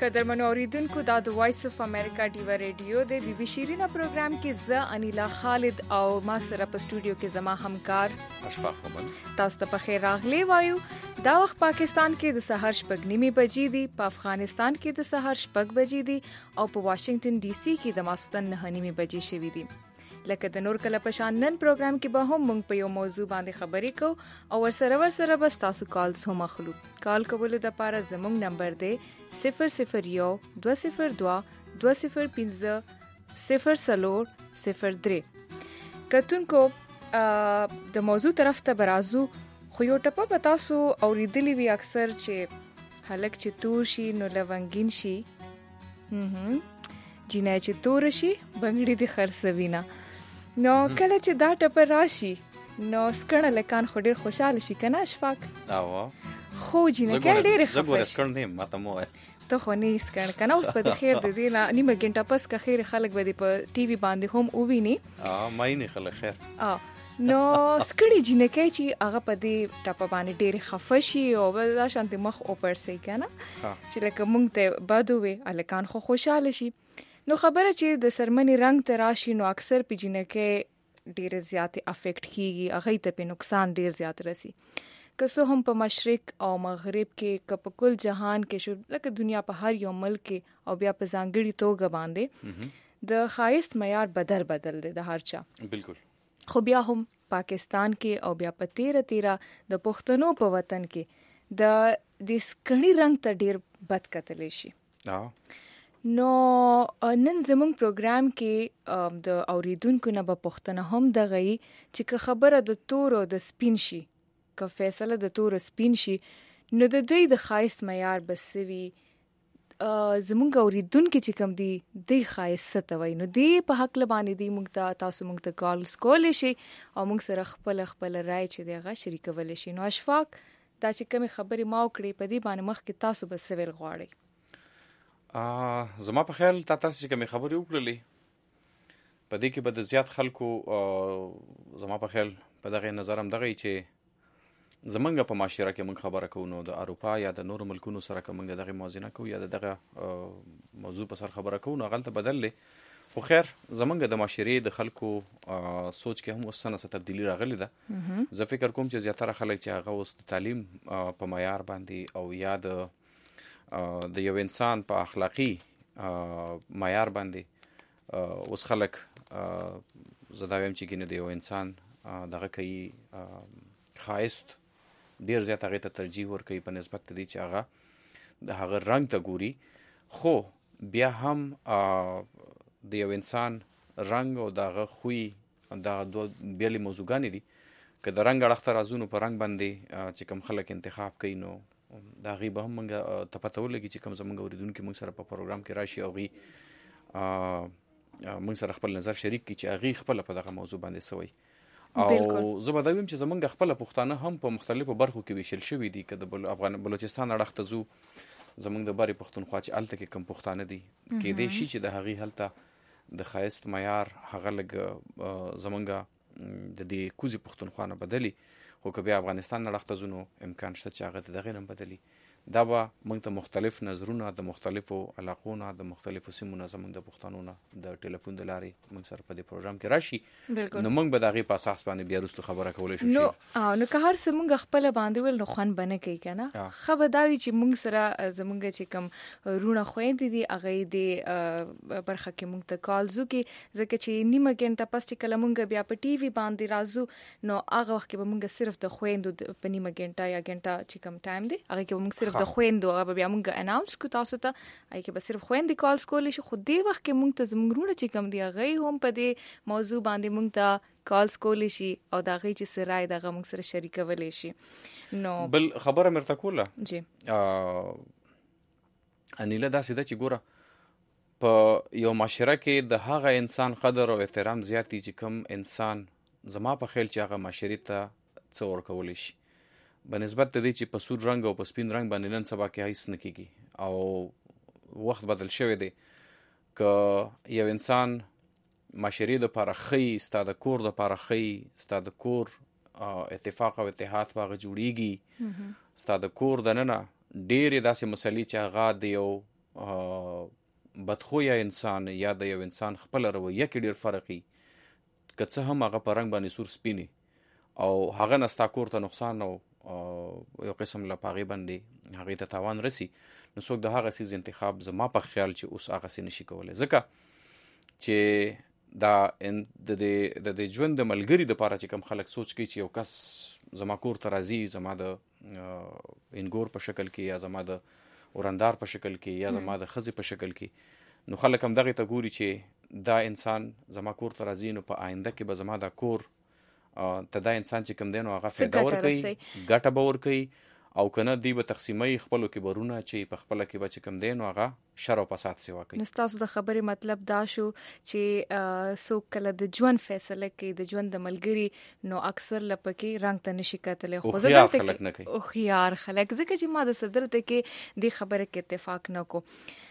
قدرمنو اوریدونکو دا د وایس اف امریکا ډیوا ریډیو د بي بي شیرینا پروګرام کې ز انیلا خالد او ما سره په سټوډیو کې زما همکار اشفاق محمد تاسو ته په خیر راغلی وایو. دا وخت پاکستان کې د سحر 6:30 بجې دي، په افغانستان کې د سحر 6 بجې دي او په واشنگټن ډي سي کې د ماسوتن 9:30 بجې شوي دي. لکه د نور کله پشان نن پروګرام کې به هم موږ په یو موضوع باندې خبرې کوو او ورسره بس تاسو کالز هم اخلو. کال کولو د لپاره زموږ نمبر دی 001-202-05-003. کتونکو د موضوع طرف ته برازو خو یو ټپه به تاسو اوریدلی وي اکثر چې هلک چې تور شي نو لونګین شي، جینای چې تور شي بنګړي دي خرڅوي نه. نو کله چې دا ټپه راشي نو سکړه لکان خو ډیر خوشاله شي کنه اشفاق؟ خو جینکه ډیر خفه زګور سکړ نه ماته مو ته خو نه سکړ کنه. اوس په خیر د دې نه نیمه ګنټه پس که خیر خلک به په ټي وي باندې هم وویني مې نه خلک خیر نو سکړي جینکه چې هغه په دې ټپه باندې ډیر خفه شي او دا شانتي مخ اوپر سي کنه چې لکه مونږ ته بدوي الکان خو خوشاله شي. نو خبره چې د سرمنی رنگ ته راشي نو اکثر په جینکه ډیر زیات افیکټ کیږي، هغه ته په نقصان ډیر زیات رسی. که څه هم په مشرق او مغرب کې که په کل جهان کې شو لکه دنیا په هر یو ملک کې او بیا په ځانګړي توګه باندې د خایست معیار بدل دی د هر چا بالکل. خو بیا هم پاکستان کې او بیا په 13 د پښتنو په وطن کې د سکڼي رنگ ته ډیر بد کتل شي. نو نن زموږ پروګرام کې د اوریدونکو نه به پوښتنه هم دغه چې که خبره د تور او د سپین شي، که فیصله د تور او سپین شي نو د دوی د خایست معیار بسوي. زموږ اوریدونکو چې کوم دی خایست ته وای نو دی په حق لبانې دی موږ ته تاسو موږ ته کالز کولای شي او موږ سره خپل رائے چې دغه شریکول شي. نو اشفاق دا چې کوم خبرې ما وکړې په دې باندې مخ کې تاسو به سویل غواړئ؟ زما په خیال تاسو چې کوم خبرې وکړلې په دې کې به د زیات خلکو زما په خیال په دغه نظر هم دغه چې زمونږ په معاشره کې موږ خبره کوو نو د اروپا یا د نورو ملکونو سره کوم دغه موازنه کوو یا دغه موضوع په سر خبره کوو نو غلطه بدل لې. خو خیر زمونږ د معاشري د خلکو سوچ کې هم اوس څه تبدیلی راغلی ده. زه فکر کوم چې زیاتره خلک چې هغه اوس د تعلیم په معیار باندې او یا د یو انسان په اخلاقی معیار باندې اوس خلک زه دا وایم چې ګینه د یو انسان دغه کوي خایست ډیر زیات هغه ته ترجیح ورکوي په نسبت ته دی چې هغه د هغه رنگ ته ګوري. خو بیا هم د یو انسان رنگ او دغه خوې دغه دوه بیلې موضوعګانې دي. که د رنگ اړخ ته راځو نو په رنگ باندې چې کوم خلک انتخاب کوي نو دا غي به هم موږ ته پته ولګي چې کوم زموږ اوریدونکو موږ سره په پروګرام کې راشي او غي موږ سره خپل نظر شریک کی چې هغه خپل په دغه موضوع باندې سوي. او زه به دا ویم چې زمونږ خپل پښتانه هم په مختلفو برخو کې ویشل شوي دي. که د افغان بلوچستان اړخ ته زو زمونږ د باري پښتونخوا چې الته کې کم پښتانه دي کې دې شي چې د هغه هلته د خایست معیار هغه لګ زمونږ د دې کوزي پښتونخوا نه بدلی. خو که بیا افغانستان نه اړخ ته زو نو امکان شته چې هغه دغه نه بدلی. دا به موږ ته مختلف نظرونه د مختلفو علاقو نه د مختلفو سیمونو زموږ د پښتنو نه د ټلیفون د لارې موږ سره په دې پروګرام کې راشي. نو موږ به د هغې په اساس باندې بیا وروسته خبره کولی شو. نو که هر څه موږ خپله باندې ول نو خوند به نه کوي که نه. ښه به دا وي چې موږ سره زموږ چې کوم وروڼه خویندې دي هغې د برخه کې موږ ته کالز وکړي، ځکه چې نیمه ګنټه پس چې کله موږ بیا په ټي وي باندې راځو نو هغه وخت کې به موږ صرف د خویندو په نیمه ګنټه یا ګنټه چې کوم ټایم دی هغې کې به موږ صرف د خویندو هغه بیا موږ اناونس کو تاسو ته هغې کې به صرف خویندې کالز کولی شي. خو دې وخت کې موږ ته زموږ وروڼه چې کوم دي هغې هم په دې موضوع باندې موږ ته کالز کولی شي او د هغې چې څه رای دغه موږ سره شریکولی شي. نو بل خبره مې ورته کوله جی انیله داسې ده چې ګوره په یو معاشره کې د هغه انسان قدر او احترام زیاتی چې کوم انسان زما په خیال چې هغه معاشرې ته څه ورکولی شي په نسبت د دې چې په سور رنګ او په سپین رنګ باندې نن سبا کې هیڅ نه کېږي او وخت بدل شوی دی. که یو انسان معاشرې دپاره ښي ستا د کور دپاره ښي ستا د کور اتفاق او اتحاد په هغه جوړیږي، ستا د کور دننه ډېرې داسې مسلې چې هغه د یو بدخویه انسان یا د یو انسان خپل رویه کې ډیر فرق وي، که څه هم هغه په رنګ باندې سور سپینی او هغه نه ستا کور ته نقصان او یو قسم له پاغې باندې هغې ته تاوان رسی، نو څوک د هغه څیز انتخاب زما په خیال چې اوس هغه څه نشي کولی، ځکه چې دا د دې ژوند د ملګري دپاره چې کوم خلک سوچ کوي چې یو کس زما کور ته راځي، زما د انګور په شکل کې یا زما د ورندار په شکل کې یا زما د ښځې په شکل کې، نو خلک هم دغې ته ګوري چې دا انسان زما کور ته راځي، نو په آینده کې به زما دا کور ته دا انسان چې کوم دی نو هغه فایده ورکوي، ګټه به ورکوي، او کنه دی به تقسیمي خپلو کې برونه چې په خپله کې به چې کوم دی نو هغه شر او فساد سیوا کوي. نو ستاسو د خبرې مطلب دا شو چې څوک کله د ژوند فیصله کوي، د ژوند د ملګري، نو اکثر لپکې رنګ ته نشي کتلی، خو زه هوښیار خلک نه کوي، هوښیار خلک، ځکه چې ما د صدرته کې د خبره کې اتفاق نه کو.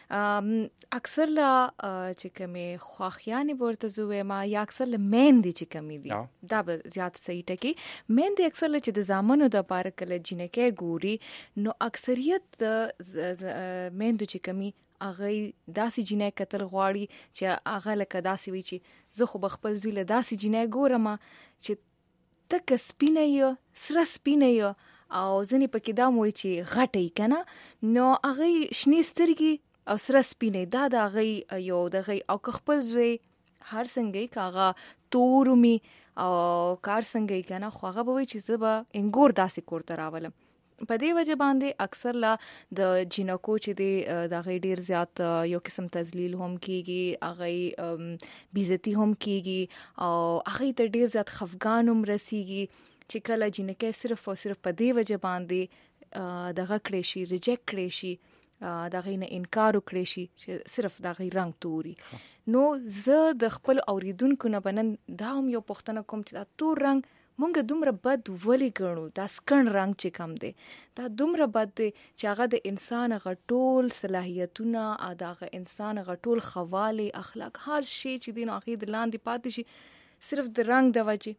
اکثر لا چې کمې خواخیانې ورته زوې ما یا اکثر له میندې چې کمی دي دا به زیات صحیح ټکی، میندې اکثر له چې د زامنو د پاره کله جنکې ګوري، نو اکثریت میندو چې کمی هغه داسې جنې کتل غواړي چې هغه لکه داسې وي چې زه خو به خپل زوی له داسې جنې ګورم چې تک سپینه یې سره سپینه یې او ځنې پکې دا موي چې غټه یې کنه، نو هغه شنې سترګې او سره سپینه دا د هغه یو دغه، او که خپل زوی هر څنګه کاغه تورومي او کار څنګه کنه، خو هغه به وي چې زه به انګور داسې کور ته راولم. په دې وجه باندې اکثر لا د جنکو چې دی دغه ډیر زیات یو قسم تذلیل هم کیږي، هغه بیزتی هم کیږي او هغه ته ډیر زیات خفګان هم رسیږي چې کله جنکه صرف او صرف په دې وجه باندې دغه کړی شي، ریجیکټ کړی شي، دغه نه انکار وکړي شي چې صرف دغه رنگ توري. نو زه د خپل اوریدونکو نه بنن دا هم یو پوښتنه کوم چې دا تور رنگ مونږ دومره بد ولې ګڼو، دا سکن رنگ چې کم دی دا دومره بد دی چې هغه د انسان غټول صلاحیتونه، دغه انسان غټول خواله، اخلاق، هر شی چې دین اخی د لاندې پاتې شي صرف د رنگ د وجه.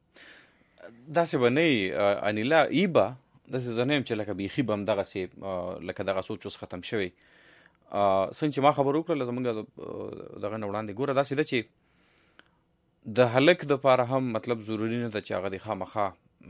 داسې ونی انیلا ایبا داسې زنیم چې لکه بیخي بم دغه سي لکه دغه سوچ اوس ختم شوی. څنګه چې ما خبر وکړه زمونږ دغه نه وړاندې ګوره داسې ده چې د هلک د پاره هم مطلب ضروری نه ده چې هغه د خامخا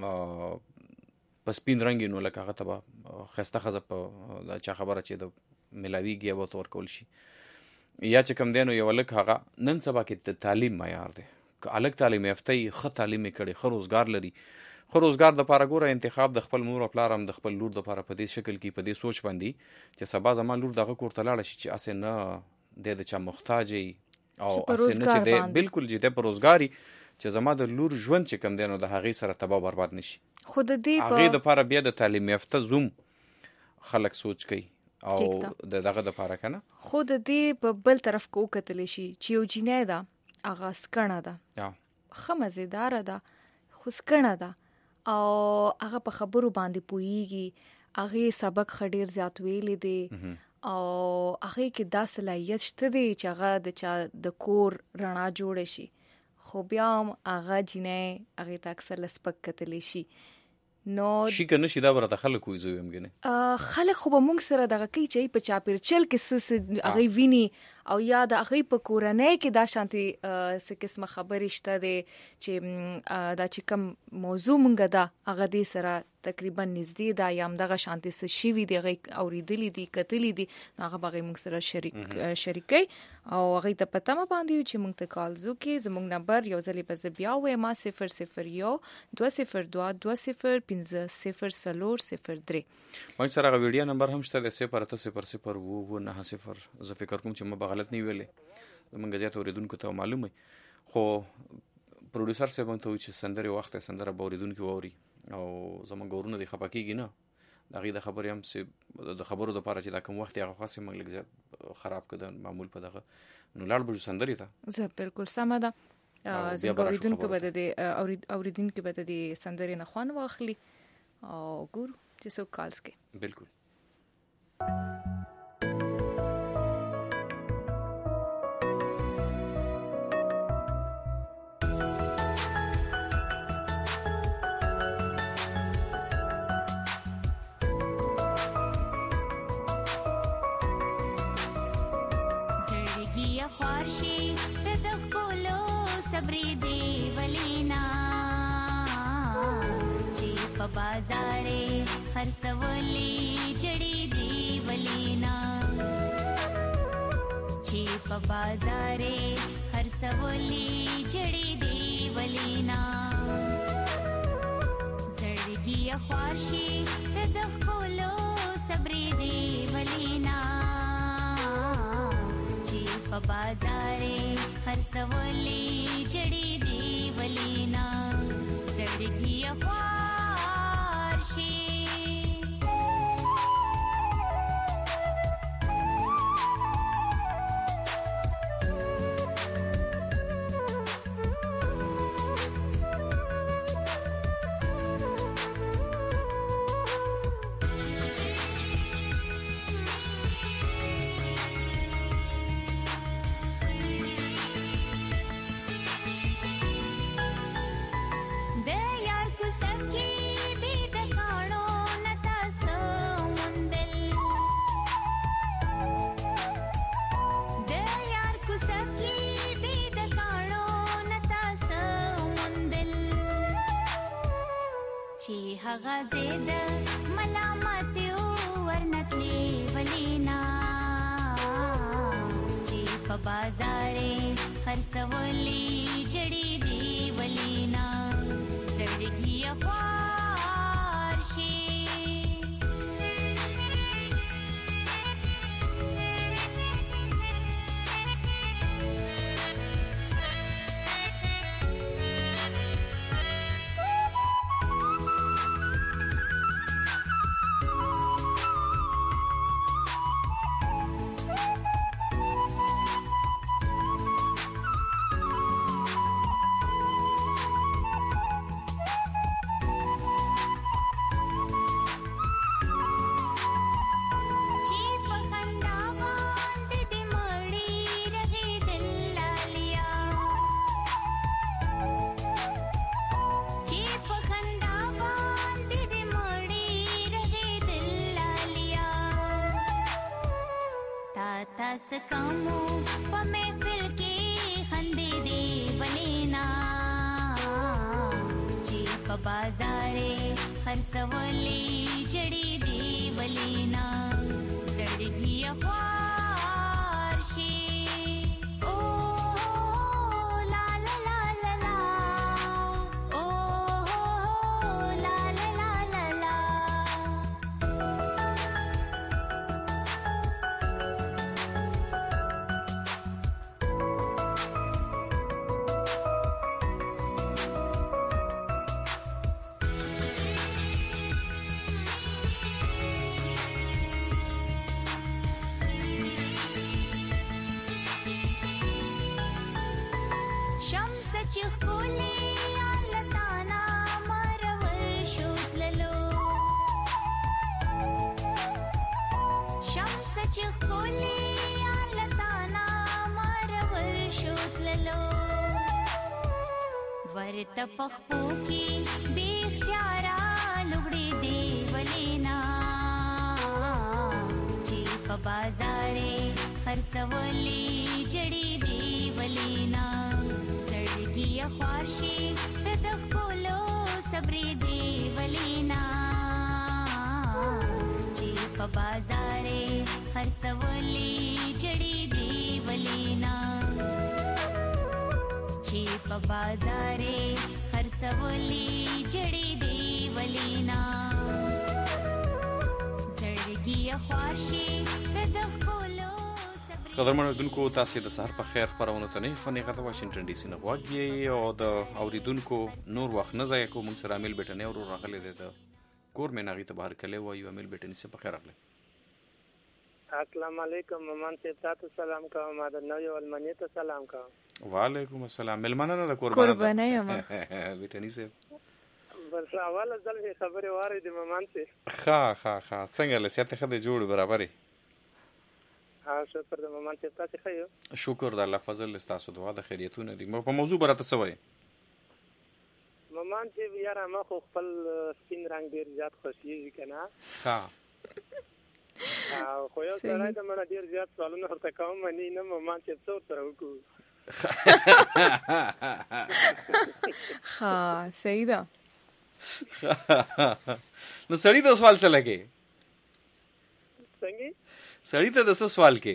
په سپین رنګ نو لکه هغه ته به ښایسته ښځه په چا خبره چې د ملاویږي یا ورته ورکول شي، یا چې کوم دی نو یو هلک هغه نن سبا کې د تعلیم معیار دی، که هلک تعلیم یافته یي، ښه تعلیم یې کړی، ښه روزګار لري، خو روزګار د پاره ګوره انتخاب د خپل مور او پلار هم د خپل لور د پاره په دې شکل کې په دې سوچ باندې چې سبا زما لور دغه کور ته لاړه شي چې اسې نه د چا محتاج او اسې نه چې دی بالکل چې دی په روزګاري چې زما د لور ژوند چې کوم دی نو د هغې سره تباه برباد نشي. خو د دې هغې د پاره بیا د تعلیم یافته زوم خلک سوچ کوي او دغه د پاره کنه. خو د دې په بل طرف کو کتلی شي چې یو جنې ده هغه سکڼه ده، ښه مزیداره ده خو سکڼه ده او هغه په خبرو باندې پوهیږي، هغه سبق خډیر زیات ویلې دي او هغه کې دا صلاحیت شته دی چې هغه د چا د کور رڼا جوړ شي، خو بیا هم هغه جنې هغه ته اکثر لسپک کتلی شي. نو شي که نشي دا ورته خلک وایي زه ویم ګنې خلک خو به مونږ سره دغه کوي چې په چاپېرچل کې څه هغوی ویني او یا د هغوی په کورنۍ کې دا شانتې څه قسمه خبرې شته دی چې دا چې کوم موضوع مونږ ده هغه دې سره تقریبا نږدې ده یا همدغه شانتې څه شوي دي هغوی اورېدلي دي کتلي دي، نو هغه به هغوی مونږ سره شریکوي او هغوی ته په تمه باندې یو چې مونږ ته کالز وکړي. زمونږ نمبر یو ځلې به زه بیا ووایم 001-202-250403. مونږ سره هغه ویډیو نمبر هم شته دی 0800900. زه فکر کوم چې ما به غلط نه ویلې، زمونږ زیات اورېدونکو ته معلوم وي، خو پروډوسر صاحب هم ته وایي چې سندرې وخت سندره به اورېدونکي واوري او زمونږ ورونه دې خفه کېږي نه، د هغې د خبرې هم د خبرو دپاره چې دا کوم وخت یې هغه خاص یې موږ لږ زیات خراب کړه د معمول په دغه، نو لاړ به سندرې ته. زه بالکل سمه ده، زموږ اورېدونکي به د دې سندرې نه خوند واخلي او ګورو چې څوک کالز کوي. بالکل. خوارشي د خپلو صبرې دی ولینا چې په بازارې خرڅولې جړې دی ولینا چې په بازارې خرڅولې جړې دی ولینا زړګي خوارشي د خپلو صبرې دی ولینا چې په بازارې خرڅولې جړې دی ولینا زړګي خوارشي هغه زید ملامت ورنتلی ولینا چې په بازارې خرڅولې جړې دی ولینا زړګي خوارشي سکامو په محفل کې خندې دی ولینا چې په بازارې خرڅولې جړې دی ولینا زړګي خوارشي او لا لا لا لا لا او لا لا لا لا لا ورته پخپو کې بے اختیارا لوړې دی ولینا چې په بازارې خرڅولې جړې دی ولینا زړګي خوارشي د خپلو صبرې دی ولینا چې په بازارې خرڅولې جړې دی ولینا چې په بازارې خرڅولې جړې دی ولینا زړګي خوارشي د خپلو قدرمن اوریدونکو تاسو د سحر په خیر خبرونه ته نه فنې غته واشنگټن ډي سي نه غواړي او د اوریدونکو نور وخت نه ځای کوم سره عامل بیٹنه او راغلي د کور مې ناغي ته بهر کله وایو عامل بیٹنه سه په خیر راغله السلام علیکم ممان ته تاسو سلام کوم ما د نوې ولمنې ته سلام کوم وعلیکم السلام ملمنه نه د قربانه یم بیٹنی سه بس اول ځل خبره واره د ممان ته ها څنګه لسیته خدای جوړ برابرې شکر د ممان ته تاسو خیو شکر د الله فضل تاسو دعا د خیریتونه دي په موضوع برته سوې ممان چې یاره ما خو خپل سپین رنگ ډیر زیات خوښیږي کنه ها خو یو سړی ته مړه ډېر زیات سوالونه ورته کوم مني نه مامان چې څه ورسره وکړو. ښه صحیح ده. نو سړی ته سوال څه لګي؟ څنګه سړی ته د څه سوال کې؟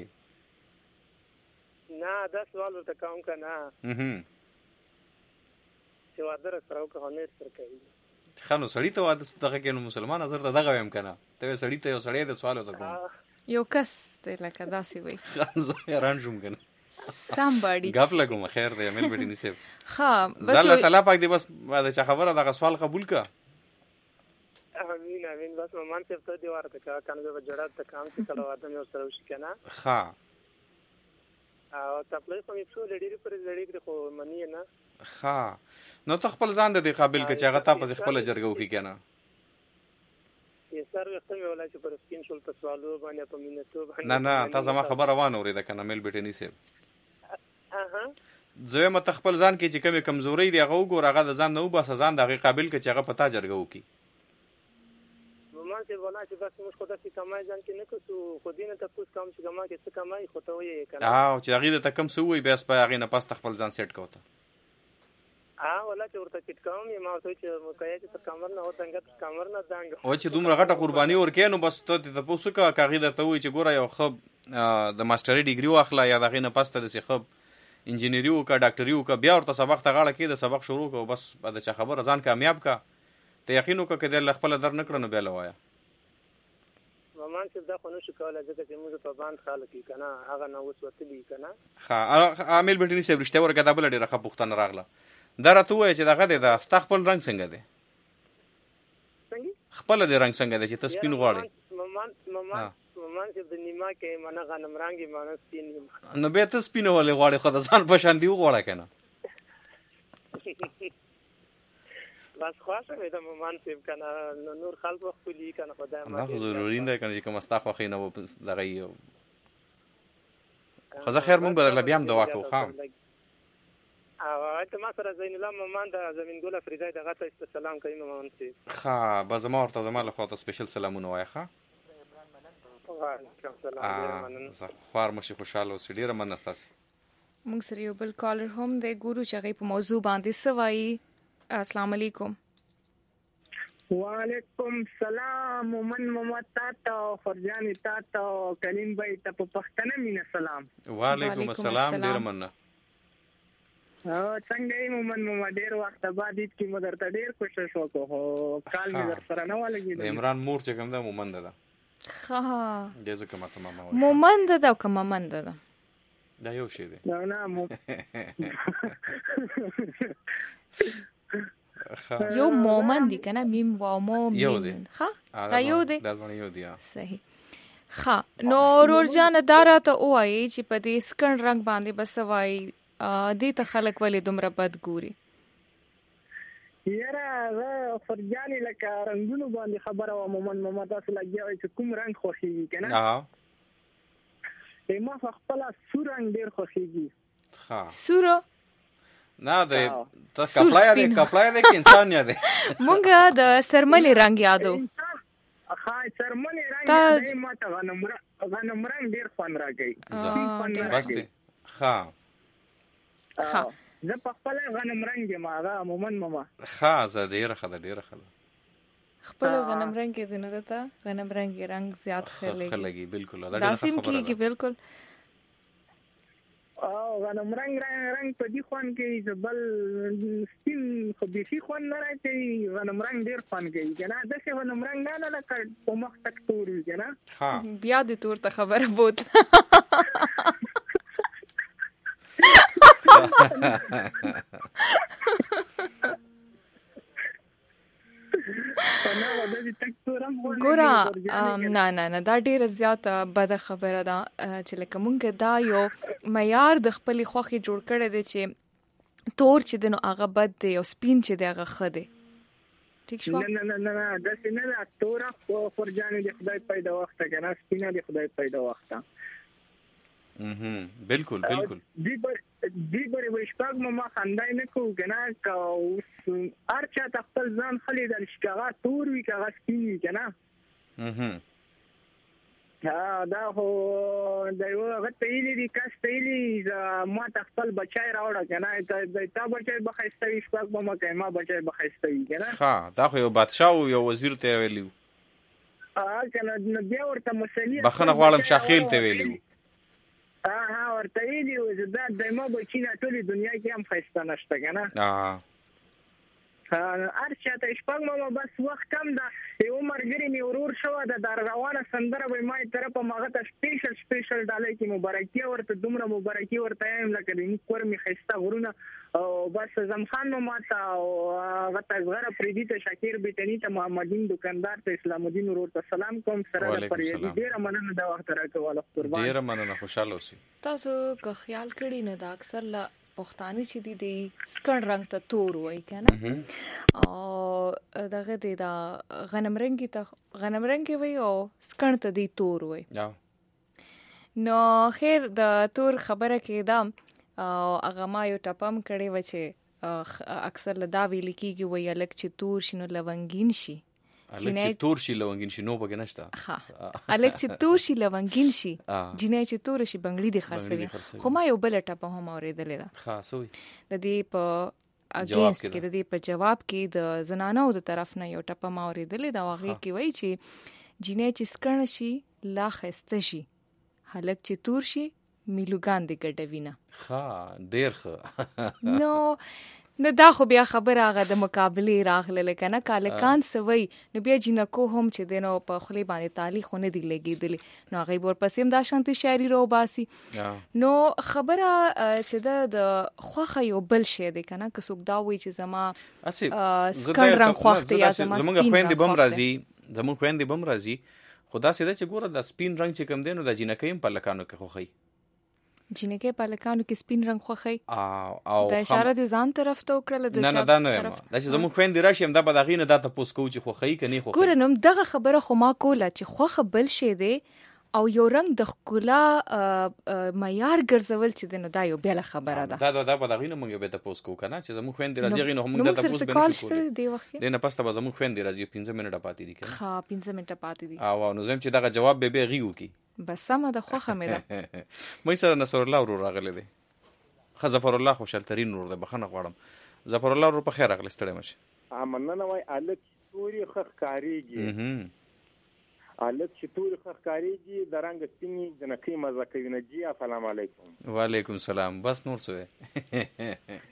نه دا سوال ورته کوم که نه چې واده راسره وکړه خو نه سره کوي. ښه نو سړي ته واده دغه کې نو مسلمان نظر ته دغه ویم که نه ته وایې سړي ته یو سړی د سوال ورته کوم یو کس دی لکه داسې وایي. زه حیران شوم که نه somebody ګپ لګوم. خیر دی امیل بیټیني صاحب. ښه زه الله تعالی پاک دی بس د چا خبره دغه سوال قبول که. امین امین. بس مامان صاحب ته دې ورته کوه که نه زه به جړه ته کوم چې کله واده مې ورسره وشي که نه. ښه او تپلۍ خو مې پښو له ډېرې پورې زړې کړې خو مني یې نه. ښه نو ته خپل ځان د دې قابل که چې هغه تا پسې خپله جرګه وکړي که نه. سر ویښته مې ولا چې پر سپین شول په سوالو باندې په مینتو باندې. نه تا زما خبره وانه اورېده که نه میل بیټیني صاحب. زه وایم ته خپل ځان کې چې کومې کمزورۍ دی هغه وګوره هغه د ځان نه وباسه ځان د هغې قابل که چې هغه په تا جرګه وکړي. مامان صاحب ولا چې بس موږ خو داسې کمای ځان کې نه کړو خو دې نه تپوس کوم چې ګما کې څه کمای خو ته وایې که نه. چې هغې درته کوم څه ووایي بیا په هغې نه پس ته خپل ځان سیټ کوه ته. ولا چې ورته ټیټ کوم یې ما ورته وایي چې مکیه چې تر کمر نه ودنګه تر کمر نه دانګه او چې دومره غټه قرباني ورکوې نو بس ته تپوس وکړه که هغې درته ووایي چې ګوره یو ښه د ماسټرۍ ډیګري واخله یا د هغې نه پس ته داسې ښه انجینري وکړه ډاکټري وکړه بیا ورته سبق ته غاړه کښېږده سبق شروع کړه بس د چا خبره ځان کامیاب کړه ته یقین وکړه که دی له خپله در نه کړه نو بیا له وایه. مامان صاحب دا خو نشو کولی ځکه چې موږ په باند خلک یو که نه هغه نه اوس وتلي که نه. ښه امیل بیټیني صاحب رښتیا ورکړه دا بله ډېره ښه پوښتنه راغله. دا راته ووایه چې دغه دی دا ستا خپل رنګ څنګه دی؟ خپله دې رنګ څنګه دی چې ته سپین غواړې؟ مامان صاحب د نیما کې منه غنم رنګ یې منه سپین یم. نو بیا ته سپینه ولې غواړې خو د ځان په شان دې وغواړه که نه. بس خوښه مې د مامان صاحب که نه نور خلک وخپلي که نه خدای دا خو ضروري نه دی که نه چې کومه ستا خوښۍ نه دغه یي خو زه خیر مونږ به درله بیا هم دعا کوو. ښه ته ما سره زین الله مامان د زمین ګل افریدی دغه ته سلام کوي مامان صاحب. ښه به زما ورته زما له خوا ته سپیشل سلامونه وایه. ښه زه خوار مشي خوشحاله اوسې ډېره مننه ستاسې. موږ سره یو بل کالر هم دی ګورو چې هغې په موضوع باندې څه وایي. السلام علیکم. وعلیکم سلام مومن ماما تا ته فرجانې تا ته کلیم بھائی ته په پښتنه مینه سلام. وعلیکم السلام ډېره مننه. څنګه یې مومن ماما ډېر وخت بعد عید کې مو درته ډېر کوشش وکړو خو کال مې در سره نه ولګېد. د عمران مور چې کوم ده مومنده ده. ښه دې ځکه ماته ماما وایي. مومنده ده او که ممنده ده دا یو شی دی. نه یو مومن دی که نه میم واو مو مین. ښه دا یو دی. دا دواړه یو دي. صحیح. ښه نو رور جانه دا راته ووایي چې په دې سکڼ رنګ باندې به څه وایي دې ته خلک ولې دومره بد ګوري؟ یاره زه فرجانې لکه رنګونو باندې خبره وه مومن ماما تاسو لګیا وایي چې کوم رنګ خوښېږي که نه ما خو خپله سور رنګ ډېر خوښېږي. سوره نه دی ته کپلا یادې که انسان یادې؟ مونږ د سرمنې رنګ یادو. سرمنې رنګ یادوي ما ته غنم رنګ ډېر خوند راکوي. بس دی. ښه زه په خپله غنم رنګ یم هغه مومن ماما. ښه زه ډېره ښه ده ډېره ښه ده. خپل غنم رنګ کې دی نو دته غنم رنګ رنګ زیات ښه لګي. بالکل داسې هم کېږي. بالکل غنم رنګ په دې خوند کوي چې بل سپین خو بیخي خوند نه راکوي. غنم رنګ ډېر خوند کوي که نه داسې غنم رنګ نه لکه په مخ تک تور وي که نه. بیا دې تور ته خبره بوتله. ګوره نه دا ډیره زیاته بده خبره ده چې لکه مونږ دا یو معیار د خپلې خوښې جوړ کړی دی چې تور چې دی نو هغه بد دی او سپین چې دی هغه ښه دی. ټیک شوه؟ نه داسې نه ده. توره فرجانې د خدای پیدا وخته که نه سپینه د خدای پیدا وخته. بالکل دی بری وشپاک ما خندای نه کوو که نه که هر چا ته خپل ځان خلیدل چې که هغه تور وي که هغه سپین وي که نه دا خو د یو غته ایلی کس ته ایلی ما خپل بچای راوړه کنه تا بچای بخښتوي شپږ به ما ما بچای بخښتوي کنه ها دا خو یو بادشاه او یو وزیر ته ویلیو کنه نو بیا ورته مسلې بخنه غواړم شاخیل ته ویلیو ورته ایلی دا د ما بچینه ټولې دنیا کې هم خښته نشته کنه ارچا ته شپږ ما بس وخت کم دا یو مرګري می ورور شو د روانه سندره به ما طرفه ماغه ته سپیشل ډالۍ کې مبارکي ورته دومره مبارکي ورته ایم لکه د کور می خسته غرونه او بس زمخان ما ته او غته زغره پریدي ته شاکر بیتنی ته محمدین دکاندار ته اسلام الدین ورور ته سلام کوم سره پریدي ډیره مننه دا وخت راکواله قربان ډیره مننه خوشاله اوسئ تاسو که خیال کړی نه دا اکثر لا پښتانه چې دی سکڼ رنگ ته تور وای کنه او دغه دی دا غنم رنگي وای او سکڼ ته دی تور وای نو خیر د تور خبره کې دا هغه ما یو ټپم کړي و چې اکثر لدا ویل کیږي وای الک چې تور شنو لونګین شي الک تور شي لونګین شي نو بګ نشته الک چې تور شي لونګین شي جنې چې تور شي بنگړي دي خرڅوي خو ما یو بل ټپه هم اوریدلې ده خاصوي د دې په اگینست کې د دې په جواب کې د زنانو د طرف نه یو ټپه ما اوریدلې ده واغې کې وای چې جنې چې سکڼ شي لا خسته شي هلک چې تور شي میلوګان دي ګډوینه ډیر ښه نو دا خو بیا خبر هغه د مقابله راغله کنه کالکان سوي نو بیا جنکو هم چې دینو په خلی باندې تالی خونه دی لګیدلی نو هغه ور پسیم دا شانتي شاعري رو باسي نو خبره چې د خوخه یو بل شی دی کنه که څوک دا وی چې زما سکن رنگ خوخته یا زما زمونږ خويندې بم راځي خدا سیده چې ګوره د سپین رنگ چې کم دینو د جنکې په لکانو کې خوخی جنکه په لکانو کې سپین رنگ خوخی او د اشاره د ځان طرف ته وکړه نه دا نه دا چې زموږ خويندې راشي هم دا به دغې نه دا تاسو کو چې خوخی کني خوخی ګور نو دغه خبره خو ما کوله چې خوخه بل شي دی او یو رنگ د ښکلا معیار ګرځول چې دنو دا یو بل خبره ده دا په دغې نه مونږ به تاسو کو کنه چې زموږ خويندې راځي غي نو موږ د تاسو بنشو دی وخت نه پسته به زموږ خويندې راځي 15 منټه پاتې دي کنه ها 15 منټه پاتې دي او نو زم چې دغه جواب به غيو کی بس سم د خوخه مې ده مې سره نصر الله ورور راغلی دی ظفر الله خوشالترین ورور ده بخنه غواړم ظفر الله ورور په خیر راغلی ستړی مشه امننه وای الک توري خخ کاریږي الک چې توري خخ کاریږي د رنگ سپینی د نکې مزه کوي نه جی السلام علیکم وعلیکم السلام بس نور څه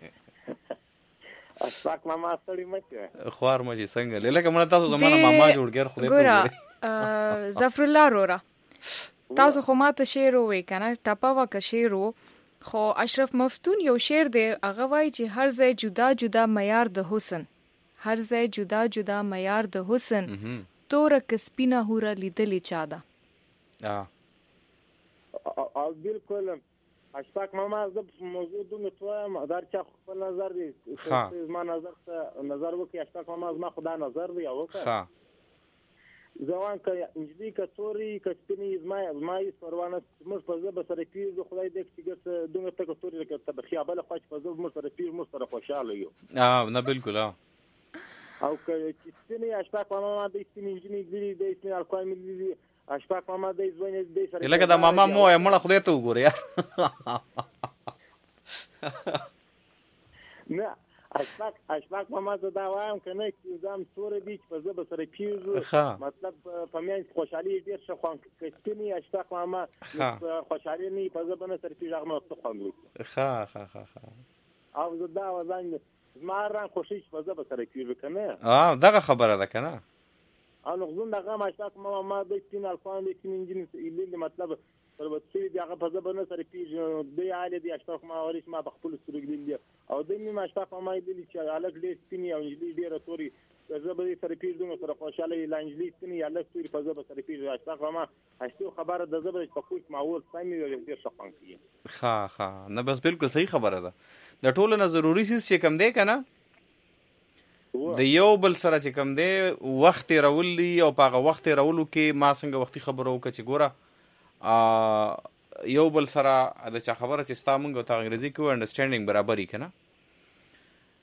اشفاق ماما ستړي مچ خوار مچ څنګه لکه مړه تاسو زمانه ماما جوړ ګر خو ګورا ظفر الله رورا تاسو خو ماته شعر وې کنه ټپه وک شعر خو اشرف مفتون یو شعر دی هغه وای چې هر ځای جدا جدا معیار د حسن هر ځای جدا جدا معیار د حسن تور کسپینه هوره لیدلې چا ده او بالکل اشفاق ماما زب موضوع دونه توام دار چا خپل نظر دی ما نظر وکي اشفاق ماما ما خدا نظر دی او ځوان ک انجلی ک توري ک سپینی ما پروانه مش په زبه سره پیږي خدای دې چې ګټ دغه تک توري ک تبخیا بل خو په زبه مش سره پیږي مش سره خوشاله یو نه بالکل او ک سپینی اشفاق ماما دې سپینی انجلی دې سپینی الکوای ملي اشفاق ماما دې زوینه دې سره لکه دا ماما مو مړه خدای ته وګوره نه اشفاق ماما زدا وایم کنه چې زم تور دي چې په زبه سره پیږي مطلب په میان خوشحالي ډیر ښه خوان کستنی اشفاق ماما خوشحالي نه په زبه نه سره پیږي هغه څه خوان او زدا وزن زماره خوشي په زبه سره پیږي کنه دغه خبره ده کنه او نغزون دغه اشفاق ماما د سپین الفان د سپین انجن مطلب پربتي دی هغه په زبانه سره پیږي دی عالی دی اشفاق ما ورش ما بخپل سرګل دی او د مې اشفاق ما دی چې الګ دې سپینی او انجلی ډیره توري زبې سره پیږي سره خوشاله لانجلی سپینی الګ توري په زبه سره پیږي اشفاق ما هڅه خبره د زبې په کوچ معول سمي ډیر شپان کی ها نه بس بالکل صحیح خبره ده د ټولو نه ضروری سیس چې کم دی کنه د یو بل سره چې کم دی وخت راولي او په وخت راولو کې ما څنګه وختي خبرو وکړه چې ګوره یو بل سره د چا خبره چې ستا مونږ ته انګریزي کې انډرستانډینګ برابرۍ کنه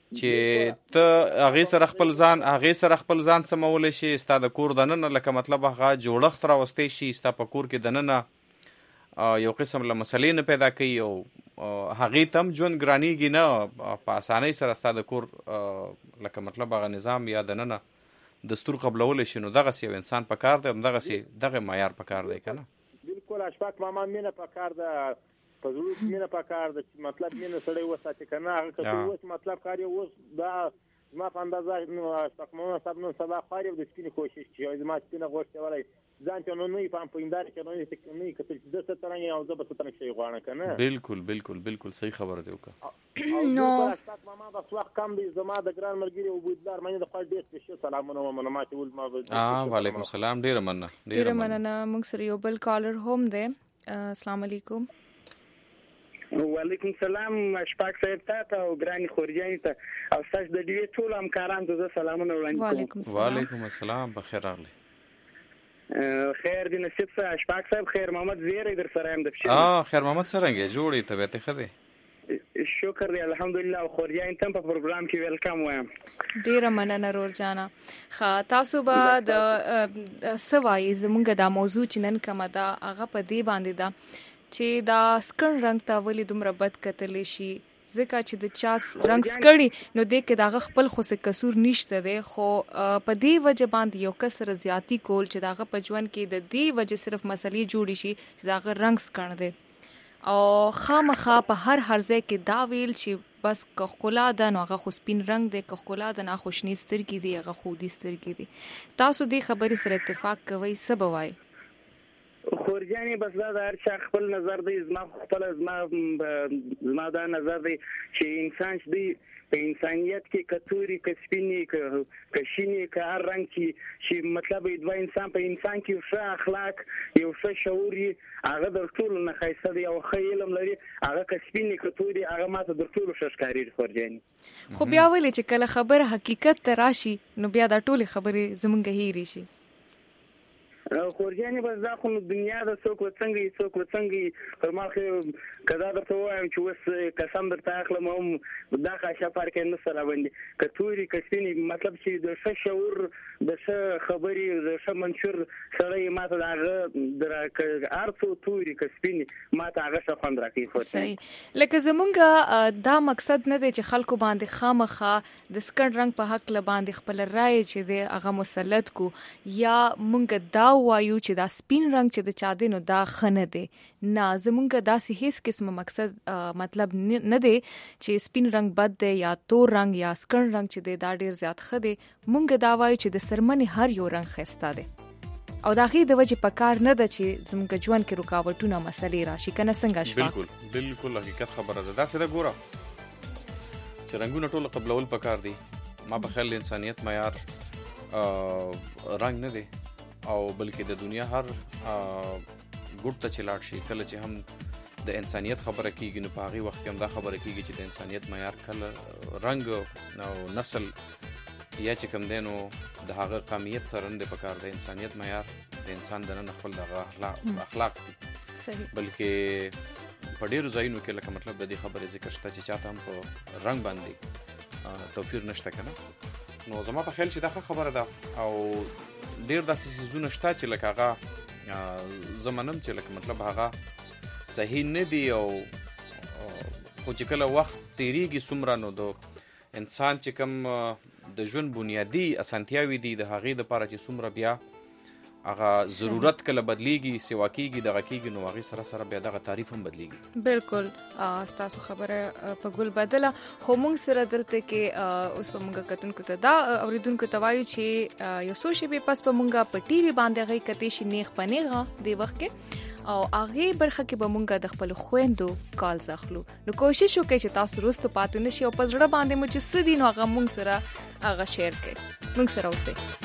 چې ته هغې سره خپل ځان سمولی شي، ستا د کور دننه لکه مطلب هغه جوړښت راوستی شي، ستا په کور کې دننه یو قسم له مسلې نه پیدا کوي او هغې ته هم ژوند ګرانېږي نه، په اسانۍ سره ستا د کور لکه مطلب هغه نظام یا دننه دستور قبلولی شي. نو دغسې یو انسان په کار دی، همدغسې دغه معیار په کار دی که نه؟ بالکل اشفاق ماما مینه په کار ده، په زړه مینه په کار ده چې مطلب مینه سړی وساتي که نه. هغه که اوس مطلب کار یې اوس دا زما په اندازه اشفاق ماما صاحب نن سبا خوار یو د سپینې کوشش چې زما سپینه غوښتې ولی ځان ته نو نه وي په هنداره کې نه وي کتل چې ده څه ترنګ او زه به څه ترنګ شی غواړم که نه. بالکل بالکل بالکل صحیح خبره دی وکړه. نو اشفاق ماما بس وخت کم دی، زما د ګران ملګري عبیدالله ارمني د خپل ډېر سپیشل سلامونه ومنه. ما چې ول ما وعلیکم السلام، ډېره مننه. موږ سره یو بل کالر هم دی. السلام علیکم. وعلیکم السلام اشفاق صاحب ته او ګراني خورجاني ته او تاسو د دې ټول همکارانو ته سلامونه وړاندې کوم. وعلیکم السلام، بخیر راغلی. خیر دی نصیب صاحب. اشفاق صاحب خیر محمد زیری در سره هم د فشار. خیر محمد څرنګه جوړی طبیعت ښه دی؟ شکر دی الحمدلله. او خورجاني ته په پروګرام کې ویلکم وایم. ډیره مننه رور جانا. تاسو به د سوای زمونږ د موضوع چې نن کومه ده هغه په دې باندې ده چې دا سکن رنگ ته ولې دومره بد کتلی شي، ځکه چې د چا رنگ سکړي نو دې کې داغه خپل خو څه قصور نشته دی، خو په دې وجه باندې یو کس زیاتی کول چې داغه په ژوند کې د دې وجه صرف مسلې جوړي شي چې داغه رنگ سکن دی او خامخا په هر ځای کې دا ویل چې بس کخکولا ده نو هغه خو سپین رنگ دی، کخکولا ده نه خوشنی سترګې دی، هغه خودي سترګې دی. تاسو دې خبرې سره اتفاق کوئ؟ څه به وایي؟ خورجاني بس دا د هر چا خپل نظر دی. زما دا نظر دی چې انسان چې دی په انسانیت کې کتوري کسپینی کشینی که هر رنگ چې مطلب دوه انسان په انسان کې یو ښه اخلاق یو ښه شعور هغه در ټولو نه ښایسته دی او ښه علم لري، هغه کسپینی کتوري هغه ماته در ټولو ښه ښکارېږي خورجاني. خو بیا ولې چې کله خبره حقیقت ته راشي نو بیا دا ټولې خبرې زمونږ هېرې شي؟ خورجاني بس دا خو دنیا د څوک وڅنګي پر مخ کدا درته وایم چې اوس قسم درته اخلم هم دا خاصه فرق نه سره باندې کتوري کسبینی مطلب چې د ښه شعور د ښه خبرې د ښه منشور سره ماته دا ارڅو توري کسبینی ماته هغه څه خوند راکړي. صحیح. لکه زمونږ دا مقصد نه دی چې خلکو باندې خامخا د سکن رنگ په حق ل باندې خپل رائے چې دی هغه مسلط کو یا مونږ دا وایو چې دا سپین رنگ چې د چا دی نو دا خنه دی. نه، زمونږ داسې هیڅ قسم مقصد مطلب نه دی چې سپین رنگ بد دی یا تور رنگ یا سکن رنگ چې دی دا ډیر زیات ښه دی. مونږ دا وایو چې د سرمنې هر یو رنگ ښایسته دی او د هغې د وجې په کار نه ده چې زمونږ ژوند کې رکاوټونه مسلې راشي. که نه څنګه اشفاق؟ بالکل حقیقت خبره ده. داسې ده ګوره چې رنګونه ټول قبلول په کار دي. ما په خیال انسانیت معیار رنگ نه دی او بلکې د دنیا هر ګوټ ته چې لاړ شي کله چې هم د انسانیت خبره کیږي نو په هغې وخت کې هم دا خبره کیږي چې د انسانیت معیار کله رنګ او نسل یا چې کوم دی نو د هغه قومیت سره نه دی په کار. د انسانیت معیار د انسان دننه خپل دغه اخلاق دي. صحیح. بلکې په ډېرو ځایونو کې لکه مطلب د دې خبرې ذکر شته چې چاته هم په رنګ باندې توفیر نشته که نه. نو زما په خیال چې دا ښه خبره ده او ډېر داسې څیزونه شته چې لکه هغه زه منم چې لکه مطلب هغه صحیح نه دي او خو چې کله وخت تیریږي څومره نو د انسان چې کوم د ژوند بنیادي اسانتیاوې دي د هغې دپاره چې څومره بیا هغه ضرورت کله بدلیږي سوا کیږي دغه کیږي نو هغې سره سره بیا دغه تعریف هم بدلیږي. بالکل ستاسو خبره په ګل بدله. خو موږ سره دلته کې اوس په موږ کتونکو ته دا اورېدونکو ته وایو چې یو څو شېبې پس په موږ په ټي وي باندې هغې کتې شي نیغ په نیغه دې وخت کې او هغې برخه کې به موږ د خپلو خویندو کالز اخلو. نو کوشش وکړئ چې تاسو وروسته پاتې نه شئ او په زړه باندې مو چې څه دي نو هغه موږ سره هغه شیر کړئ. موږ سره اوسئ.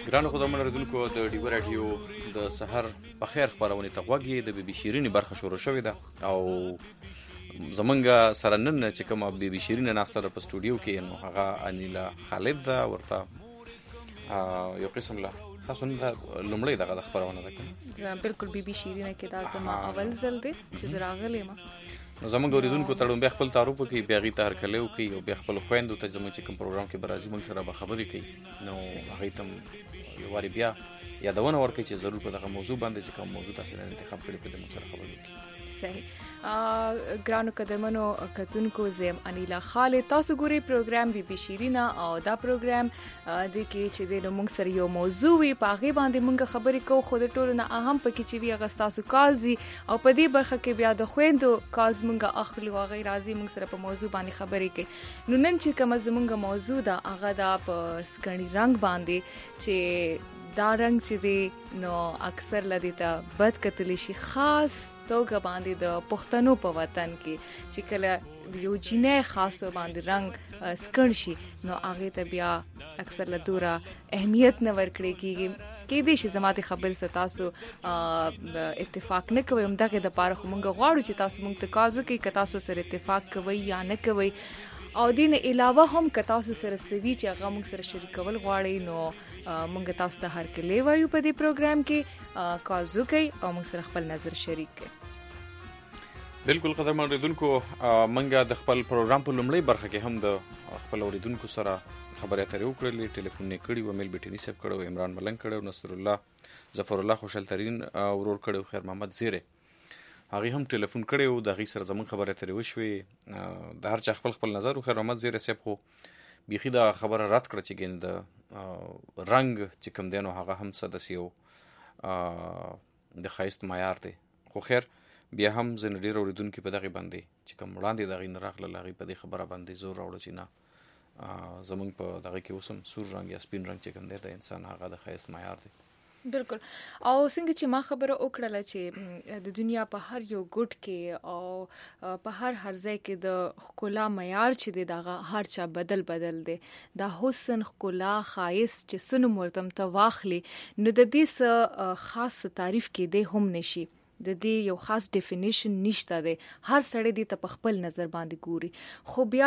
ګرانو خدمت لرونکو د ډیو رادیو د سحر په خیر خبرونه ته غوږی د بي بي شيرين برخه شروع شوې ده او زمونږ سره نن چې کوم بي بي شيرين ناستره په سټوډیو کې نو هغه انیلا خالد دا ورته یو قسم لا تاسو نه لمړی دغه خبرونه ده کنه بالکل بي بي شيرين کې دا زما اول ځل دی چې راغلی ما نو زمونږ اوریدونکو تړون بیا خپل تعارف کوي بیا غي تهر کلیو کوي او بیا خپل خويندو ته زموږ چې کوم پروګرام کې برازي موږ سره به خبرې کوي نو هغه تم یو واری بیا یادونه ورکړي چې ضرور په دغه موضوع باندې چې کوم موضوع تاسو نه انتخاب کړی په دې موږ سره خبرې کوي صحیح ګرانو قدمونو کتونکو زم انیلا خالد تاسو ګوري پروګرام بي بي شيرين او دا پروګرام د کې چې د موږ سره یو موضوع وي پاغي باندې موږ خبرې کوو خو د ټولو نه اهم پکې چې وی اغستاسو کازي او په دې برخه کې بیا د خويندو کاز موږ اخلو او غیر راضي موږ سره په موضوع باندې خبرې کوي نو نن چې کوم زموږ موضوع دا هغه دا په سکڼي رنگ باندې چې دا رنگ چې دی نو اکثر لدی ته بد کتلی شي خاص توګه باندې د پښتنو په وطن کې چې کله یو جینې خاص باندې رنگ سکڼ شي نو هغه ته بیا اکثر لدورا اهمیت نه ورکړي کیږي کې دې شي زماته خبر ستاسو اتفاق نه کوي همدغه د پاره خو مونږ غواړو چې تاسو مونږ ته کازو کې ک تاسو سره اتفاق کوي یا نه کوي او دین علاوه هم ک تاسو سره سوي چې هغه مونږ سره شریکول غواړي نو مونږ تاسو ته هر کله وایو په دې پروګرام کې کازو کوي او مونږ سره خپل نظر شریک کړي بالکل قدرمن اوریدونکو مونږ د خپل پروګرام په لومړی برخه کې هم د خپل اوریدونکو سره خبرې اترې وکړلې ټلیفون یې کړی و میل بیٹینی سب کړو عمران ملنګ کړو نصر الله ظفر الله خوشحال ترین ورور کړو خیر محمد زیره هغه هم ټلیفون کړو د غي سره زمون خبرې اترې وشوي د هر چا خپل نظر خیر محمد زیره سب خو بيخي دا خبره رد کړ چې ګین د رنگ چې کوم دینو هغه هم سدسیو د خایست معیار دی خو خیر بیا هم زن ډیر اوریدونکو په دغه باندې چې کوم وړاندې دغه نه راغله لغې په دې خبره باندې زور راوړل چې نه زمونږ په دغه کې اوسم سور رنگ یا سپین رنگ چې کوم دی د انسان هغه د خایست معیار دی بالکل او څنګه چې ما خبره وکړله چې د دنیا په هر یو ګډ کې او په هر ځای کې د خکولا معیار چې دی دغه هر چا بدل دی دا حسن خکولا خایست چې سن مرتم ته واخلي نو د دې خاص تعریف کې دی هم نشي د دې یو خاص ډیفینیشن نشته دی هر سړی دی ته په خپل نظر باندې ګوري خو بیا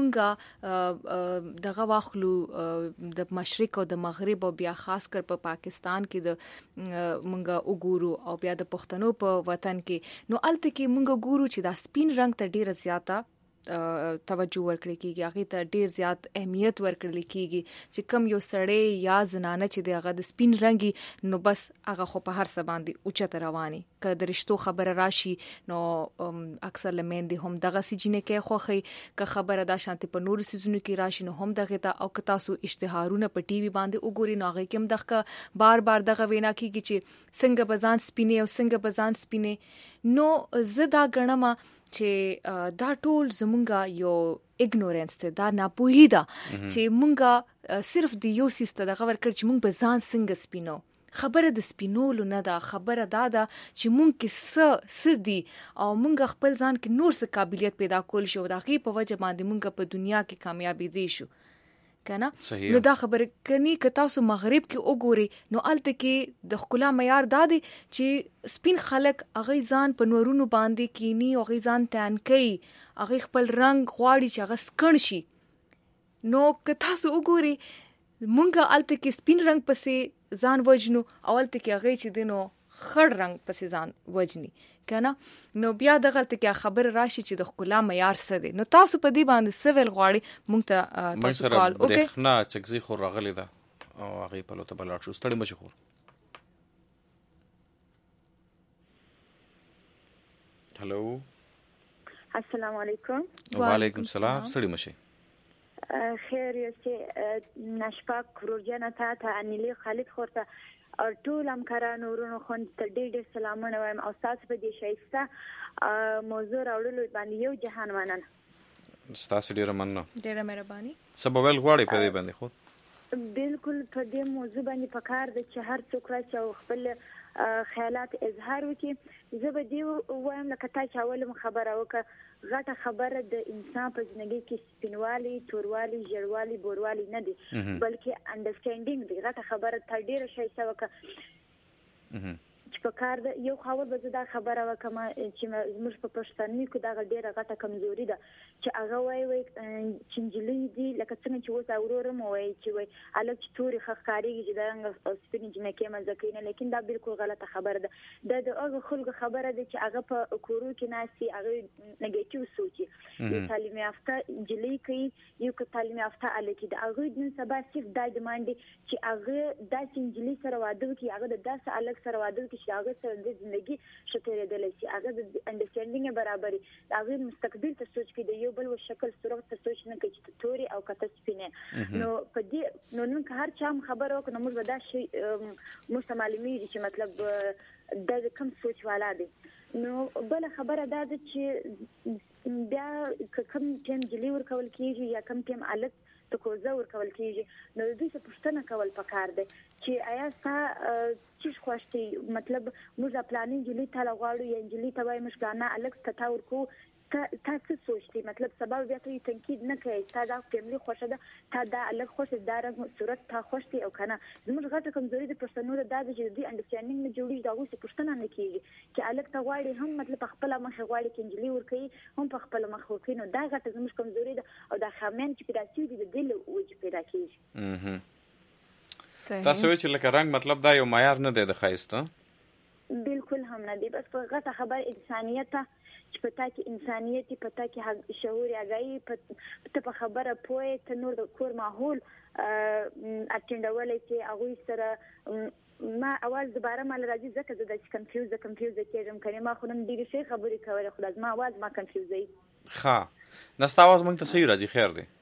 کومګه دغه واخلو د مشرق او د مغرب او بیا خاص کر په پاکستان کې د مونږه وګورو او بیا د پښتنو په وطن کې نو الته کې مونږه ګورو چې دا سپین رنگ ته ډیره زیاته توجه ورکړي کیږي هغه ته ډیر زیات اهمیت ورکړل کیږي چې کم یو سړی یا زنانه چې د هغه د سپین رنگي نو بس هغه خو په هر څه باندې اوچت رواني که د رشتو خبره راشي نو اکثر لمندې هم دغه سجینه کې خوخي که خبره دا شانتي په نور سيزونو کې راشي نو هم دغه ته او که تاسو اشتهارونه په ټي وي باندې وګورئ نو هغه کوم دغه بار دغه وینا کیږي چې څنګه بزان سپینه او څنګه بزان سپینه نو زدا غنما چې دا ټول زمونږه یو اګنورنس ته دا ناپوهی ده چې مونږه صرف د یو سیسته د خبر کړ چې مونږ به ځان څنګه سپینو خبره د سپینولو نه ده خبره دا ده چې مونږ کې څه دي او مونږ خپل ځان کې نور څه قابلیت پیدا کول شو دا غي په وجه باندې مونږ په دنیا کې کامیابی دي شو کنه نو دا خبره کني که تاسو مغرب کې وګوري نو الته کې د خلا معیار دادي چې سپین خلک اغه ځان په نورونو باندې کینی او اغه ځان تان کوي اغه خپل رنگ غواړي چې اغه سکڼ شي نو که تاسو وګوري مونږه الته کې سپین رنگ پسې ځان وجنو او الته کې اغه چې دینو خړ رنگ پسې ځان وجني کنه نو بیا دغه ته کې خبر راشي چې د خلا معیار څه دی نو تاسو په دې باندې سویل غواړي مونږ ته تاسو کال اوکې نه چکزي خو راغلی دا او هغه په لوته بل شو ستړي مشخور هلو السلام علیکم وعلیکم السلام ستړي مشي خیر یسه نشپاک ورجنه ته انیلی خالد خورته او ټول همکارانو ورونو خو ته ډېر سلامونه وایم او تاسو په دې شایسته موضوع راوړلو باندې یو جهان مننه تاسو ډېر مننه ډېر مهرباني سبب ول غواړي په دې باندې خو بالکل په دې موضوع باندې پکار د چې هر څوک راځي او خپل خیالات اظهار وکړي زه به دې وایم لکه تا چې اول خبره وکړه غټه خبره د انسان په ژوند کې سپینوالي توروالی ژړوالی بوروالی نه دي بلکې انډرستانډینګ دی غټه خبره تر ډیره شي سوکه چې په کار د یو خاور به دا خبره وکم چې موږ په پښتني کې دا ډیره غټه کمزوري ده چې هغه وای چې انجلۍ دي لکه څنګه چې وځه اورورم وای چې وای الګ چې توري خخکاریږي چې دا رنګ سپین جنکه مزه کوي نه لیکن دا بالکل غلطه خبره ده د هغه خلکو خبره ده چې هغه په کورو کې ناسي هغه نیگیټیو سوچي د تعلیم یافته انجلۍ کوي یو که تعلیم یافته الګ د هغه د سبا صرف دا ډیماند چې هغه د انجلۍ سره واده کوي هغه د داسې الګ سره واده کوي چې هغه سره د ژوندۍ شتهره شي هغه د انډرستانډینګ برابرۍ هغه مستقبل ته سوچ کوي د یو بل شکل صورت ته سوچ نه کوي چې توري او کته سپینه نو په دې نو نن هر چا خبره وکړو موږ به دا شي مستعملمي چې مطلب د کم سوچ والا دي نو بل خبره دا ده چې بیا کوم ټیم جلی ورکول کیږي یا کوم ټیم الګ ته کوزه ورکول کیږي نو د دې څه پوښتنه کول پکار دی چې آیا ستا چې خوښتي مطلب موږ پلانینګ جلی ته لغواړو یا جلی ته وای مشګانه الګ ته تا ورکو تاسو سوچتي مطلب سبب بیا ته تنقید نه کوي تا دا فیملی خوښه ده تا دا الګ خوښه ده رنګ صورت تا خوښتي او کنه زموږ غټه کمزوري د پښتنو د داده چې د انډرستانډینګ نه جوړي دا غوښتي پښتنه نه کیږي چې الګ ته غواړي هم مطلب خپل مخ غواړي کې انجلي ور کوي هم په خپل مخ ور کوي نو دا غټه زموږ کمزوري ده او دا خامن چې پیدا کیږي د دل وجه پیدا کیږي تاسو چې لکه رنګ مطلب دا یو معیار نه دی د ښایسته بالکل هم نه دی بس په غټه خبر انسانیت چې پتا کې انسانيت پتا کې شعور آگاهي پته په خبره پوهه ته نور د کور ماحول اټینډولای چې هغه سره ما اول دوباره مال راځي ځکه د کنفیوز کېږم کنه ما خو نن ډیره شي خبرې کوله خو ما आवाज ما کنفیوزي ښه نستا आवाज مونږ ته صحیح راځي خیر دی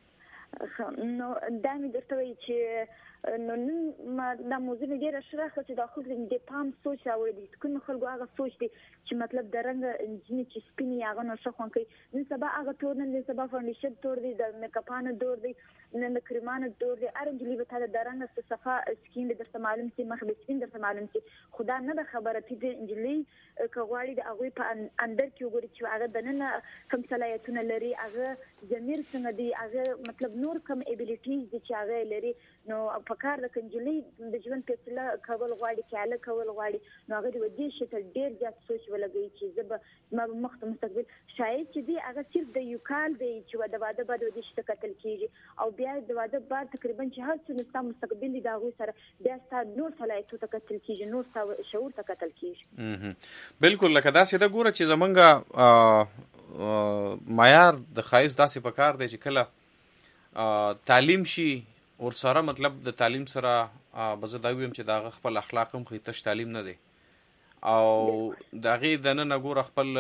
نو دا مې درته وایي چې نو ما دا موضوع ډیره شراخه چې د خلکو د پام سوچ راوړي دي کوم خلکو هغه سوچ دي چې مطلب د رنګ انجنیر چې سپینی هغه نو شخون کوي نن سبا هغه تور نن سبا فاونډیشن تور دي د میک اپانو تور دي نن د کریمانو تور دي ارنجلی به ته د رنګ صفه سکین د معلوم سي مخ د سپین د معلوم سي خدا نه د خبره چې انجلی کغواړي د هغه په اندر کې وګوري چې هغه د نن کوم صلاحیتونه لري هغه ضمیر څنګه دی هغه مطلب نور کوم ابیلیټیز دي چې هغه لري نو په کار د کنجلی د ژوند په کول غواړي کاله کول غواړي نو هغه د ودی شته ډیر ځات سوچ ولګي چې زب ما مخته مستقبل شاید چې دی هغه صرف د یو کال دی چې د واده بعد ودی شته قتل کیږي او بیا د واده بعد تقریبا چې هر څه نستا مستقبل دی دا غو سره بیا ستاسو نور صلاحیت ته قتل کیږي نور ستاسو شعور ته قتل کیږي بالکل لکه دا سیده ګوره چې زمونږ معیار د خایس داسې پکار دی چې کله تعلیم شي اور سره مطلب د تعلیم سره بزه دا ویم چې دا خپل اخلاق هم خېتش تعلیم نه دی او دغه د نن ګور خپل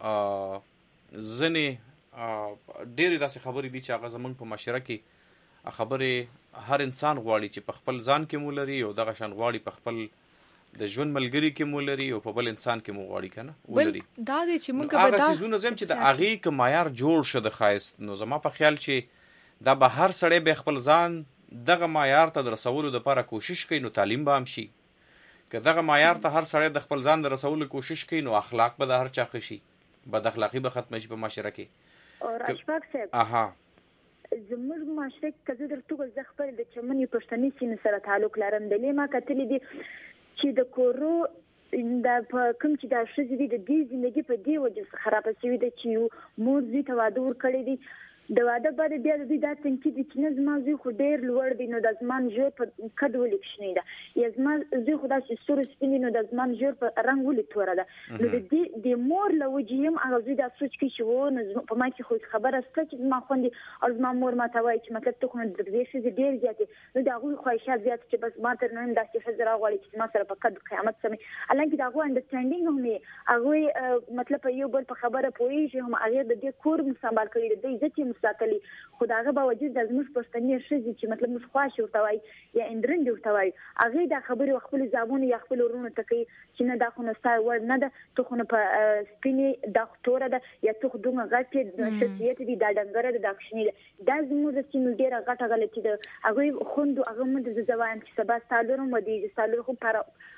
ځنې ډېر داسې خبرې دي چې هغه زمونږ په معاشره کې خبرې هر انسان غواړي چې په خپل ځان کې مولري او دغه شان غواړي په خپل د ژوند ملګری کې مولري او په بل انسان کې مو غواړي کنه ولري دا دي چې موږ به دا سيزونه زم چې د اغه ک معیار جوړ شد خایس نو زما په خیال چې دا به هر سړی به خپل ځان دغه معیار ته رسولو لپاره کوشش کوي نو تعلیم به هم شي که دغه معیار ته هر سړی د خپل ځان د رسولو کوشش کوي نو اخلاق به د هر چا خشي بد اخلاقی به ختم شي په معاشره کې او اشفاق صاحب اها زموږ معاشره کې درته زه خپل د چمنې پښتني سیمې سره تعلق لرم د لیما کتلې دي چې د کورو دا په کوم چې دا شې دي د دې ژوندۍ په دی وجه خراب شوی دي چې مور زی ته واده ور کړی دي د واده بعد بیا د دې د تنکید چې نه زما زوی خو ډیر لوړ دی نو د زمان ژور په کډ ولیکشنی ده یا زما زوی خو داسې سور سپین نو د زمان ژور په رنګ ولې توره ده نو د دې د مور له وجې هم هغه زوی د سوچ کې شو نو په ما کې خو خبره ست چې ما خوندې او زما مور ما ته وایي چې مطلب ته خو د دې شې ډیر زیاتې نو دا غوښ خواهشات زیات چې بس ما تر نن داسې حضور غواړي چې ما سره په کډ قیامت سمي الانکه دا غو انډرستانډینګ هم هغه مطلب یو بل په خبره پوهیږي هم هغه د دې کور مستقبل کوي د عزت مساتلی خداغه باوجود د زموږ پښتني شې چې مطلب مش خواش ورته وای یا اندرند ورته وای هغه د خبرې خپل ځابونه یا خپل ورونه تکي چې نه دا خو نه ستای ور نه ده ته خو نه په سپینی د خطوره ده یا ته خو دوه غټه شخصیت دي د ډنګره د اکشنی ده زموږ د سیمه ډیره غټه غلطي ده هغه خوند هغه مد د ځوان چې سبا ستالو مو دي ستالو خو پر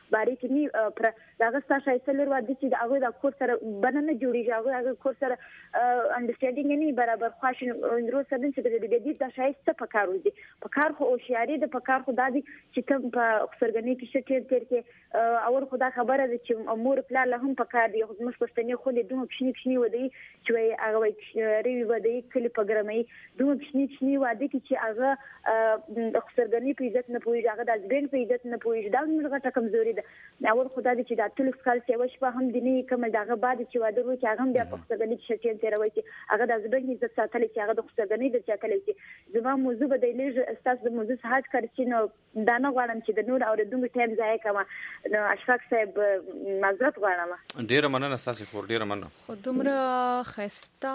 باري کې ني پر دغه ستاسو ایسلر واده چې هغه د کور سره بننه جوړیږي هغه کور سره انډرستانډینګ نه برابر خواشن اندرو سره چې د دې د شایسته پکارو دي پکار خو هوښیاري د پکار خو دادي چې ته په اکثرګنی کې شټیر کې اور خدا خبره ده چې امور پلا له هم پکار دي خو مش پښتني خو له دوه کښنی ودی چې هغه ری ودی کلی پروګرامي دوه کښنی واده کې چې هغه اکثرګنی په عزت نه پوي هغه د ځبین په عزت نه پوي دا موږ غټه کمزوري ده اور خدا دې چې د ټول سکال څه وشپه هم دي نه کوم دغه بعد چې واده وو چې هغه بیا په اکثرګنی کې شټیر تیروي چې هغه د ځبین عزت ساتل چې هغه د اکثرګنی د چاتل چې زما موضوع به د لږ استاد د موضوع صحت کړ چې نو دا نه غواړم چې د نور او د دوه ټیم ځای کما نو اشفاق صاحب معذرت غواړم ډیره مننه تاسو خور ډیره مننه خو دومره خسته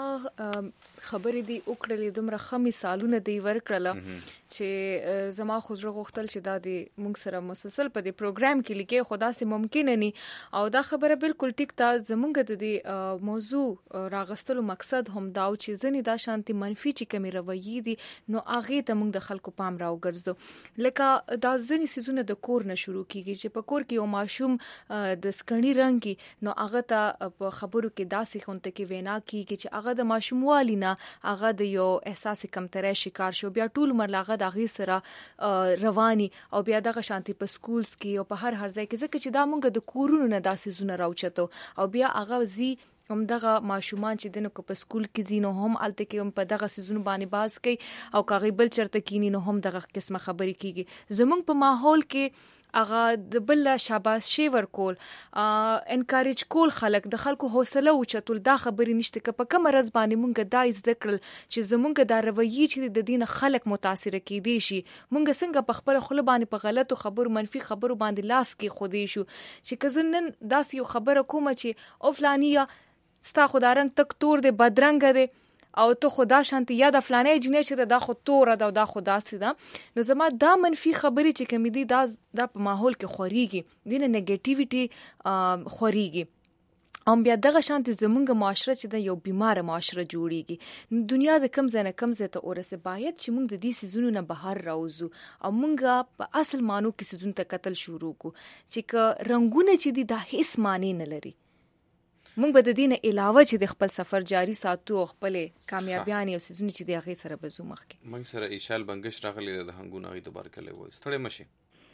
خبرې دی وکړلې دومره خمي سالونه دی ورکړله چې زما خو زړه غوښتل چې دا دی موږ سره مسلسل په دې پروګرام کې لیکي خدا سي ممکن نه او دا خبره بالکل ټیک تا زمونږ د دې موضوع راغستلو مقصد هم دا چې ځنی دا شانتي منفي چې کمی رویې دي نو هغه ته موږ د خلکو پام راو ګرځو لکه دا ځنی سيزونه د کور نه شروع کیږي چې په کور کې یو ماشوم د سکڼي رنګ نو هغه ته په خبرو کې داسې خونته کې وینا کیږي چې هغه د ماشوم والینا هغه د یو احساس کمترۍ شکار شو بیا ټول مرلاغه د غي سره رواني او بیا دغه شانتي په سکولز کې او په هر ځای کې ځکه چې دا مونږ د کورونو نه داسې زونه راوچتو او بیا هغه زی هم دغه ماشومان چې دنه کو په سکول کې زینو هم الته کې هم په دغه سيزونو باندې باز کوي او کاغي بل چرته کینی نو هم دغه قسمه خبرې کیږي زمونږ په ماحول کې اغه د بل شاباشي ورکول انکارج کول خلک د خلکو حوصله او چتول دا خبرې نشته ک په کوم رز باندې مونږ دای ذکر چې زمونږ د رویې چې د دین خلک متاثر کیدي شي مونږ څنګه په خپل خپل باندې په غلطو خبرو منفي خبرو باندې لاس کې خودي شو چې کزنن داس یو خبره کومه چې او فلانیه ستا خدارنګ تک تور دے بدرنګ دے او ته خدا شانتی یا د فلانه جنې چې دا خو تور دا دا خدا سي دا نو زما دا منفي خبرې چې کمی دي دا په ماحول کې خوريږي دینه نیگیټیویټي خوريږي ام بیا دغه شانتي زمونږ معاشره چې د یو بیمار معاشره جوړیږي دنیا د کم ځای ته اورسه باید چې موږ د دې سيزونو نه بهر راوځو او موږ په اصل مانو کې سيزون ته قتل شروع کو چې ک رنگونه چې دي دا هیڅ معنی نه لري مونږ به د دین علاوه چې د خپل سفر جاری ساتو او خپل کامیابیان او سيزونه چې د هغه سره بزو مخکې مونږ سره ایشال بنگش راغلی د هنګونو غي تبار کله وای ستړي مشي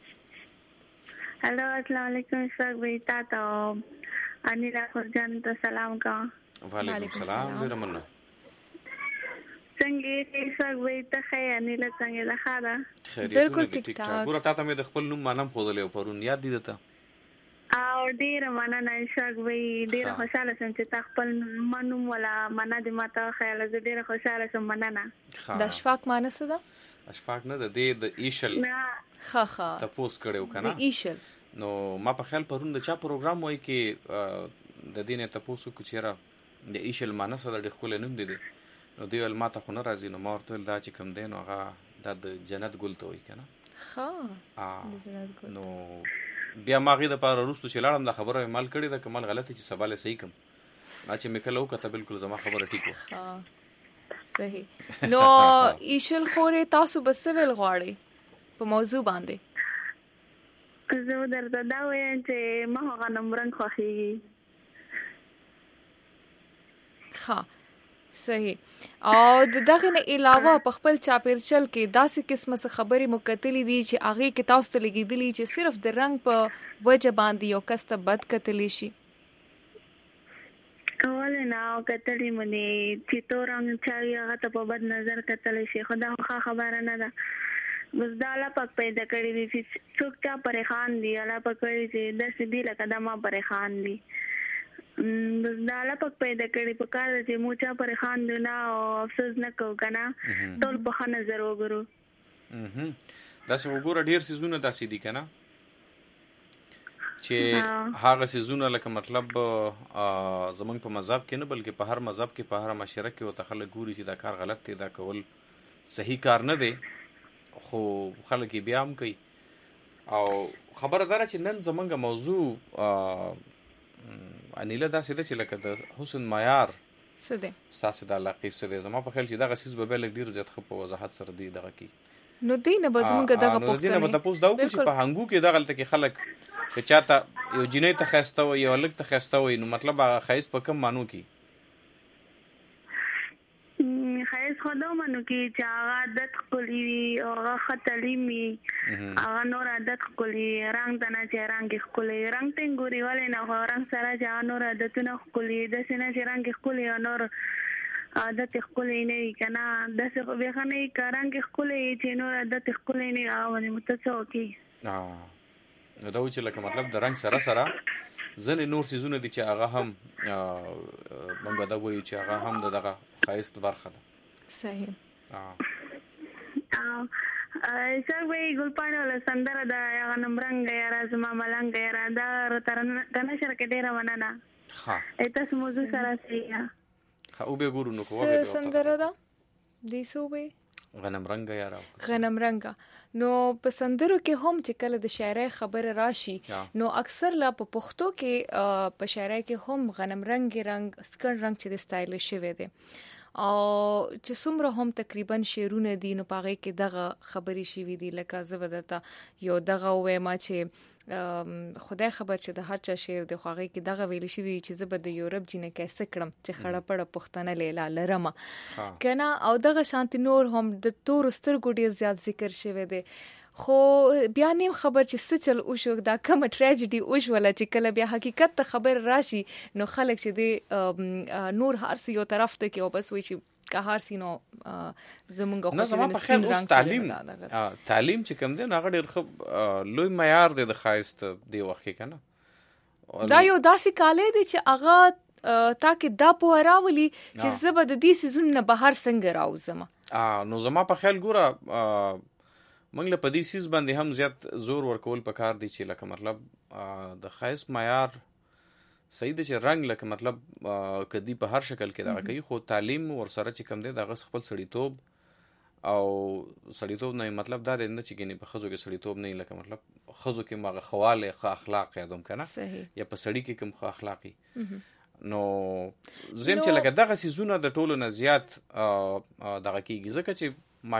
هلو السلام علیکم سر بیتا تو انیلا خورجان ته سلام کا وعلیکم السلام ډیر مننه څنګه سر بیتا خیر انیلا څنګه ده خاله بالکل ټیک ټاک ګوره تاسو مې د خپل نوم مانم خودلې پرون یاد دي ته او ډیر مننه شګ وی ډیر خوشاله سم چې خپل منوم ولا مننه د ماته خیال ز ډیر خوشاله سم مننه د اشفاق معنی څه ده اشفاق نه د ایشل ها تاسو کړو کنه د ایشل نو ما په خیال پرون د چا پروګرام وای کې د دینه تاسو کو چیرې د ایشل معنی څه د خپل نوم دي نو دی ول ماته خو نه راځي نو ما ورته دا چې کم دین هغه د جنت ګل ته وای کنه نو بیا ماغه د پاره روستو چې لاړم د خبره مال کړی د کمال غلطی چې سباله صحیح کم چې مکلو کته بالکل زما خبره ټیک و صحیح نو ایشل خورې تاسو بس ویل غواړي په موضوع باندې زه درته دا وایم چې ما هغه نمبرنګ خوښیږي ها صحیح او دغه نه علاوه په خپل چاپیرچل کې داسې قسمه خبرې مکتلې دي چې هغه کې تاسو ته لګیدلی چې صرف د رنگ په وجه باندې یو کس ته بد کتلی شي اول نه کتلې منی چې تو رنگ چاري هغه ته په بد نظر کتلی شي خدا خبره نه ده بس دا لا پک پیدا کړی دي چې څوک چا پریخان دي الا پکړی چې د سدي لکه دما پریخان دي بس دا لا پک پیدا کړی په کار چې موچا پریخان دي نه او افسوس نه کو کنه ټول په خنه نظر وګورو دا څه وګوره ډیر سيزونه داسې دي کنه چې هغه سيزونه لکه مطلب زمونږ په مذهب کې نه بلکې په هر مذهب کې په هر مشرک کې وته خلک ګوري چې دا کار غلط دی دا کول صحیح کار نه دی خو خلک بیا هم کوي او خبره دار چې نن زمونږ موضوع انیله دا سده چې لکه د حسن معیار سده تاسو د علاقې سده زما په خیال چې دا غسیز به بل ډیر زیات خو په وضاحت سره دی دغه کی نو دینه به زمونږ دغه نو دینه به تاسو دا وکړي چې په هنګو کې دغه تل کې خلک که چاته یو جنې ته خسته وي یو لګ ته خسته وي نو مطلب هغه خیس په کم مانو کې خیس خدا منو کې چې هغه عادت کولی او هغه ختلیمي هغه نور عادت کولی رنگ دنا چې رنگ کولی رنگ ټینګوري ولې نه رنگ سره چې نور عادتونه کولی د سینې چې رنگ کولی نور عادت کولی نه کنا د څه به خنه رنگ کولی چې نور عادت کولی نه او متڅو کې نو دا و چې لکه مطلب د رنگ سره سره ځنې نور سيزونه دي چې هغه هم موږ دا وایو چې هغه هم دغه خایست برخه ده صحیح سوي ګلپاڼه له سندره دا غنمرنګ یا زما ملنګ یا دا ترنه شرکت ډیره وننه ها تاسو موضوع سره سیا او به ګورو نو کوه سندره دا دې سو به غنمرنګ یا غنمرنګ نو په سندرو کې هم چې کله د شاعرۍ خبره راشي نو اکثر لا په پښتو کې په شاعرۍ کې هم غنمرنګ رنگ سکن رنگ چې د سټایل شوی دی او چې څومره هم تقریبا شعرونه دي نو پاره کې دغه خبري شوی دي لکه زبدتا یو دغه وېما چې خدای خبر چې د هر چا شعر د خوغه کې دغه ویل شوی چې زبد یورپ جنې کیسه کړم چې خړه پړه پښتنه لیلا لرمه کنه او دغه شانتی نور هم د تور سترګو ډیر زیات ذکر شوی دی خو بیا نیم خبر چې څه چل او شو دا کوم ټریجډي او ولا چې کله بیا حقیقت ته خبر راشي نو خلک چې دی نور هر څه یو طرف ته کې او بس وای چې که هر سینو زمونږ خو نه په خیر اوس تعلیم چې کوم دی هغه ډیر لوی معیار دی د خایست دی وخت کې کنه دا یو داسې کاله دی چې هغه تاکي دا په راولي چې زبد د دې سيزونه بهر څنګه راوځم نو زما په خیال ګوره موږ له پدې سیس باندې هم زیات زور ورکول پکار دی چې لکه مطلب د خایست معیار صحیح دی چې رنگ لکه مطلب کدی په هر شکل کې دا کوي خو تعلیم ورسره چې کم دی دغه خپل سړیتوب او سړیتوب نه مطلب دا دی نه چې ګنې په خزو کې سړیتوب نه لکه مطلب خزو کې ماغه خواله ښه اخلاق یادوم کنه یا په سړی کې کوم ښه اخلاقی نو زم چې لکه دغه سيزونه د ټولو نه زیات دغه کیږي ځکه چې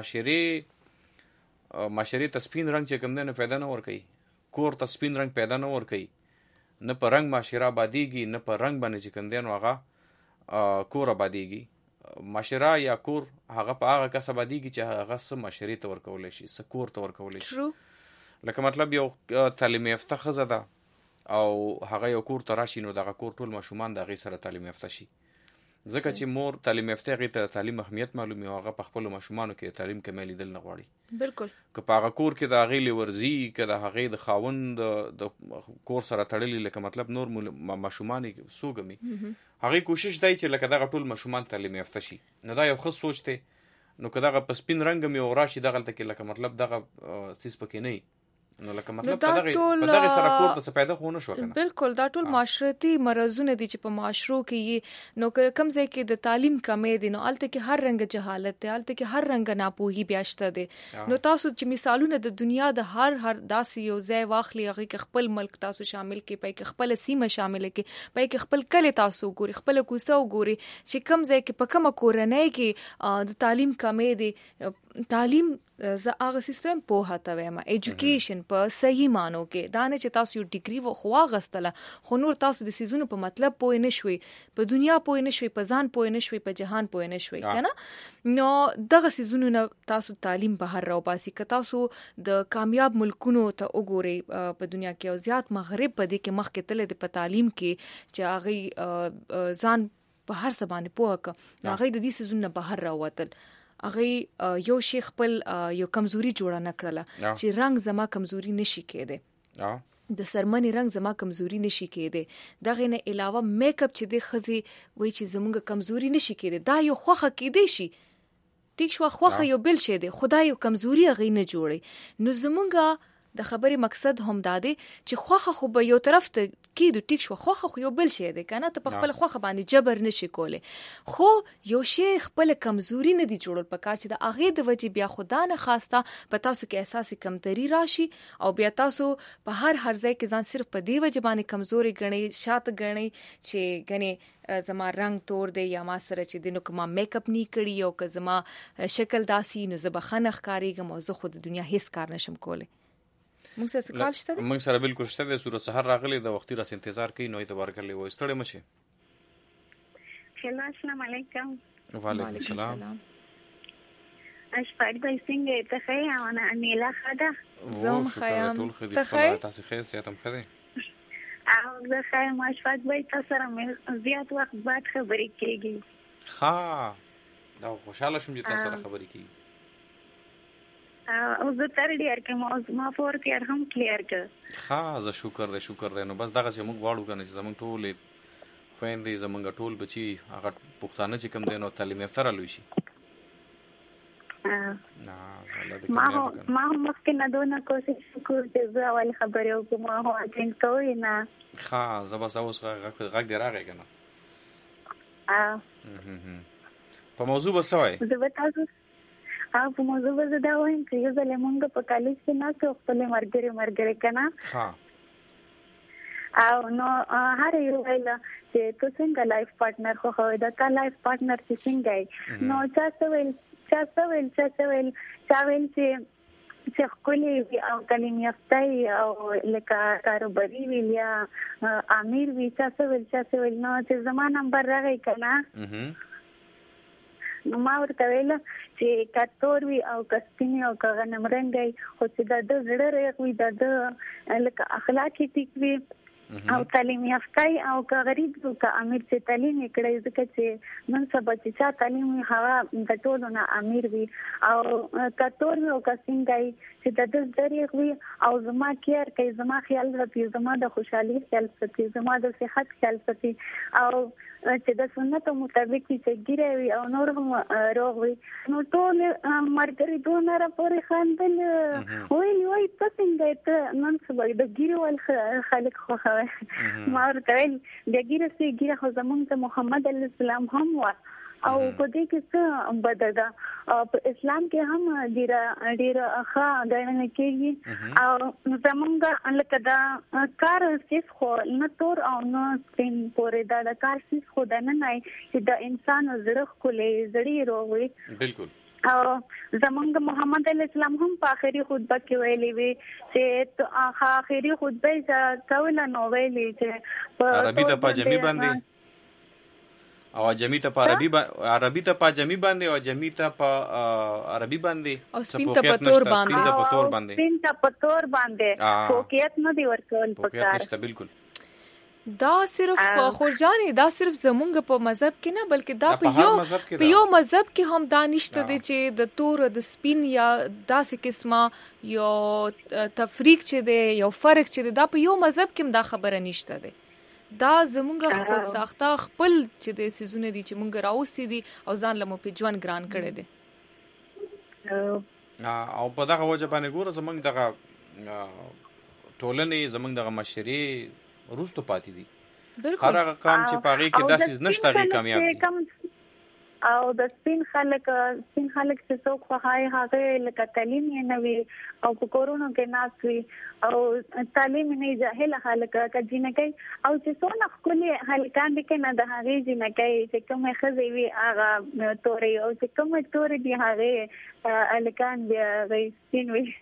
معاشري تسپین رنگ چې کوم نه پیدا نه ور کوي کور تسپین رنگ پیدا نه ور کوي نه په رنگ معاشره آبادیږي نه په رنگ باندې چې کوم دی نو هغه کور آبادیږي معاشره یا کور هغه په هغه کس آبادیږي چې هغه سم معاشري ته ورکول شي سکور ته ورکول شي لکه مطلب یو تعلیم یافته خزه ده او هغه یو کور ته راشي نو دغه کور ټول ماشومان دغه سره تعلیم یافته شي ځکه چې مور تعلیم یافته غي ته تعلیم اهمیت معلومي او هغه په خپل ماشومانو کې تعلیم کمالي دل نه غواړي بالکل که په هغه کور کې د غیلې ورزي که د هغه د خاوند د کور سره تړلې لکه مطلب نور ماشومان سوګمي هغه کوشش دی چې لکه دغه ټول ماشومان تعلیم یافته شي نو دا یو ښه سوچ دی نو که دغه په سپین رنگ مې وراشي دغه تل لکه مطلب دغه سیس پکې نه نو لکه مطلب په دغه سره کور ته پیدا خو نه شو کنه بالکل دا ټول معاشرتي مرزونه دي چې په معاشرو کې نو کم ځای کې د تعلیم کمې دي نو الته کې هر رنګ جهالت دی الته کې هر رنګ ناپوهي بیاشته دي نو تاسو چې مثالونه د دنیا د هر داسې یو ځای واخلي هغه کې خپل ملک تاسو شامل کې پای کې خپل سیمه شامل کې پای کې خپل کله تاسو ګوري خپل کوڅه وګوري چې کم ځای کې په کومه کورنۍ کې د تعلیم کمې دي تعلیم ز هغه سیستم په هاته وایم ایجوکیشن په صحیح مانو کې دا نه چې تاسو یو ډیګري و خو غستله خو نور تاسو د سيزونو په مطلب پوه نه شوي په دنیا پوه نه شوي په ځان پوه نه شوي په جهان پوه نه شوي کنه نو دغه سيزونو نه تاسو تعلیم بهر راو باسي که تاسو د کامیاب ملکونو ته وګورئ په دنیا کې او زیات مغرب په دې کې مخ کې تل د په تعلیم کې چې هغه ځان په هر څه باندې پوه ک هغه د دې سيزونو بهر راوتل هغه یو شی خپل یو کمزوري جوړه نکړله چې رنگ زما کمزوري نشي کېده د سرمنې رنگ زما کمزوري نشي کېده دغه نه علاوه میک اپ چې د خزي وای چې زموږ کمزوري نشي کېده دا یو خوخه کېده شي ټیک شو خوخه یو بل شي ده خدای یو کمزوري هغه نه جوړي نو زموږ د خبرې مقصد هم دا دی چې خوخه خو به یو طرف ته کېدو ټیک شو، خوخه خو یو بل شی دی کنه، ته په خپل خوخه باندې جبر نشي کولی، خو یو شی خپل کمزوري نه دی جوړول پکار چې د هغې د وجې بیا خدا نه خواسته په تاسو کې احساس کمتري راشي او بیا تاسو په هر ځای کې ځان صرف په دې وجې باندې کمزوري ګڼئ، شاته ګڼئ چې ګنې زما رنګ تور دی یا ما سره چې دی نو که ما میک اپ نی کړي او که زما شکل داسي نو زه به ښه نه ښکارېږم او زه خو د دنیا هیڅ کار نشم کولی. موږ سره څه کار شته دی؟ موږ سره بالکل شته دی. صورت سحر راغلی د وختي راس انتظار کوي، نو اعتبار کړلی وایي ستړی مه شي. السلام علیکم. وعلیکم السلام. اشفاق بھائی څنګه ته ښه یې؟ انا انیلا ښه ده؟ زه هم ښه یم. ته ښه یې؟ تاسې ښه یې؟ صحت هم ښه دی؟ او زه ښه یم. اشفاق بھائی تا سره مې زیات وخت بعد خبرې کېږي. ښه، دا خوشحاله شوم چې تا سره خبرې کېږي. او زه تر ډیر کې ما فورت یار هم کلیر کړ. ښه، زه شکر دی. نو بس دغسې موږ غواړو که نه چې زموږ ټولې خویندې زموږ ټول بچي هغه پښتانه چې کوم دی نو تعلیم یافته رالوی شي. ما هم مخکې نه دونه کوشش وکړو چې زه اول خبرې وکړم، ما هم اټینډ کوئ نه. ښه، زه بس اوس غږ دې راغی که نه. په موضوع به څه وایې؟ زه به تاسو په موضوع به زه دا وایم چې یو ځل مونږ په کالج کې ناست وو خپلې ملګرې که نه، او نو هر یو ویل چې ته څنګه لایف پارټنر خوښوې، دا تا لایف پارټنر چې څنګه یې؟ نو چا ویل چې ښکلې وي او تعلیم یافته وي او لکه کاروباري وي یا امیر وي، چا څه ویل. نو چې زما نمبر راغی که نه، نو ما ورته ویله چې که تور وي او که سپین وي او که غنم رنګی، خو چې د ده زړه ریغ وي، د ده لکه اخلاق یې ټیک وي او تعلیم یافته وي، او که غریب وي که امیر چې تعلیم یې کړی، ځکه چې نن سبا چې چا تعلیم وي هغه د ټولو نه امیر وي، او که تور وي او که سپین وي چې د ده زړه ریغ وي او زما کیر کوي، زما خیال ساتي، زما د خوشحالي خیال ساتي، زما د صحت خیال ساتي، او چې د سنتو مطابق چې ګیره وي او نور هم روغ وي. نو ټول ملګري دونه راپورې خندل، وایي ته څنګه یې، ته نن سبا د ګیرې ول خلک خوښوي. ما ورته ویل د ګیره سي ګیره خو زمونږ د محمد علیه السلام هم وه، او په دې کې څه بده ده، په اسلام کې هم ډېره ښه ګڼل کېږي، او زمونږ لکه دا کار سیس خو نه تور او نه سپین پورې دا د کار سیس خو د نه نه چې د انسان زړه ښکلی زړی روغ وي. بالکل. او زمونږ محمد علیه السلام هم په آخري خطبه کې ویلي وي چې آخري خطبه یې کوله، نو ویلي چې په عربي ته په اجمي باندې او اجمی ته په عربي ته په اجمی باندې او اجمی ته په عربي باندې او سپین ته په تور باندې سپین ته په تور باندې فوقیت نه دی ورکول پکار. بالکل. دا صرف خورجانې دا صرف زمونږ په مذهب کې نه بلکې دا په یو مذهب کې هم دا نشته دی چې د تور د سپین یا داسې قسمه یو تفریق چې دی یو فرق چې دی، دا په یو مذهب کې هم دا خبره نشته دی. دا زمونږ خود ساخته خپل چې د سیزونه دي چې مونږ راوستي دي او ځان له مو په ژوند ګران کړی دی. او په دغه وجه باندې ګوره زمونږ دغه ټولنې زمونږ دغه مشرې وروسته پاتې دي. هر هغه کام چې په هغې کې داسې نشته هغې کامیاب دي. او د سپین خلک چې څوک خوښوي هغه لکه تعلیم یې نه وي او په کورونو کې ناست وي او تعلیم نه جاهل خلک که جینکۍ او چې څونه ښکلي هلکان دي که نه د هغې جینکۍ چې کومې ښځې وي هغه تورې او چې کومې تورې دي هغې هلکان دي هغې سپین وي.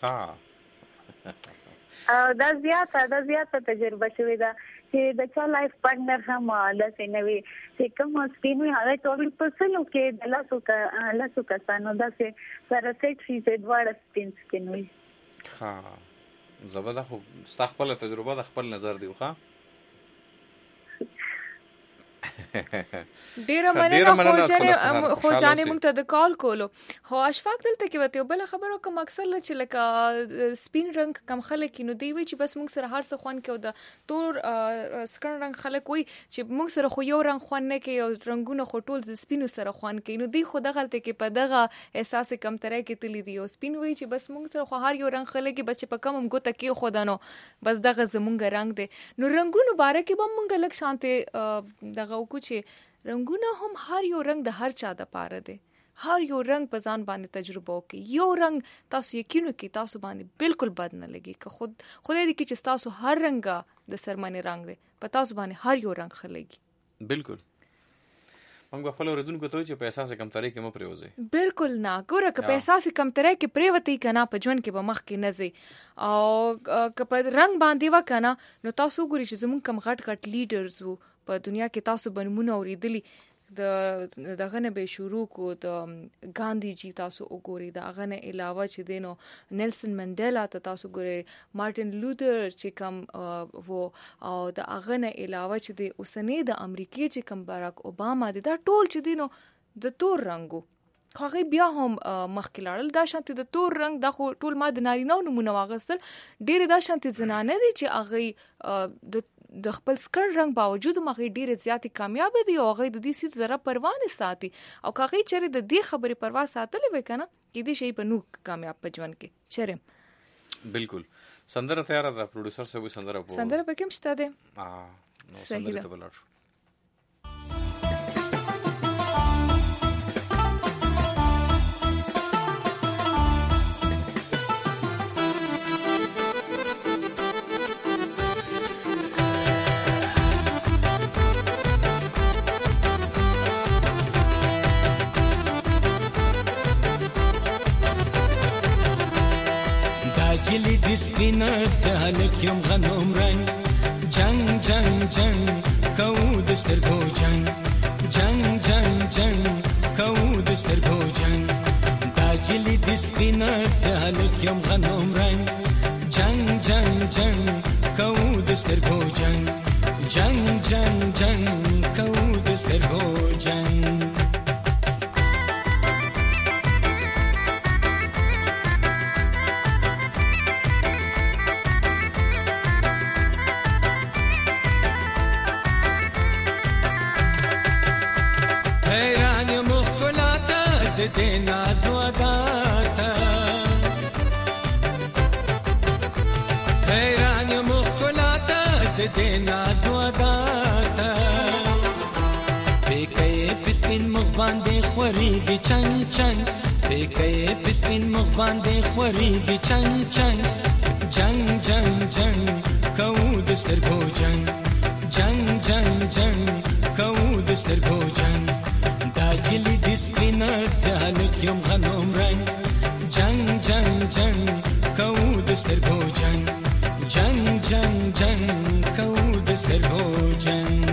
او دا زیاته تجربه شوې ده چې د چا لایف پارټنر هم داسې نه وي چې کوم سپین وي هغه ټول په سلو کې د لسو کسانو داسې سره سیټ شي چې دواړه سپین وي. زه به دا خو ستا خپله تجربه د خپل نظر دی ښه ډیره مننه خو جانې موږ ته د کال کولو. خو اشفاق دلته کې وته بل خبرو کوم اکثر چې لکه سپین رنگ کم خلک نو دی وی چې بس موږ سره هر څه خوان کې او د تور سکن رنگ خلک وي چې موږ سره خو یو رنگ خوان نه کوي او رنگونه خو ټول د سپینو سره خوان کوي. نو دی خو د غلطه کې په دغه احساس کم ترې کې تللی دی او سپین وی چې بس موږ سره خو هر یو رنگ خلک بس چې په کم هم ګوته کې خو دانو بس دغه زمونږ رنگ دی. نو رنگونو باره کې به موږ لک شانته دغه کو چې رنگونه هم هر یو رنگ د هر چا د پاره دی. هر یو رنگ په ځان باندې تجربه وکي. یو رنگ تاسو یقینو کې تاسو باندې بالکل بد نه لګي که خدای دې کې چې تاسو هر رنگ د سرمنې رنگ دی په تاسو باندې هر یو رنگ خلګي. بالکل موږ خپل اوریدونکو ته چې په احساس کمترۍ کې مو پریوځي. بالکل نه ګوره که په احساس کمترۍ کې پریوتی کنه په ژوند کې به مخ کې نه ځي او که په رنگ باندې وکنه نو تاسو ګوري چې زمون کم غټ غټ لیډرز وو په دنیا کې تاسو بنمونه اوریدلی دغه نه به شروع کو د ګاندھی جی تاسو وګورئ دغه نه علاوه چې دینو نیلسن منډیلا ته تاسو ګورئ مارټین لوتر چې کوم وو او دغه نه علاوه چې د اوسنۍ د امریکای چې کوم باراک اوباما دا ټول چې دینو د تور رنگو خو بیا هم مخکې لاړل. دا شانتي د تور رنگ د خو ټول ما د نارینه نمونه واغستل ډېر دا شانتي زنانه دي چې هغه د خپل سکر رنگ باوجود مغه ډیره زیاتی کامیاب دي او هغه د دې سیس زره پروا نه ساتي او هغه چیرې د دې خبرې پروا ساتلې وکنه کې دې شی په نو کامیاب په ژوند کې چیرې. بالکل سندره تیار ده پروډوسر سبو سندره په کوم شته ده نو سندره ته بلار جلی دسپینا سالک یم غنوم رنگ جنگ جنگ جنگ کو دسترګو جنگ جنگ جنگ جنگ کو دسترګو جنگ دا جلی دسپینا سالک یم غنوم رنگ جنگ جنگ جنگ کو دسترګو جنگ جنگ جنگ جنگ کو دسترګو جنگ دینا زوداتا حیران مخلاتا دینا زوداتا بیکای پسپین مخ باندې خوریږي چنگ چنگ بیکای پسپین مخ باندې خوریږي چنگ چنگ جنگ جنگ جنگ کو دسترګو جنگ جنگ جنگ جنگ کو دسترګو جنگ دا جلی دسپینا سالک یم غنوم رنگ جنگ جنگ جنگ کو دسترګو جنگ جنگ جنگ جنگ کو دسترګو جنگ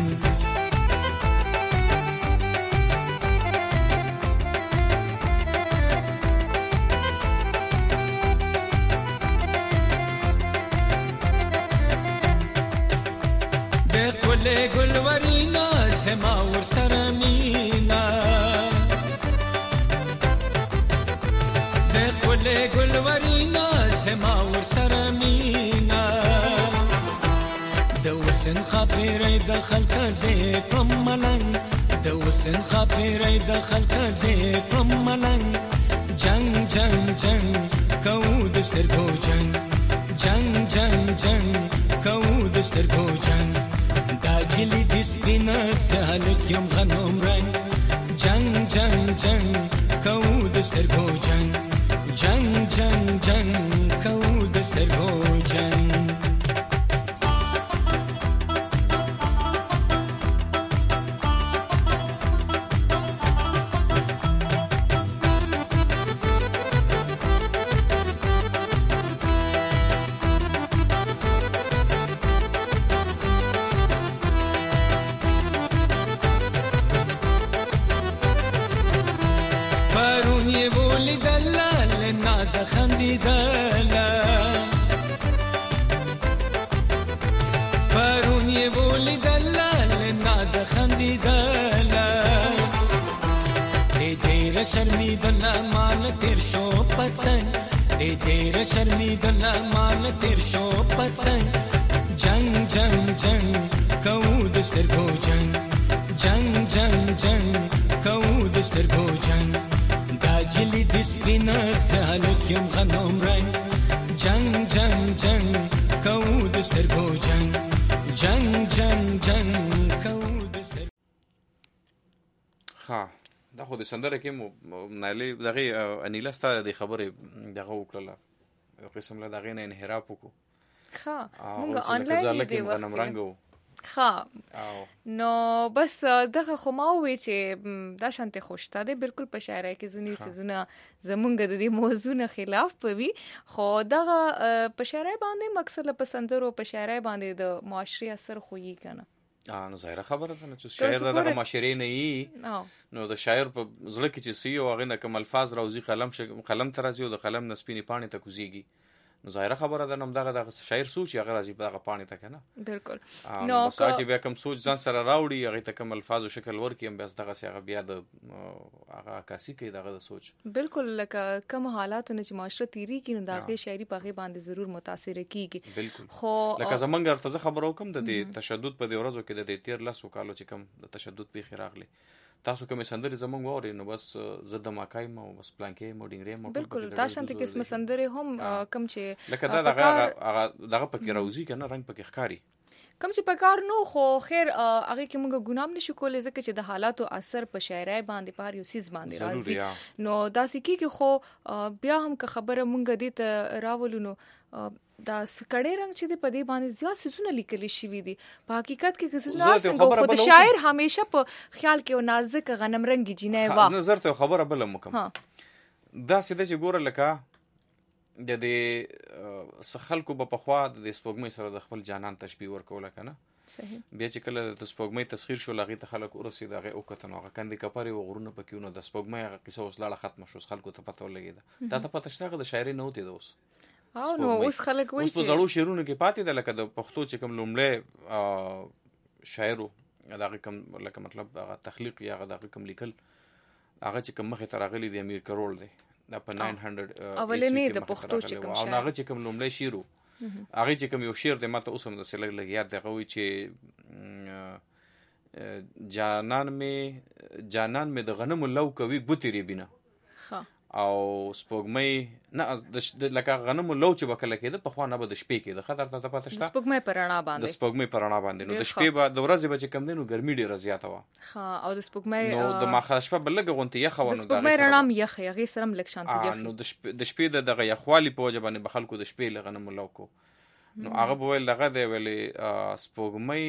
د خپل ګلورینا سما ور سره مینا له ګلورینا سما ور سره مینا د وسن خبرې د خلک زه کوم ملنګ د وسن خبرې د خلک زه کوم ملنګ جنگ جنگ جنگ کو دسترګو جنگ جنگ جنگ جنگ کو دسترګو جنگ دا جلی دسپینا سالک یم غنوم رنگ جنگ جنگ جنگ کو دسترګو جنگ جنگ جنگ جنگ کو دسترګو جنگ خندیدلا پرونی بولی دلال ناز خندی لیدله ډېر شرمیدله مال تیر شو پتنګ ډېر شرمیدله مال تیر شو پتنګ جنگ جنگ جنگ کوو د سترګو جنگ جنگ جنگ جنگ کوو د سترګو جنگ دا جلی د سپینه هلک یم غنم رنګ جنگ جنگ جنگ کوو د سترګو جنگ جنگ جنگ جنگ کوو د سترګو. ها دا خو د سندره کې نایلې دغه انیلا ستا د خبرې دغه وکړله یو قسم له دغه نه انحراف وکړو. ها موږ آنلاین دی وخت ها نو بس دغه خو ما وی چې دا شانته خوشته ده بالکل په شاعرۍ کې ځنی سيزونه زمونږ د دې موضوع نه خلاف پوي خو دغه په شاعرۍ باندې مقصد په سندرو په شاعرۍ باندې د معاشري اثر خوې کنه نو ظاهره خبره ده چې شاعر دغه معاشري نه وي نو د شاعر په زړه کې چې سی او هغه نه کوم الفاظ راوځي قلم ترازي او د قلم نسپینی پانی ته کوزيږي نو ظاهره خبره ده نو دغه شاعر سوچ هغه راځي په هغه پانی ته کنه بالکل نو ساجي بیا کوم سوچ ځان سره راوړي هغه ته کوم الفاظ او شکل ورکي هم بس دغه هغه بیا د هغه عکاسي کوي دغه سوچ بالکل لکه کوم حالات نه چې معاشره تیری کې نو دغه شاعري په غي باندې ضرور متاثر کیږي بالکل خو لکه زمونږ ارته خبرو کوم د تشدد په دی ورځو کې د 13 کالو چې کوم د تشدد په خراغلي تاسو کوم سندري زمونږ ووري نو بس زده ماکای مو بس پلانکې مو ډینګري مو بالکل دا شانته قسم سندري هم کم چې لکه دا دغه پکې راوځي کنه رنگ پکې ښکاری کم چې پکار نو خو خیر هغه کې موږ ګنام نشو کولای ځکه چې د حالاتو اثر په شاعرۍ باندې په یو سیس باندې راځي نو دا سکی کې خو بیا هم که خبره مونږ دې ته راولو نو دا سکړې رنگ چې په دې باندې زیات سيزونه لیکل شوی دي په حقیقت کې سيزونه څنګه خو د شاعر همیشه په خیال کې او نازک غنم رنگي جنې وا نظر ته خبره بل مکم دا سیده چې ګوره لکه د دې خلکو په خوا د سپوږمۍ سره د خپل جانان تشبيه ورکول کنه صحیح بیا چې کله د سپوږمۍ تسخير شو لغې ته خلک ورسېد هغه او کتنو هغه کندې کپاري و غرونه پکېونه د سپوږمۍ هغه قصه اوس لاړه ختم شو خلکو ته پته ولګېده دا ته پته شته د شاعري نه وته دوس او نو اوس خلک وایي چې زړو شعرونه کې پاتې ده لکه د پښتو چې کوم لومړی شاعرو هغه کوم لکه مطلب هغه تخلیق یا هغه کوم لیکل هغه چې کوم مخه ترغلي د امیر کرول دی دا په 900 اولنې د پښتو چې کوم شاعر هغه چې کوم لومړی شعرو هغه چې کوم یو شعر د ماته اوسم د سلګ یاد دی غوي چې جانان می د غنم لو کوي ګوتری بینه او سپوږمۍ نه لکه غنم لو چې وکړه کېده په خوا نه به د شپې کې د خطر ته پته شته سپوږمۍ پرانا باندې د سپوږمۍ پرانا باندې نو د شپې به د ورځې به چې کم دینو ګرمي ډیره زیاته و او د سپوږمۍ نو د ماخه شپه بلګ غونته یخ و نو د سپوږمۍ رڼا یخ هغه سره ملک شانتي یخ نو د شپې دغه یخوالي په وجه باندې بخلکو د شپې لغنم لو کو نو هغه به ول لغه دی ویلي سپوږمۍ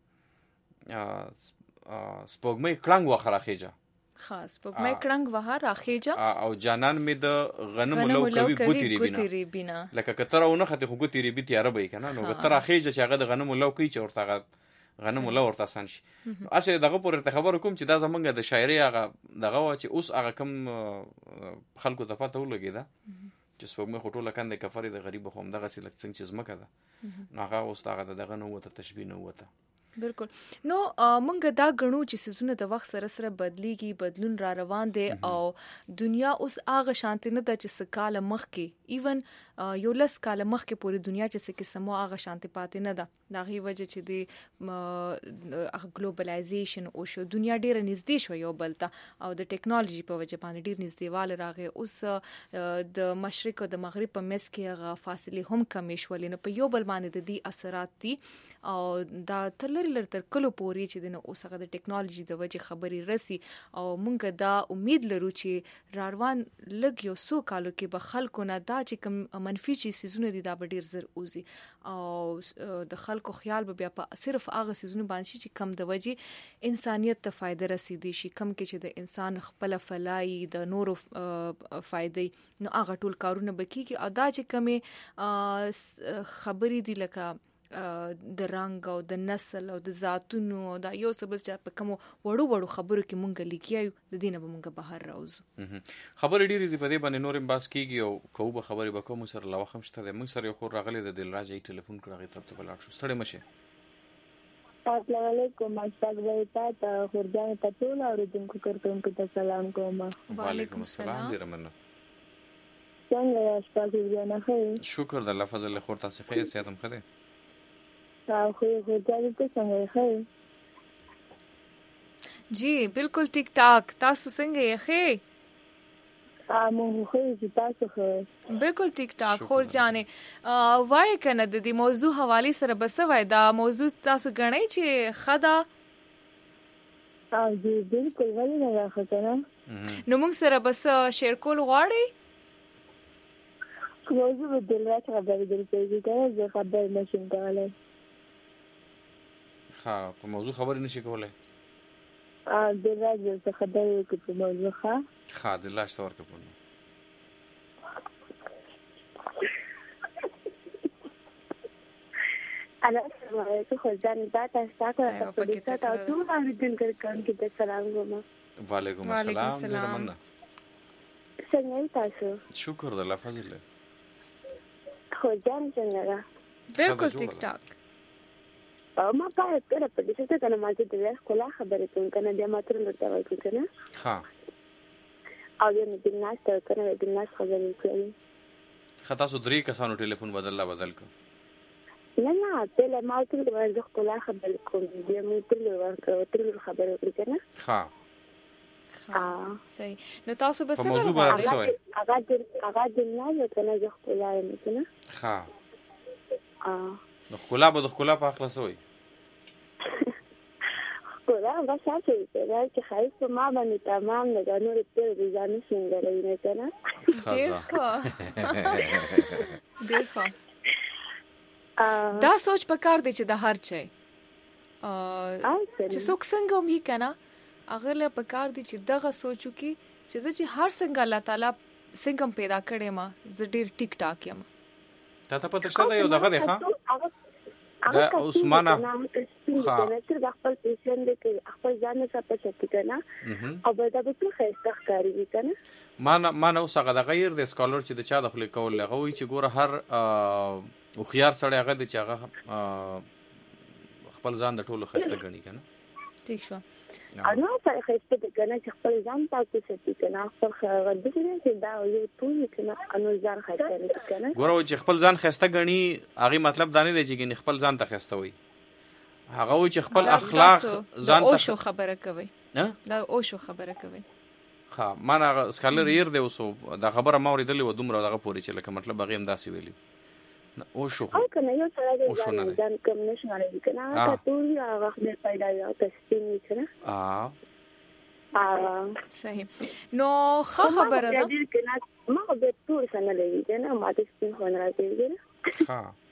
کلنګ وخره خېجه خاص سپوږمۍ کلنګ وها راخېجه او جانان می د غنم لو کوي ګوتری بینه لکه کتر او نه خته ګوتری بي تیار به کنه نو کتر راخېجه چې هغه د غنم لو کوي چې ورته غنم لو ورته سان شي اسه دغه پورې خبر کوم چې دا زمونږ د شاعري هغه دغه چې اوس هغه کم خلکو ته پته ولګیدا چې سپوږمۍ خټوله کنده کفر د غریب خو هم دغه سي لکه څنګه چې زمکه ده نو هغه اوس دغه نه وته تشبيه نه وته بالکل نو مونږ دا غنو چې سيزونه د وخت سره سره بدليږي بدلون را روان دي او دنیا اوس هغه شانت نه د چې سکاله مخ کې ایون یو لس کاله مخ کې پوری دنیا چې سکه سمو هغه شانت پاتې نه ده دا غي وجه چې د ګلوبلایزیشن او شو دنیا ډیره نږدې شو یو بل ته او د ټیکنالوژي په وجه باندې ډیر نږدېواله راغی اوس د مشرق او د مغرب په مس کې هغه فاصله هم کمې شولې نو په یو بل باندې د دې اثرات دي او دا تر کلو پوري چې د اوس هغه د ټیکنالوژي د وجه خبري رسی او مونږ دا امید لرو چې راروان لګ یو سو کالو کې به خلکو نه دا چې کوم منفي چې سيزونه دي دا به ډیر زر اوزي او د خلکو خیال به بیا په صرف هغه سيزونه باندې چې کم د وجه انسانيت ته فائدہ رسیدي شي کم کې چې د انسان خپل فلای د نورو فائدې نو هغه ټول کارونه بکیږي او دا چې کمه خبرې دي لکه د رنگ او د نسل او د ذاتونو دا یو څه بس چې په کوم وړو خبرو کې مونږ لیکيو د دینه به مونږ بهر راوځو خبرې ډېرې دي په دې باندې نورم باس کیږي او کومه خبرې به کوم سره لوخم شته د مونږ سره یو خور راغلي د دلراجي ټلیفون کړه غي ترته بلاړ شو ستړي مشه السلام علیکم اشفاق بھائی ته خورجان ته ټول اوریدونکو کړونکو ته سلام کوم. وعلیکم السلام ډیر مننه. څنګه اشفاق جان ښه؟ شکر د الله فضل له خور تاسو ښه سیادم ښه دي. خو خورجان ته څنګه ښه؟ جی بالکل ټیک ټاک. تاسو څنګه یې ښه؟ مونږ خو چې تاسو خو بالکل ټیک ټاک. خور جانې وای کنه د دې موضوع حواله سره بس وای دا موضوع تاسو غنئ چې خدا جی بالکل ولې نه راخته نو موږ سره بس شیر کول غواړي. موضوع د دلته خبرې درته کوي زه خبر نشم کولای. ها په موضوع خبرې نشي کولای. د راځي څه خبرې کوي په موضوع ها د لاش تور کپونه انا سره ته خو ځان دا تاسو ته په دې ته تاسو باندې دن کوم کې سلام کوم. وعلیکم السلام ډیر مننه. څنګه تاسو؟ شکر د الله فضل له. خو ځان څنګه؟ بالکل ټیک ټاک. ما پاره کړه په دې ته کنه ما چې د کولا خبرې کوم کنه بیا ماتره لته وایي کنه. ها او یې د ناس ته کنه د ناس خبرې کوي. خطا سو درې کسانو ټلیفون بدل کو. نه ته ما ته د ورځ کولا خبرې کوم بیا مې تل خبرې کوي کنه. ها صحیح. نو تاسو به څه موضوع راځي سوې؟ هغه د نه کنه د کولا نه کنه. ها نو کولا به د کولا په خلاصوي. کولا بس هڅه کوي چې خایس په ما باندې تمام نه نور په دې ځان څنګه لري کنه. ډېر ښه. دا سوچ پکار دی چې د هر چي چې څوک څنګه هم یې کنه هغه له پکار دی چې دغه سوچو کې چې هر څنګه الله تعالی څنګه پیدا کړي ما زه ډېر ټیک ټاک یم. تا ته پته شته یو دغه دی ښا دا عثمانه تر خپل پیشن دې کې خپل ځان څخه پچتی کنه او دا به څه خسته ښکاری کنه. ما نو څنګه د غیر د سکالر چې د چا د خپل کول لغوي چې ګوره هر او خيار سره هغه د چاغه خپل ځان د ټولو خسته غني کنه. ٹھیک شو. انا په خسته د کنه چې خپل ځان تاسو څه کنه خپل غوډه چې دا یو ټول کنه انو ځان خسته کنه. ګوره چې خپل ځان خسته غني هغه مطلب دا نه دی چې خپل ځان ته خسته وي. هغه و چې خپل اخلاق ځان ته شو خبره کوي. دا او شو خبره کوي. ها ما نه سکالر ير دی اوسو دا خبره ما اوریدلې و دومره دغه پوری چې لکه مطلب هغه هم داسې ویلی. او شو او کنه یو سره د ځان کوم نشو لري کنه هغه ټول هغه د پیدا یو تسپین کنه. صحیح. نو خبره ده ما به ټول څنګه لري کنه ما د سپین خون راځي.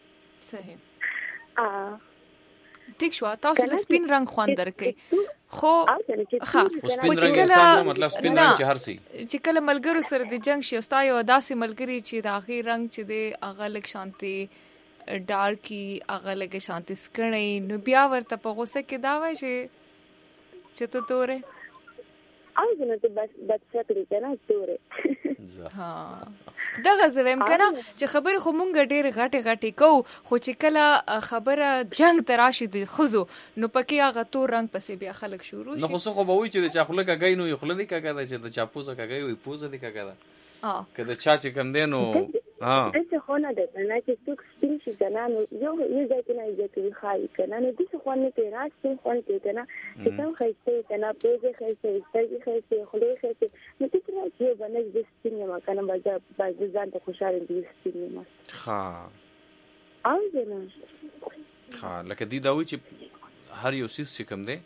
صحیح. ټیک شو. تاسو د سپین رنگ خوان درکې خو سپین رنگ انسان مطلب سپین رنگ چې هر سي چې کله ملګرو سره د جنگ شي استا یو داسې ملګری چې د اخی رنگ چې د اغه لک شانتي ډارکی اغه لک شانتي سکړې نو بیا ورته په غوسه کې دا وای چې ته تورې او زنه ته بس فکر کنه تورې. ها دغه زویم کنه چې خبره خو مونږ ډېر غټي کو خو چې کله خبره جنگ تراشي د خزو نو پکې هغه تور رنگ پسې بیا خلک شروع شي. نو خو خو به وي چې د چا خلک کګای نو خلک دي کګا چې د چا پوزه کګای وي پوزه دي کګا کله چا چې کم دینو دغه خو نه ده نه چې څوک سپین شي کنه نو یو ځای کې نه یو کې خای کنه نو دغه خو نه کې راځي خو نه کنه چې څنګه خایسته کنه پوزه خایسته سترګې خایسته خلې خایسته نو چې نه چې باندې د سپین ما کنه باز ځان ته خوشاله دي سپین ما. ها او نه ها لکه دی دا وی چې هر یو سیس چې کم دی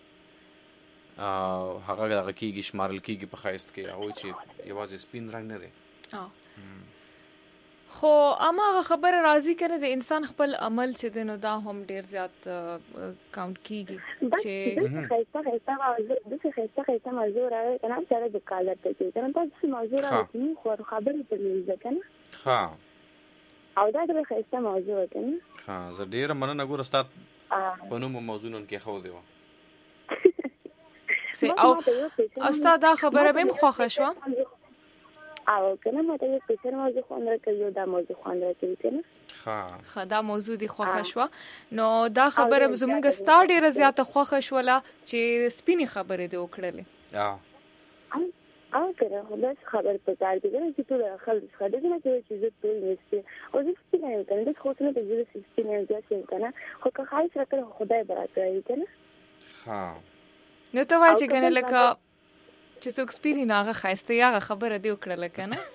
هغه کېږي شمارل کېږي په خایست کې او چې یوازې سپین رنگ نه دی. خو اما خبره راځي کنه د انسان خپل عمل چې دنو دا هم ډیر زیات کاونټ کیږي چې خیسته موضوع راځي کنه سره د کالر ته چې کنه تاسو موضوع راځي خو خبرې په لږه کنه. ها او دا د خیسته موضوع کنه. ها زه ډیر مننه ګور استاد په نوم موضوعن کې خو دیو او استاد دا خبره به مخه شو او کنه ماته یو پیسر موضوع خوند راکوي یو دا موضوع خوند راکوي کنه ښه دا موضوع دی خوښه شوه نو دا خبره زمونږ ستا ډېره زیاته خوښه شوله چې سپینې خبرې دې وکړلې او کنه خلاص خبر پکار دی کنه چې ټول خلک خاطر نه کوي چې زه ټول نشته او زه سپینې یم کنه د خو څه نه د زه سپینې یم ځکه کنه خو که خاص راکړه خدای برکت کنه نو ته وایې چې کنه لکه چې څوک سپینې نه هغه ښایسته یا هغه خبره دې وکړله که نه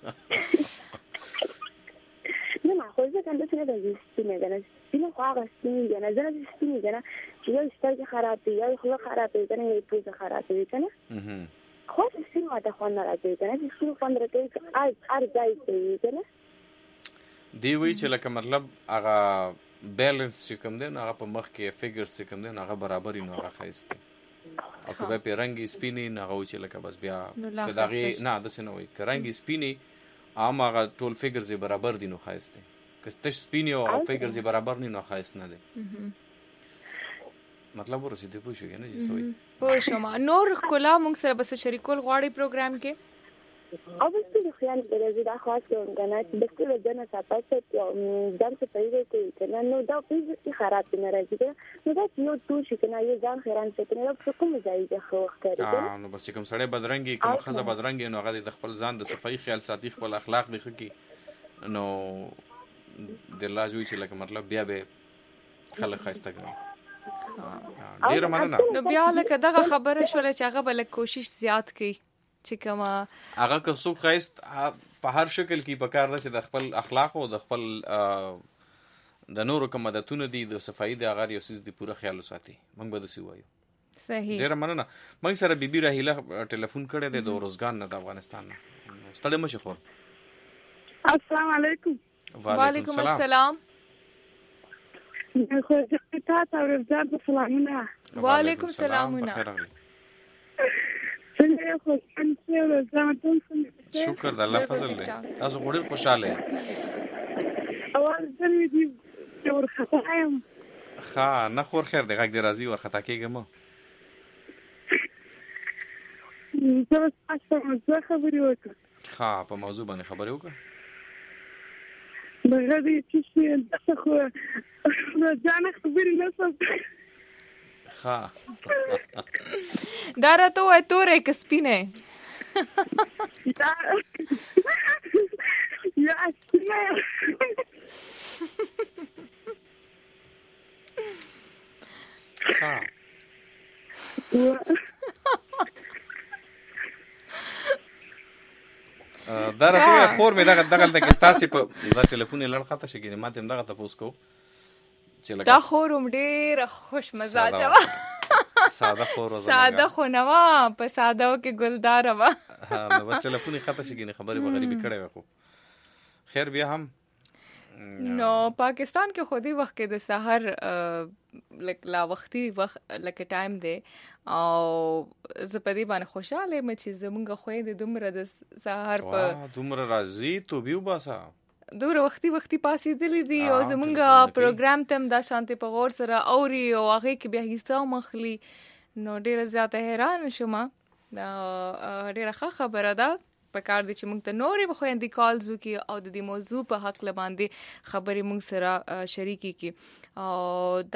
نه خو زه کنه داسې نه ده چې سپینې که نه سپینې خو هغه سپینې که نه زه نه سپینې که نه چې یو سترګې خراب وي یا خوله خراب وي که نه یا پوزه خراب وي که نه خو سپین ماته خوند نه راکوي که نه چې سپین خوند راکوي هر ځای کوي که نه دی وایي چې لکه مطلب هغه بیلنس چې کوم دی نو هغه په مخ کې فګرز چې کوم دی نو هغه برابر وي نو هغه ښایسته او که به په رنګ سپینې نو هغه وایي چې لکه بس بیا که د هغې نه داسې نه وایي که رنګ سپینې عام هغه ټول فګرز یې برابر دي نو ښایست دی که تش سپینې او فګرز یې برابر نه نو ښایست نه دی مطلب ورسېدی پوه شو که نه چې څه وایي پوه شوم نور ښکلا موږ سره بس شریکول غواړئ پروګرام کې او بس ټول خیال درځي دا خاص کوم کنه چې د ټول ځنه ساتل چې ځان څه پیدا کوي کنه نو دا پیږي خراب نه راځي نو دا یو ټول شي کنه یو ځان خیران څه کنه په کوم ځای ځخ وخت کوي نو بس کوم سړی بدرنګي کوم خزه بدرنګي نو هغه د خپل ځان د صفائی خیال ساتي خپل اخلاق دی خو کې نو د الله جوړ چې لکه مطلب بیا به خلک خاصه کوي ډیر مننه نو بیا لکه دغه خبره شول چې هغه بل کوشش زیات کوي چې کما هغه که څوک خاص په هر شکل کې په کار ده چې د خپل اخلاق او د خپل د نورو کوم عادتونه دي د صفائی د هغه یو څه د پوره خیال ساتي موږ به دسی وایو صحیح ډیر مننه موږ سره بیبي راهیله ټلیفون کړی دی د روزګان نه د افغانستان نه ستړي مشه خور السلام علیکم وعلیکم السلام خو ځکه تاسو ورځ د سلامونه وعلیکم السلامونه څنګه خو څنګه شکر د الله فضل دی تاسو ډیر خوشاله یې اول ځل دې ورخطا یم ښه نه خور خیر دی غږ دې راځي ورخطا کېږم زه تاسو ته خبرې وکړم ښه په موضوع باندې خبرې وکړه بغیر دې چې تاسو خو ځان خبرې نه کوم دا راته وای تورې که سپینې یا سپینې دا راته خور مې دغه کې ستاسې په دا ټلیفون یې لړ خطه شي کېنې ما ته هم دغه تپوس کوو دا خور هم ډېره خوش مزاجه وه ساده خو نه وه په ساده کې ګلداره وه نو بس ټلیفون یې خطه شي کېنې خبرې به غریبي کړې وه خو خیر بیا هم نو پاکستان کې خو دې وخت کې د سحر لا وختي وخت لکه ټایم دی او زه په دې باندې خوشحاله یم چې زمونږ خویندې دومره د سحر په دومره راځي توبې وباسه دومره وختي پاسېدلې دي او زمونږ پروګرام ته هم دا شانتې په غور سره اوري او هغې کې بیا حصه هم اخلي نو ډېره زیاته حیران شوم دا ډېره ښه خبره ده پکار دی چې موږ ته نورې خویندې کالز وکړي او د دې موضوع په هکله باندې خبرې موږ سره شریکې کړي او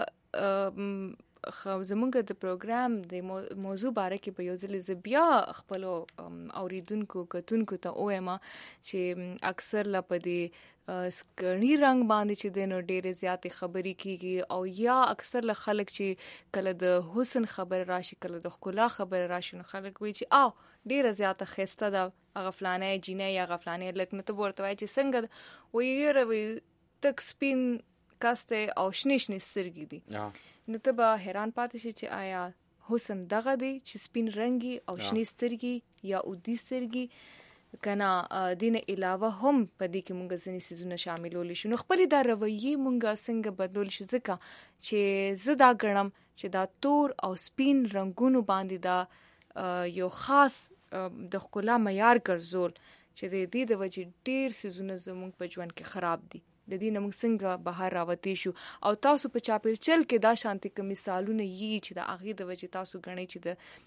دا زمونږ د پروګرام د موضوع باره کې په یو ځل زه بیا خپلو اوریدونکو کتونکو ته ووایم چې اکثر لا په دې سکرني رنګ باندې چې دی نو ډېرې زیاتې خبرې کېږي او یا اکثر له خلک چې کله د حسن خبر راشي کله د ښکلا خبر راشي نو خلک وایي چې ډېره زیاته ښایسته ده هغه فلانی جینۍ یا هغه فلانی هلک نو ته به ورته وایې چې څنګه ده وایي یاره وایي تک سپین کس دی او شنې شنې سترګې دي نو ته به حیران پاتې شي چې آیا حسن دغه دی چې سپین رنګي او شنې سترګې یا اودي سترګې که نه دې نه علاوه هم په دې کې مونږ ځینې څیزونه شاملولی شو نو خپلې دا رویې مونږ څنګه بدلولی شو ځکه چې زه دا ګڼم چې دا تور او سپین رنګونو باندې دا یو خاص د ښکلا معیار ګرځول چې د دې د وجې ډېر څیزونه زمونږ په ژوند کې خراب دي د دې نه موږ څنګه بهر راوتی شو او تاسو په چاپیرچل کې دا شانتي کوم مثالونه یي چې د هغې د وجې تاسو ګڼئ چې د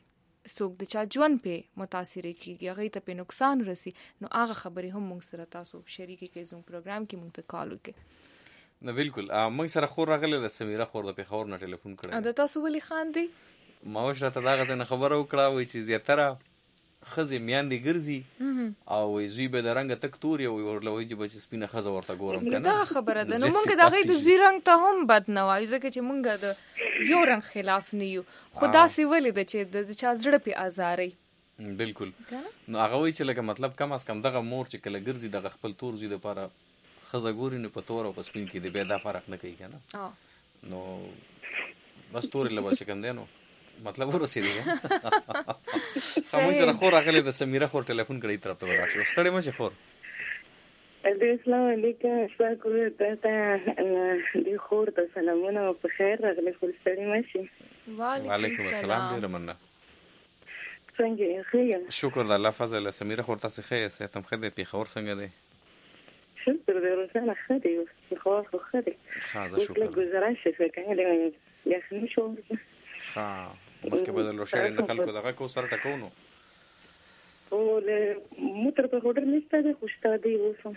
څوک د چا ژوند په متاثر کیږي هغه ته په نقصان رسی نو هغه خبرې هم موږ سره تاسو شریکي کې زموږ پروګرام کې موږ ته کال وکړي. نو بالکل موږ سره خور راغله د سمیره خور د پیښور نه ټلیفون کړی د تاسو ولي خان دی ما وشته دا غزنه خبره وکړه وای چې زیاتره خزي میاندې ګرځي او زوی به د رنګ تک توري او ورلوي چې بچ سپینه خزه ورته ګورم کنه دا خبره ده نو مونږ د غي د زوی رنگ ته هم بد نه وایو ځکه چې مونږ د یو رنگ خلاف نه یو خدا سي ولې د چې د چا زړه په ازاري بالکل نو هغه وی چې لکه مطلب کم از کم دغه مور چې کله ګرځي دغه خپل تور زوی د لپاره خزه ګوري نو په تور او په سپین کې د به دا فرق نه کوي کنه نو بس تور له بچ کم دی نو مطلب ورسېږي سمون سره خور راغلی د سمیره خور ټلیفون کړی طرف ته وراشو ستړی مشه خور السلام علیکم شکر ته د خور ته سلامونه او په خیر راغلی خو ستړی مشه وعلیکم السلام ډیر مننه څنګه یې شکر د الله فضل سمیره خور تاسو ښه یې تم خدای په خور څنګه دی شکر دې روزانه خدای او خو خدای خاصه شکر گزارش څه کوي یا خني شو ها مخکې بدل روشړې نه خلکو دغه کو سره ټکو نو او له موټر په هوټل نشته د خوشتا دی اوسه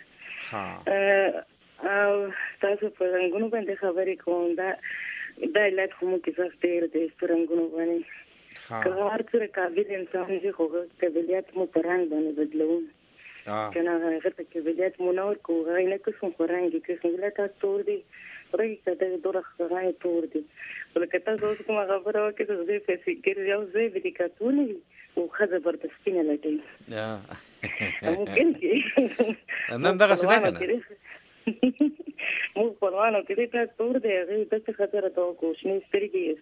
ها او تاسو په رنگونو باندې خبرې کوم دا علت کوم کې څه ډېر د رنگونو باندې کار سره قابل انسان چې خو قابلیت مو پرنګ باندې بدلو کنه هغه ته قابلیت مو نور کوه نه کوم پرنګ کې څنګه تاسو تور دی ورګه کته دوره خبره تور دی ولکه تاسو کوم خبره وکړه چې زه په فکر یو ځای به کاتونی او خزه بردستی نه لټي ممکن کې نن دغه څه ده کنه مو پروانه کې ته تور دی هغه د څه خطر ته کوښنی سترګې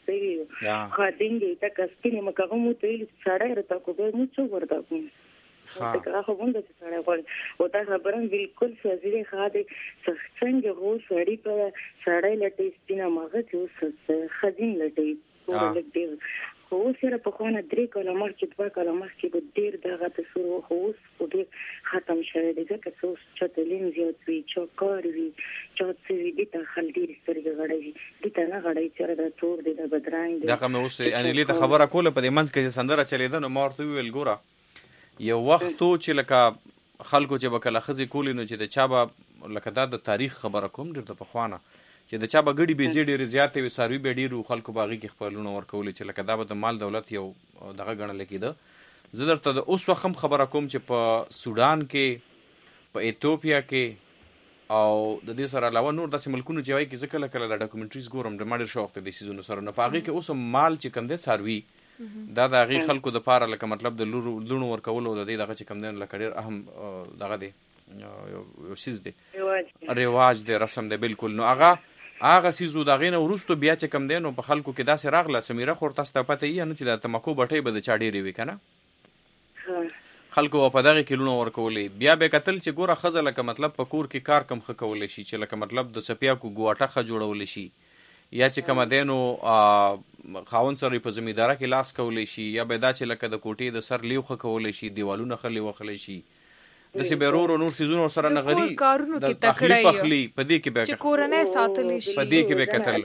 سری خاطینګې تا کسکینه مکه مو ته ساړه رته کو به مو څو وردا کوم دا خو مونږ ته سره غواړي او دا خبره بالکل فزیله خاطر څنګه هو سړی په سړی لټي سپینا ماغه چې اوس خزین لټي ټول لټي خو سره په خونه درې کلمه چې دوه کلمه کې به ډیر دغه تاسو خو اوس په دې ختم شوه دي ځکه چې چتلین زیات وی چوکار وی چوتسوي دي ته خل ډیر سترګې غړي دي ته نه غړي چې دا تور دي د بدرنګ دي دا کوم اوس ان لیته خبره کوله په دې منځ کې سندره چلیدل نو مارته ویل ګوره یو وخت چې لکه خلکو چې بکله خزي کولی نو چې د چا به لکه دا د تاریخ خبره کوم ډېر د پخوانه چې د چا به ګډي بيزي ډېر زیاتې وي ساروي به ډېر خلکو باغی کې خپلونه ورکول چې لکه دا به د مال دولت یو دغه ګڼل کېده زه درته د اوس وخت خبره کوم چې په سودان کې په ایتوپیا کې او د دې سره علاوه نور داسې ملکونو چې وایي کې ځکه کله د ډاکومنټریز ګورم د ماډر شوخت د سيزونو سره نه پاغي کې اوس مال چې کم دي ساروي دا د غي خلکو د پاره لکه مطلب د لونو ورکول او د دې دغه چې کم دین لکه ډیر اهم دغه دی یو شیز دی رواج دی رسم دی بالکل نو هغه سیزو دغه نه ورستو بیا چې کم دین او په خلکو کې داسې راغله سمیره خور تاسو ته پته یې نه چې د تمکو بټي به د چا ډیری وی کنه خلکو په دغه کې لونو ورکولې بیا به قتل چې ګوره خزه لکه مطلب په کور کې کار کم خکول شي چې لکه مطلب د سپیا کو ګواټه خ جوړول شي یا چې کوم دینو خاون سره په زمینداره کې لاس کولې شي یا به دا چې لکه د کوټې د سر لیو خکولې شي دیوالونه خلی وخلې شي د سی بیرور نور سيزونو سره نغري د تخړی پخلی پدې کې به چې کورنۍ ساتلې شي پدې کې به قتل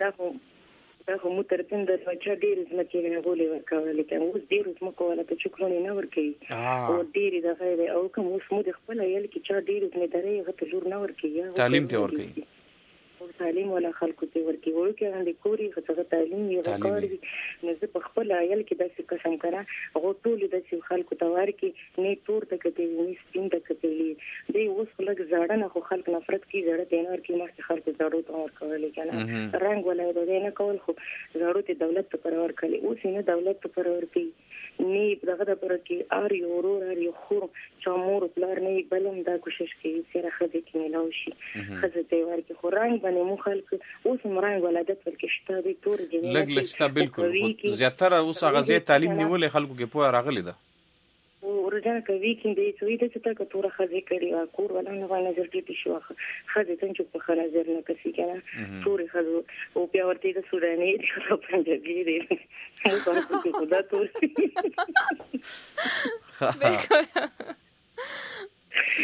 دا خو مترتين د بچا ډیر ځمکې نه غولې ورکول کېږي اوس ډیر ځمکه ولا ته چکرونه نه ورکي او ډیر د غیر او کوم اوس مو د خپل عیال کې چا ډیر ځمېداري غته جوړ نه ورکي تعلیم ته ورکي تعلیم ولا خلکو ته ورکی ورکه باندې کوري خطر تعلیم یې وکړي نو زه په خپل عیال کې داسې قسم کړه هغه ټول د خلکو ته ورکی نه تور ته کته نه سپین ته کته دی اوس خلک زړه نه خو خلک نفرت کی زړه دینار کې مخ خلکو زړه ته ورکول کنه رنگ ولا د نه کول خو زړه ته دولت ته پر ورکړي اوس نه دولت ته پر ورکی نه دغه د پر کې ار یو ورور ار یو خور چمور پلار نه بلم دا کوشش کوي چې راخه دې کې ملاوي شي خزه ته ورکی خو رنگ باندې مو خلک اوس مرنګ ولادت ورکې شته د تور جنې لګ لښتا بالکل زیاتره اوس غزي تعلیم نیولې خلکو کې پوهه راغلی ده او ورجان کوي کې دې څوې د څه کا تور خزي کړي کور ولا نه وای نظر دې شو خزه څنګه په خلا نظر نه کسي کنه تور خزو او بیا ورته د سوداني د پنجابي دې مو په کې خدا تور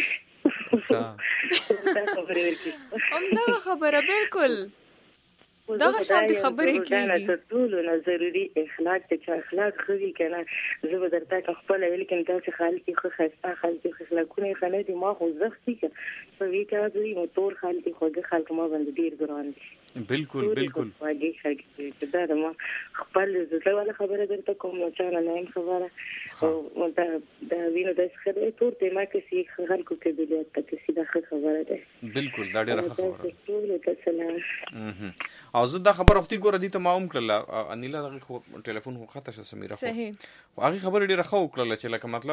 همدا خبره بالکل دغه شانتي خبرې کیږي تر ټولو نه ضروري اخلاق ته چې اخلاق خوي کنه زه به درته خپل ویل کین تاسو خالتي خو خسته خالتي اخلاقونه خنه دي ما خو زختي په وی کا دوی موتور خالتي خوږه خلک ما باندې ډیر ګران دي بالکل واګي خلک دا ما خپل زړه ولا خبره درته کوم نو چانه نه خبره او دا وینو د خبره تور ته ما کې خلکو کې بلیت ته کې دا خبره ده بالکل دا ډیره خبره او زه دا خبره وختي ګوره دي ته ما هم کړله انیلا دغه ټلیفون خو خطه شه سمیره صحیح هغه خبره ډیره خو کړله چې لکه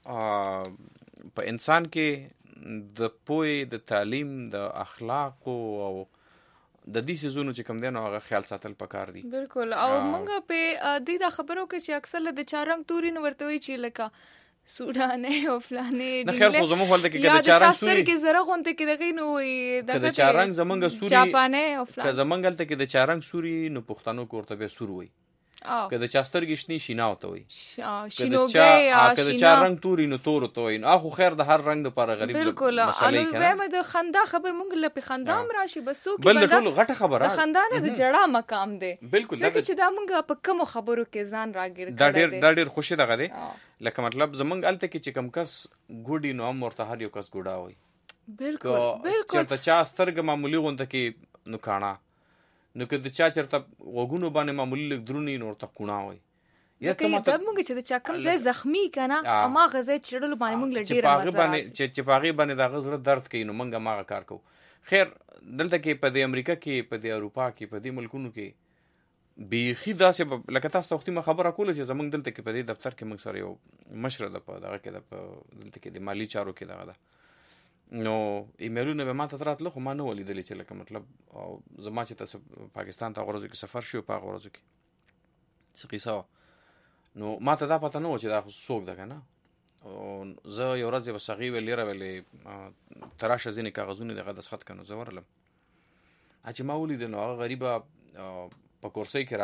مطلب په انسان کې د پوهې د تعلیم د اخلاق او د دې سيزونو چې کوم دی نو هغه خیال ساتل پکار دي بالکل او موږ په دې دا خبرو کې چې اکثر د چارنګ توري نو ورته وي چې لکه سودانه او فلانه نه خیر خو زموږ ولته کې د چارنګ سوري کې زره غونته کې دغه نو د چارنګ زمونږ سوري جاپانه او فلانه زمونږ ولته کې د چارنګ سوري نو پښتنو کوړته به سور وي که د چاستر گشنی شینا وته وي شینوګي یا که د چا رنگ توري نو تور ته وي نو خو خیر د هر رنگ لپاره غریب بالکل مسلې کنه بالکل د خندا خبر مونږ له خندام راشي بسو کې بل ټول غټه خبره د خندانه د جړه مقام دی بالکل دا چې دا مونږ په کوم خبرو کې ځان راګیر دا ډیر خوشي دغه دی لکه مطلب زمونږ الته کې چې کم کس ګوډي نو مرته هر یو کس ګوډا وي بالکل چرته چا سترګ معمولی غونته کې نو کاڼه نو که د چا چرته وګونو باندې معمولی لګ درونی نور ته کونه وي یا ته موږ چې د چا کم ځای زخمی کنه اما غزه چړل باندې موږ لډیره مزه چې پاغي باندې د غزره درد کوي نو موږ ماغه کار کوو خیر دلته کې په د امریکا کې په د اروپا کې په د ملکونو کې بیخي داسې لکه تاسو وختي ما خبره کوله چې زمونږ دلته کې په دې دفتر کې موږ سره یو مشر د په دغه کې د دلته کې د مالی چارو کې دغه ده نو ایمیلونه به ما ته راتله خو ما نه ولیدلې چې لکه مطلب زما چې تاسو پاکستان ته غوړو کې سفر شو په غوړو کې څه قصه نو ما ته دا پته نه و چې دا خو څوک ده کنه او زه یو ورځ به صغیر ویلې تراشه ځینې کاغذونه دغه دسخط کنه زه ورلم چې ما ولید نو هغه غریبه په کورسۍ کې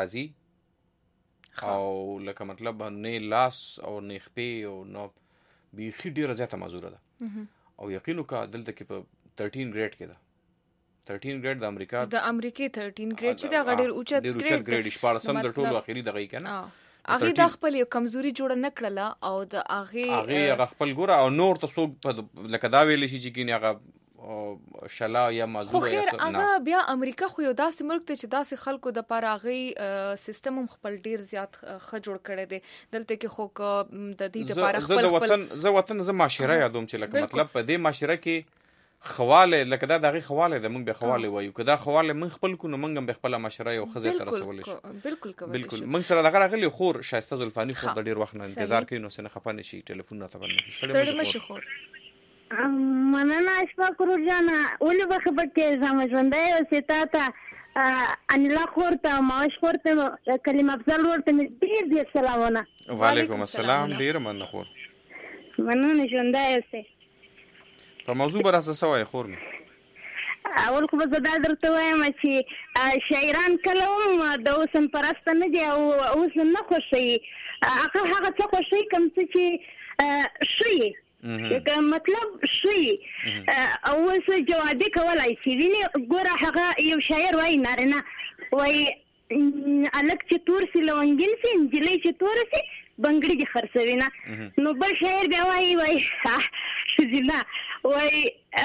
راځي او لکه مطلب نه لاس او نه خپې او نو بیخي ډیره زیاته معذوره ده او یقینو کا دلته کې په 13 ګریډ کې ده 13 ګریډ د امریکا 13 ګریډ چې دا غډیر اوچت ګریډ شپارسم د ټولو اخیری دغه کنه هغه د خپل یو کمزوري جوړ نه کړله او د هغه خپل ګوره او نور ته څوک لکه دا ویل شي چې کینه هغه شلا یا معذور یا هغه بیا امریکا خو یو داسې ملک ته چې داسې خلکو د پاره هغه سیستم هم خپل ډیر زیات ښه جوړ کړی دی دلته کې خو د دې لپاره خپل زه وطن زه معاشره یادوم چې لکه مطلب په دې معاشره کې خواله لکه دا دغه خواله د موږ به خواله وایو کدا خواله من خپل کو نو موږ به خپل معاشره یو خزه تر رسول شي بالکل موږ سره دغه غلي خور شایسته زلفانی خو د ډیر وخت نه انتظار کوي نو سن خپانه شي ټلیفون نه تبنه ستړي مشي خور مننه اشفاق کورور جانا ولې به خبر کې زما ژوندۍ او ستاته انیلا خورته ماش خورته کلمه افضل ورته ډیر سلامونه وعلیکم السلام ډیر مننه خور مننه ژوندۍ اوسه په موضوع بر اساس وای خور اول خو زه دا درته وایم چې شاعران کله هم د اوسن پرسته نه دي او اوس نه خوشي هغه څه خوشي کوم چې شي که مطلب شي او اوس جوابي کولای شي ویني ګوره هغه یو شاعر وای نارینه وای الک چې تور سي لونګین سي انجلۍ چې تور سي بنګړي دي خرڅوي نه نو بل شاعر بیا وای شزینا وای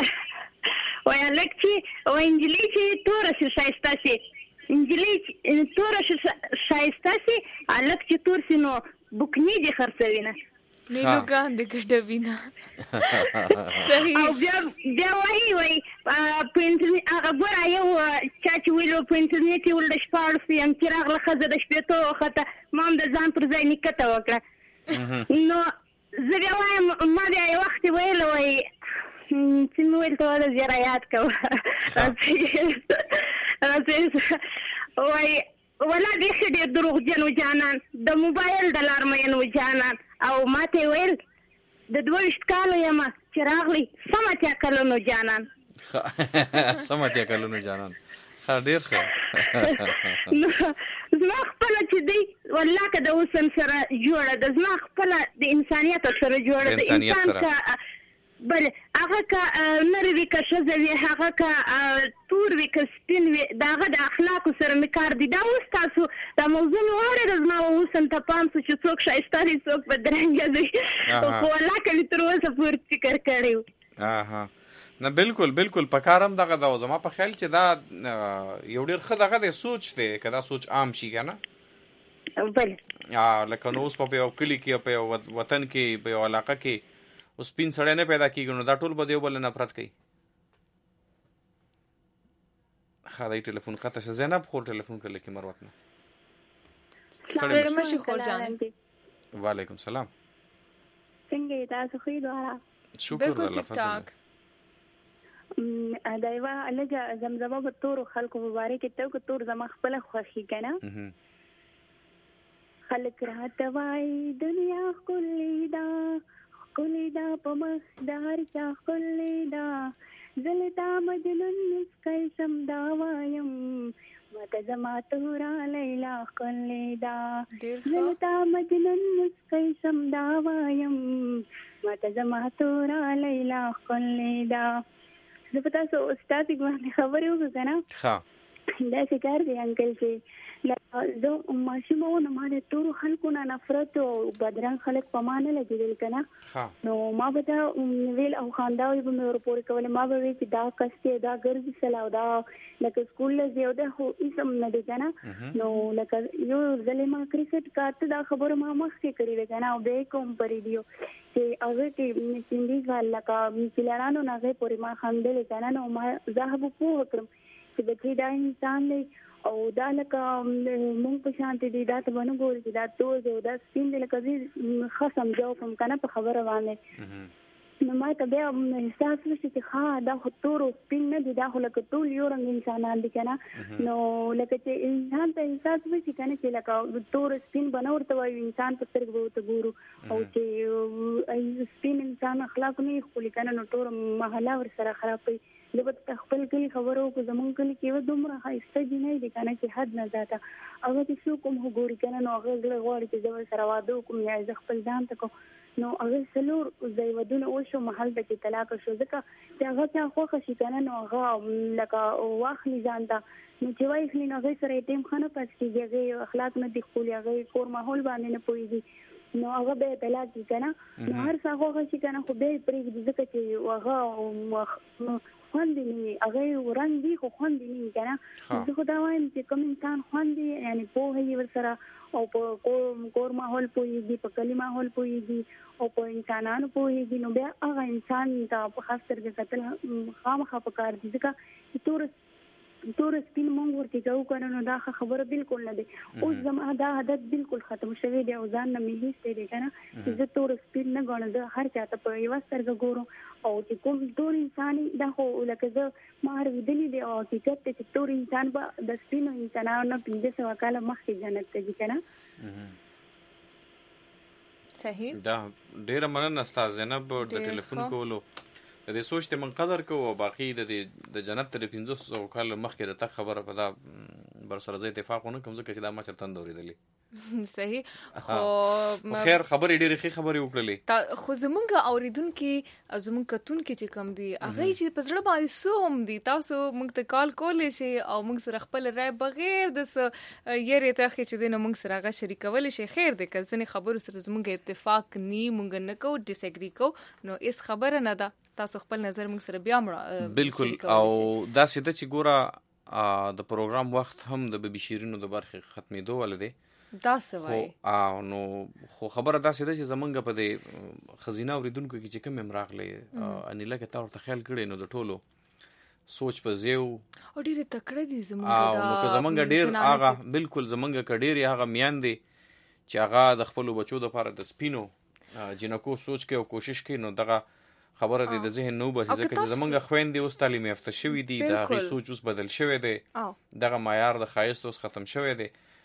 الک چې وای انجلۍ چې تور سي شایسته سي انجلۍ تور سي شایسته سي الک چې تور سي نو بوکني دي خرڅوي نه نیلوګان د ګډوینا صحیح او بیا وای په انټرنیټ هغه ګوره یو چا چې ویلو په انټرنیټ کې ول د شپاړس یم چې راغله ښځه د شپېتو وخته ما هم د ځان پر ځای نکته وکړه نو زه بیا وایم ما بیا یو وخت ویل وای چې مې ویل ته وله زیاره یاد کوه وای ولا بیخي ډېر دروغجن و جانان د موبایل د لارمین و جانان او ما ته ویل د 22 کالو یم چې راغلی سم اتیا کلونو جانان سم اتیا کلونو جانان ډېر ښه زما خپله چې دی والله که د اوسن سره جوړه ده زما خپله د انسانیت سره جوړه ده انسان که بله هغه که نری وي که ښځه وي هغه که تور وي که سپین وي د هغه د اخلاقو سره مې کار دی. دا اوس تاسو دا موضوع مې واورېده زما اوس هم ته پام شو چې څوک ښایسته دی څوک بدرنګه دی خو الله کوي تر اوسه پورې فکر کړی و. نه بالکل په کار هم دغه دا زما په خیال چې دا یو ډېر ښه دغه دی سوچ دی که دا سوچ عام شي که نه. بله لکه نو اوس په یو کلي کې په یو وطن کې په یو علاقه کې اوس سپین سړی نه پیدا کېږي نو دا ټول به د یو بل نه نفرت کوي. ښه دی ټلیفون قطع شه. زینب خور ټلیفون کړی کې مروت نه. ستړی مه شي خور جانې. وعلیکم سلام. څنګه یې تاسو ښه یې دواړه؟ شکر د الله فضل. دا یوه لږه زمزمه به تورو خلکو په باره کې ته که تور زما خپله خوښي که نه خلک راته وایي دنیا ښکلې ده ښکلې ده په مخ د هر چا ښکلې ده زه له تا مجنون مسکی شم دا وایم ماته زما توره لیلا ښکلې ده زه له تا مجنون مسکی شم دا وایم ماته زما توره لیلا ښکلې ده. زه په تاسو استاد باندې خبرې وکړو که نه داسې کار دی انکل چې زه ماشوم وم نو ما د تورو خلکو نه نفرت او بدرنګ خلک په ما نه لګېدل که نه نو ما به دا ویل او خنداوې به مې ورپورې کولې ما به ویل چې دا کس دی دا ګرځي سله او دا لکه سکول له ځي او دا خو هېڅ هم نه دی که نه نو لکه یو ځلې ما کرکټ کاته دا خبره ما مخکې کړې ده که نه او بیا یې کوم په ریډیو چې هغه کې سندیز لکه پلرانو نه هغې پورې ما خندلې که نه نو ما زه به پوهه کړم چې بچی دا انسان دی او دا لکه مونږ په شانتې دی دا ته به نه ګوري چې دا تور دی او دا سپین دی لکه زه ښه سمجاو کړم که نه په خبره باندې نو ما ته بیا احساس وشي چې ښه دا خو تور او سپین نه دي دا خو لکه ټول یو رنګ انسانان دي که نه نو لکه چې انسان ته احساس وشي که نه چې لکه تور سپین به نه ورته وایو انسان په سترګو به ورته ګورو او چې سپین انسان اخلاق نه یې ښکلي که نه نو ټوله محله ورسره خرابوي. زه به ته خپل کلي خبره وکړو زمونږ کلي کې یوه دومره ښایسته جینۍ دی که نه چې حد نه زیاته هغه چې څوک هم ګوري که نه نو هغه زړه غواړي چې زه ورسره واده وکړم یا زه خپل ځان ته کوم نو هغه 4 ودونه وشو محل ته چې طلاقه شو ځکه چې هغه چا خوښه شي که نه نو هغه لکه واخلي ځان ته نو چې واخلي نو هغې سره یې ټیم ښه نه پس کېږي هغې اخلاق نه دي ښکلي هغې کور ماحول باندې نه پوهېږي نو هغه بیا طلاق کړي که نه نو هر څه خوښه شي که نه خو بیا یې پرېږدي ځکه چې هغه خوند یې نه وي هغه رنګ وي خو خوند یې نه وي که نه زه خو دا وایم چې کوم انسان خوند وي یعنې پوهه یې ورسره او په کور ماحول پوهېږي په کلي ماحول پوهېږي او په انسانانو پوهېږي نو بیا هغه انسان ته په خاص سترګې کتل خامخا پکار دي ځکه چې تور سپین مونږ ورته کوو که نه نو دا خبره بالکل نه دی. اوس زما دا عادت بالکل ختم شوی دی او ځان نه مې هېڅ دی که نه چې زه تور سپین نه ګڼم زه هر چا ته په یوه سترګه ګورم او چې کوم تور انسان دا خو لکه زه ما اورېدلي دی او حقیقت دی چې تور انسان به د سپینو انسانانو نه 500 کاله مخکې جنت ته ځي که نه. صحیح دا ډېره مننه ستا زینب د ټلیفون کولو د دې سوچ ته من قدر کوو او باقي د جنت تر 500 کال مخکې د تک خبره په دا بر سره زه اتفاق ونه کوم ځکه چې دا ما چرته اورېدلې. صحیح خو خیر خبرې ډېرې ښې خبرې وکړلې خو زمونږ اورېدونکي او زمونږ کتونکي چې کم دي هغه چې په زړه باندې څه هم دي تاسو موږ ته کال کولی شئ او موږ سره خپل رای بغیر د څه یېرې تخې چې دی نو موږ سره هغه شریکولی شئ. خیر دی که ځینې خبرو سره زمونږ اتفاق نی موږ نه کوو ډس اګري کوو نو هېڅ خبره نه ده تاسو خپل نظر موږ سره بیا بالکل او داسې ده چې ګوره د پروګرام وخت هم د ببي شیرینو د برخې ختمېدو والا دی دا څه وایي نو خو خبره داسې ده چې زمونږ په دې ښځینه اورېدونکو کې چې کوم هم راغلی انیله که تا ورته خیال کړی نو د ټولو سوچ په زیو او ډېرې تکړه دي نو که زمونږ ډېر هغه بالکل زمونږ که ډېرې هغه میاندې چې هغه د خپلو بچو دپاره د سپینو جنکو سوچ کوي او کوشش کوي نو دغه خبره دی د ذهن نو بس ځکه چې زمونږ خویندې اوس تعلیم یافته شوي دي د هغې سوچ اوس بدل شوی دی دغه معیار د ښایست اوس ختم شوی دی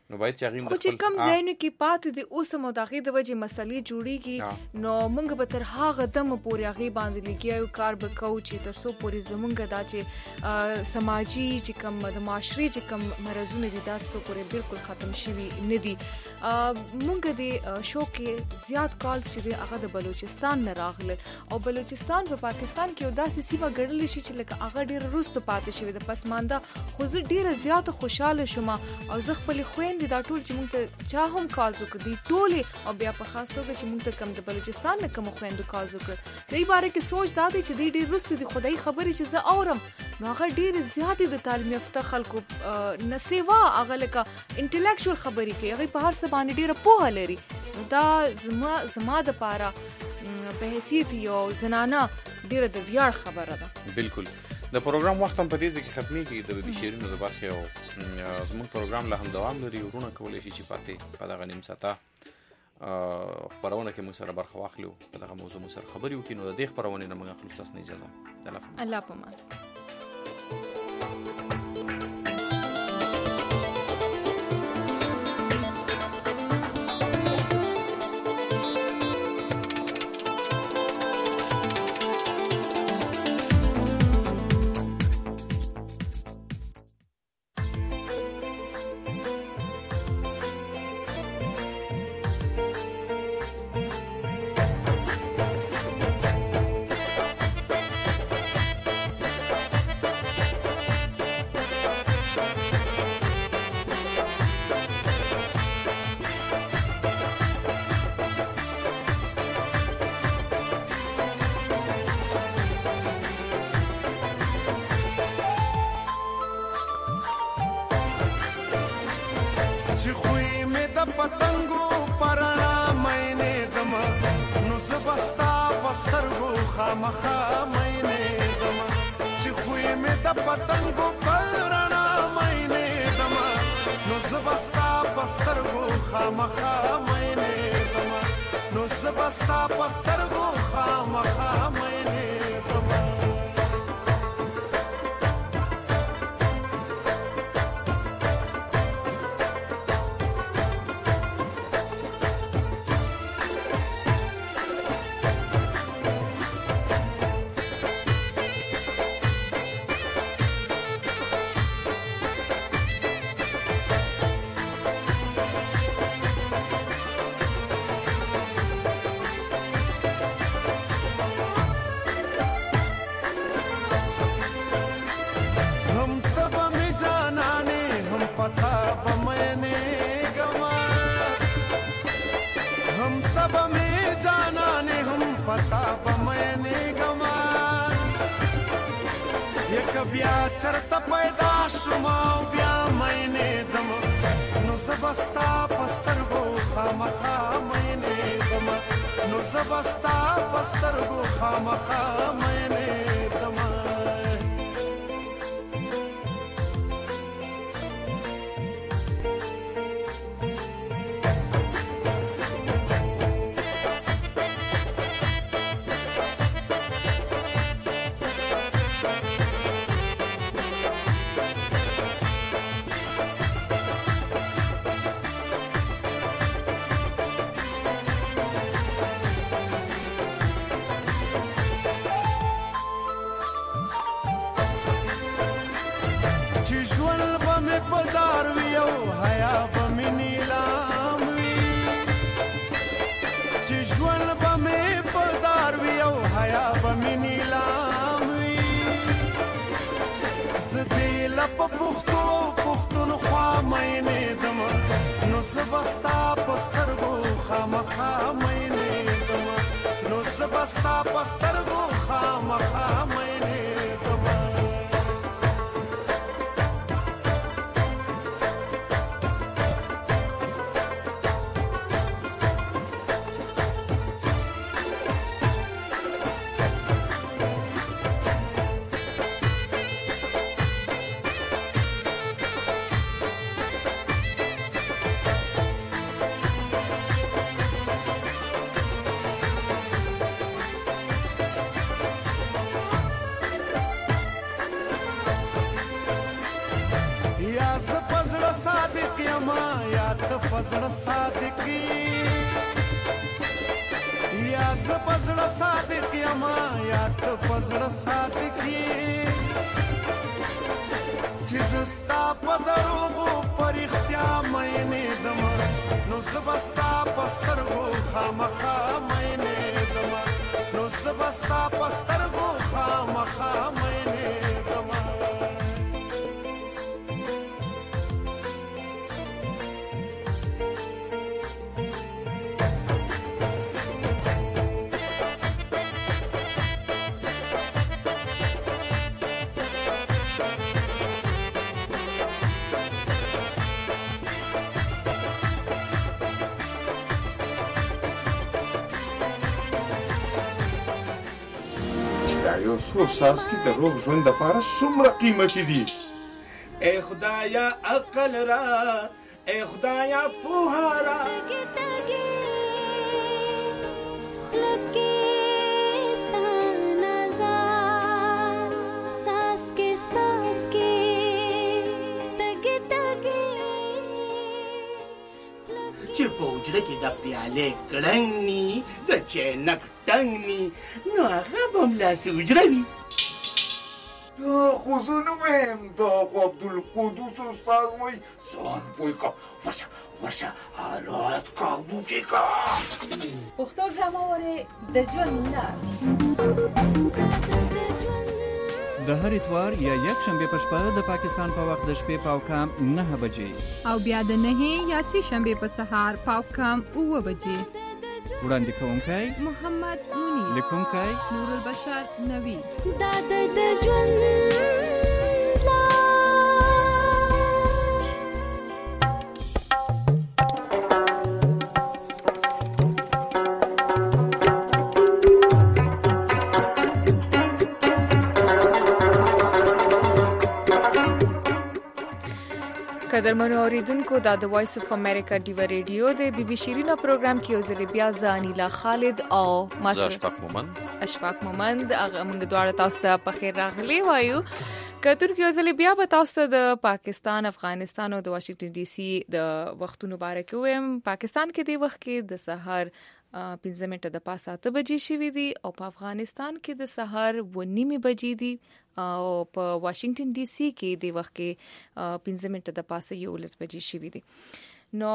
نو باید چې هغه خو چې کم ځایونو کې پاتې دي اوس مو د هغې د وجې مسلې جوړېږي نو موږ به تر هغه دمه پورې هغې باندې لګیا یو کار به کوو چې تر څو پورې زموږ دا چې سماجي چې کم د معاشري چې کم مرضونه دي دا څو پورې بالکل ختم شوي نه دي. موږ د شو کې زیات کالز چې دی هغه د بلوچستان نه راغلل او بلوچستان په پاکستان کې یو داسې سیمه ګڼلی شي چې لکه هغه ډېره وروسته پاتې شوې ده پسمانده. خو زه ډېره زیاته خوشحاله شوم او زه خپلې خویندې دا ټول چې موږ ته چا هم کالز وکړ دي ټولې او بیا په خاص توګه چې موږ ته کم د بلوچستان نه کومو خویندو کالز وکړ د دې باره کې سوچ دا دی چې دوی ډېر وروسته دي خدای خبرې چې زه اورم نو هغه ډېرې زیاتې د تعلیم یافته خلکو نه سیوا هغه لکه انټلیکچوال خبرې کوي هغوی په هر څه باندې ډېره پوهه لري. نو دا زما دپاره په حیثیت یو زنانه ډېره د ویاړ خبره ده. بالکل د پروګرام وخت هم په دې ځای کې ختمېږي. د دې شعرونو د برخې او زموږ پروګرام لا هم دوام لري. ورونه کولی شي چې پاتې په دغه نیم ساعته خپرونه کې موږ سره برخه واخلو په دغه موضوع موږ سره خبرې وکړو. نو د دې خپرونې نه موږ اخلو تاسو نه اجازه. الله پامان. یا سپزړه پزړه صادق یما یا ته پزړه صادق یا ز پزړه صادق یما یا ته پزړه صادق چې زستا په دروغو پرختیا مینه دم نو زبستا پسترغو خامخا مینه دم نو زبستا پسترغو خامخا مینه دم یو څو څاڅکي د روغ ژوند لپاره څومره قیمتي دي. ای خدایا عقل را ای خدایا پوها را چې په حجره کې د پیالې کړنګ ني د چینک ټنګ ني نو هغه به همداسې حجره وي. دا خو زه نه وایم، دا خو عبدالقدوس استاد وایي. ځان پوه که ورشه حالات کابو کې که. پښتو ډرامه وارې د ژوند لار د هر اتوار یا یک شنبه په شپه د پاکستان په وخت د شپې پاوکام 9 بجې او بیا د 9 یا 3 شنبه په سهار پاوکام 9 بجې. وړاندې کوونکی محمد مونی، لیکونکی نور البشر نوی. دا د ژوند قدرمنو اوریدونکو دا د وایس اف امریکا ډیو ریډیو د بی بی شیرینا پروګرام کې اوزلی بیا زانیلا خالد او اشفاق مومند هغه موږ دواړه تاسو ته په خیر راغلی وایو. کتر کې اوزلی بیا به تاسو ته د پاکستان، افغانستان او د واشنگټن ډي سي د وختونو باره کې وایم. پاکستان کې د وخت کې د سحر 15 منټه د پاسه 8 بجې شوې دي او په افغانستان کې د سحر 9:30 بجې دي او په واشنگټن ډي سي کې د وخت کې 15 منټه د پاسه 11 بجې شوې دي. نو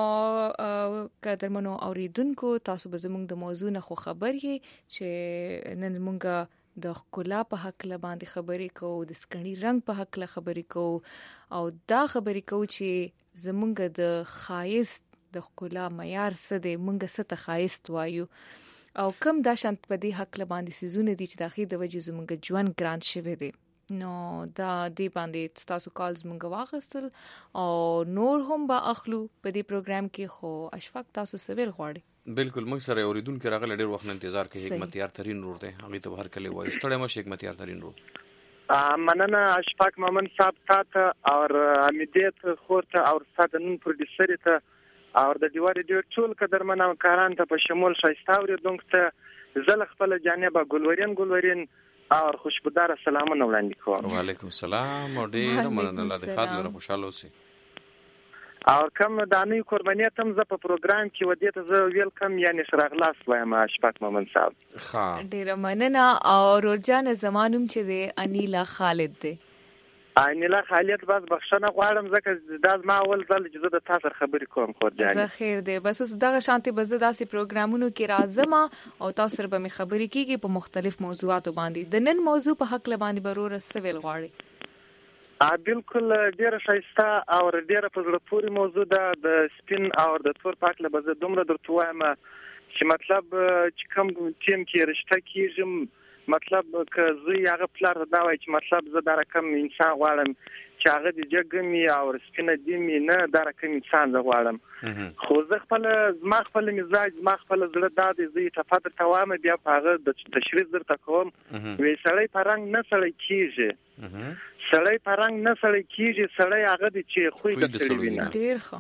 قدرمنو اوریدونکو تاسو به زموږ د موضوع نه خو خبر یې چې نن موږ د ښکلا په حق باندې خبرې کوو، د سکڼي رنگ په حق خبرې کوو او دا خبرې کوو چې زموږ د خایست د ښکلا معیار څه دی، موږ څه ته خایست وایو او کم دا شانت په دې حق باندې سيزونه دي چې د اخی د وجې زموږ ژوند ګران شوی دی. نو دا دی باندې تاسو کالز مونږ واغستل او نور هم با اخلو په دې پروګرام کې. خو اشفاق تاسو سویل غواړي؟ بالکل موږ سره اوریدونکو راغله ډیر وخت انتظار کوي. حکمت یار ترين رور دی، هغه ته هر کله وایي ستړی مشه حکمت یار ترين رور. مننه اشفاق مومند صاحب ته او امیدیت خورته او ستاسو نن پروډوسر ته او د دیوار ډیر ټول قدرمنو کاران ته په شمول شایسته اوریدونکو ته زل خپل جانبه ګلورین او خوشبودار سلامونه وړاندې کوم. وعلیکم السلام او ډیر مننه الله دې خاطر خوشاله اوسئ. او کوم دانی قرباني تم ز په پروګرام کې ودی ته ز ویلکم یعنی شراغلاس وایم اشفاق مومند صاحب. ها ډیر مننه او رورجان زمانوم چې دی انیلا خالد دی. انیلا خالد بس بخښنه غواړم ځکه دا ما اول ځل چې زه د تاسو خبرې کوم خو ځان زه خیر دی بس اوس دغه شانتي بزه داسې پروګرامونو کې راځم او تاسو سره به مې خبرې کیږي په مختلف موضوعاتو باندې. د نن موضوع په حق باندې برور سویل غواړي. بالکل ډیره شایسته او ډیره په زړه پورې موضوع ده. د سپین او د تور پاک له بزه دومره درته وایم چې مطلب چې کوم ټیم کې رشته کیږم مطلب که زه هغه پلار دا وای چې مطلب زه دا رقم انسان غواړم چې هغه د جګمی او سپینه دی می نه دا رقم انسان زه غواړم. خو زه خپل مزاج خپل زړه دادې زه تفاوت توام بیا په هغه د تشریح درته کوم. وې سړی پرنګ نه سړی کیږي سړی هغه د چې خوې د سړی ویني ډیر ښه.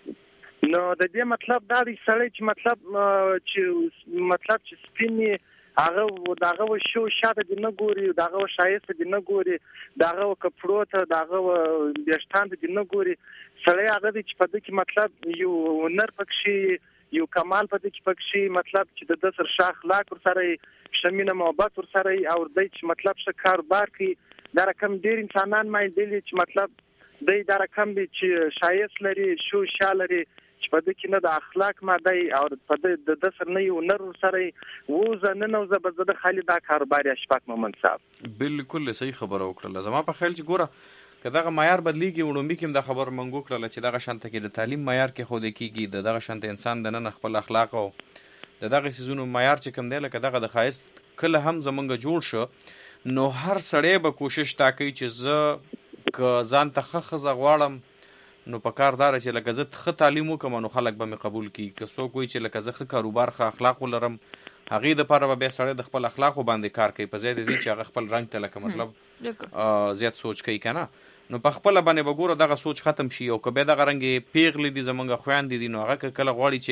نو د دې مطلب دا دی سړی چې مطلب چې سپینی دغه شو شاته دی نه ګوري، دغه شایسته دی نه ګوري، دغه کپړو ته دغه بیاشتان دی نه ګوري. سړی هغه دی چې په دې کې مطلب یو هنر پکې یو کمال په دې کې پکې مطلب چې د سر شاخ اخلاق ورسره شمینه محبت ورسره او د چې مطلب څه کاروبار کې دا رقم ډیر انسانان مایندلي چې مطلب دا رقم دی چې شایست لري، شو شالري چې په دې کې نه د اخلاق ماده او په دې د سر نه یو نر ورسره ووزه نه نوزه به د خالي دا کاروبار اشفاق مومن صاحب بالکل صحیح خبره وکړه. زما په خیال چې ګوره که دغه معیار بدلیږي وړومبي کې هم دا خبر منګو کړله چې دغه شانته کې د تعلیم معیار کې خوده کېږي، د دغه شانته انسان د نن خپل اخلاق او د دغه سيزونو معیار چې کوم دی لکه دغه د ښایست کله هم زمونږ جوړ شو نو هر سړی به کوشش تا کوي چې زه که ځان ته ښه ښځه غواړم نو په کار داره چې لکه زه ښه تعلیم وکړم نو خلک به مې قبول کړي. که څوک وایي چې لکه زه ښه کاروبار ښه اخلاق ولرم هغې دپاره به بیا سړی د خپل اخلاقو باندې کار کوي په ځای د دې چې هغه خپل رنګ ته لکه مطلب زیات سوچ کوي که نه نو په خپله باندې به ګوره دغه سوچ ختم شي او که بیا دغه رنګ یې پیغلې دي زمونږ خویندې دي نو هغه که کله غواړي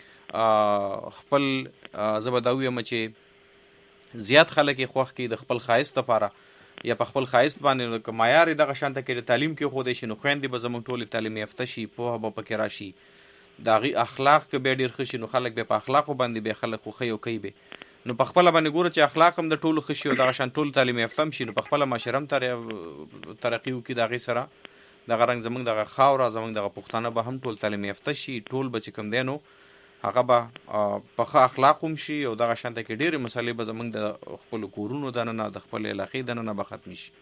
چې خپل زه به دا ویم چې زیات خلک یې خوښ کړي د خپل ښایست دپاره یا په خپل ښایست باندې که معیار یې دغه شانته کې د تعلیم کې ښودی شي نو خویندې به زموږ ټولې تعلیم یافته شي، پوهه به پکې راشي، د هغې اخلاق که بیا ډېر ښه شي نو خلک بیا په اخلاقو باندې بیا خلک خوښوي او کوي به نو په خپله باندې ګوره چې اخلاق هم د ټولو ښه شي او دغه شان ټول تعلیم یافته هم شي نو په خپله معاشره هم ترقي وکړي د هغې سره دغه رنګ زموږ دغه خاوره زموږ دغه پښتانه به هم ټول تعلیم یافته شي، ټول به چې کوم دی نو هغه به په ښه اخلاق هم شي او دغه شانته کې ډېرې مسلې به زموږ د خپلو کورونو دننه د خپل علاقې دننه به ختمې شي.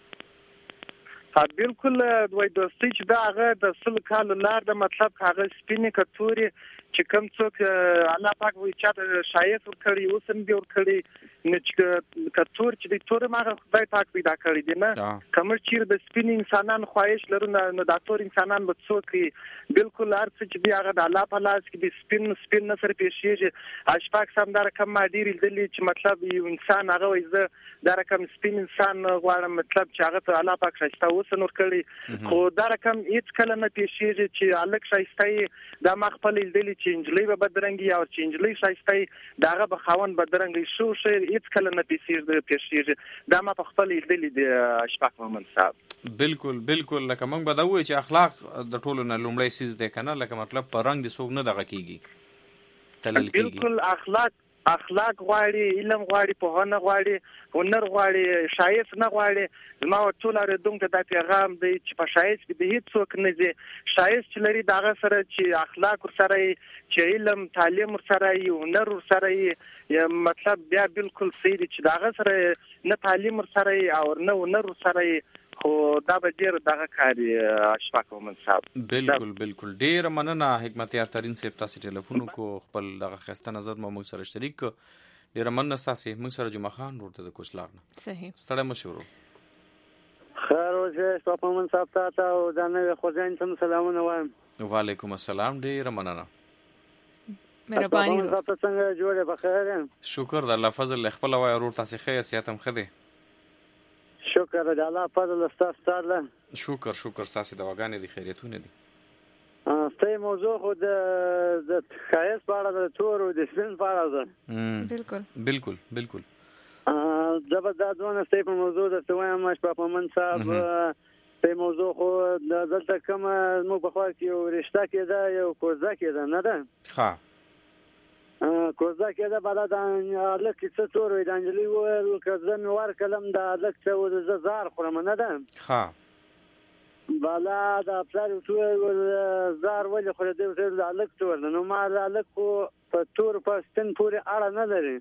بالکل وای دوستي چې دا هغه د 100 کالو لار د مطلب هغه سپینې کتوري چې کوم څوک الله پاک وایي چې شایست ورکړي اوس هم دې ورکړي نو چې کتور چې د تور ماغه خدای پاک پیدا کړی دی نه کوم چیر د سپین انسانان خواهش لرو نو د تور انسانان به څوک بالکل هر څه چې دی هغه د الله په لاس کې د سپین نصر پیښیږي اشفاق سم دا رقم ما ډیر دلی چې مطلب یو انسان هغه وایي زه دا رقم سپین انسان غواړم مطلب چې هغه ته الله پاک شایسته وسنور کړی خو دا رقم هیڅ کله نه پیښیږي چې الک شایسته دا ما خپل دلی چې انجلۍ به بدرنګي او چې انجلۍ شایسته داغه به خاون بدرنګي شو شعر هیڅ کله نه پیښیږي دا ما په خپل دلی د اشفاق مومن صاحب بالکل بالکل لکه موږ به دا وایو چې اخلاق د ټولو نه لومړی سیز دی که نه لکه مطلب په رنګ د څوک نه دغه کېږي تلل کېږي بالکل اخلاق غواړي، علم غواړي، پوهنه غواړي، هنر غواړي، شایست نه غواړي. زما ټول اورېدونکو ته دا پیغام دی چې په شایست کې د هیڅ څوک نه ځي، شایست چې لري دغه سره چې اخلاق ورسره چې علم تعلیم ورسره هنر ورسره مطلب بیا بالکل صحیح دی چې دغه سره نه تعلیم ورسره او نه هنر ورسره خو دا به ډیر دغه کاری اشفاق مومن صاحب. بالکل بالکل ډیر مننه حکمتیار ترین صاحب تاسو ټلیفون کو خپل دغه خسته نظر موږ سره شریک ډیر مننه تاسو موږ سره جمعه خان ورته د کوچلار نه صحیح ستړی مشورو خیر اوسه اشفاق مومن صاحب ته او د نوې خوځین ته سلامونه وایم. وعلیکم السلام ډیر مننه مهرباني تاسو څنګه جوړه بخیر شکر د الله فضل خپل وای ورور تاسو خیر سیاتم خده شکر د الله فضل استاد ستاره شکر تاسو دواګانې دي خیریتونه دي. ستاسو موضوع خو د خایس په اړه د تور او د سپین په اړه ده. بالکل زبردستونه ستاسو موضوع د سوایم اشفاق مومن صاحب ستاسو موضوع خو د دلته کوم مو په خوا کې یو رشتہ کېده یو کوزه کېده نه ده ها کوزه کېده بالا د لک څه تور وي د انجلۍ وویل که زه مې ورکړم د لک څه زه زار خورم نه ده ها بالا د پلار وویل زار ولې خورې دی ویل د لک تور نو ما د لک په تور په سپین پورې اړه نه لري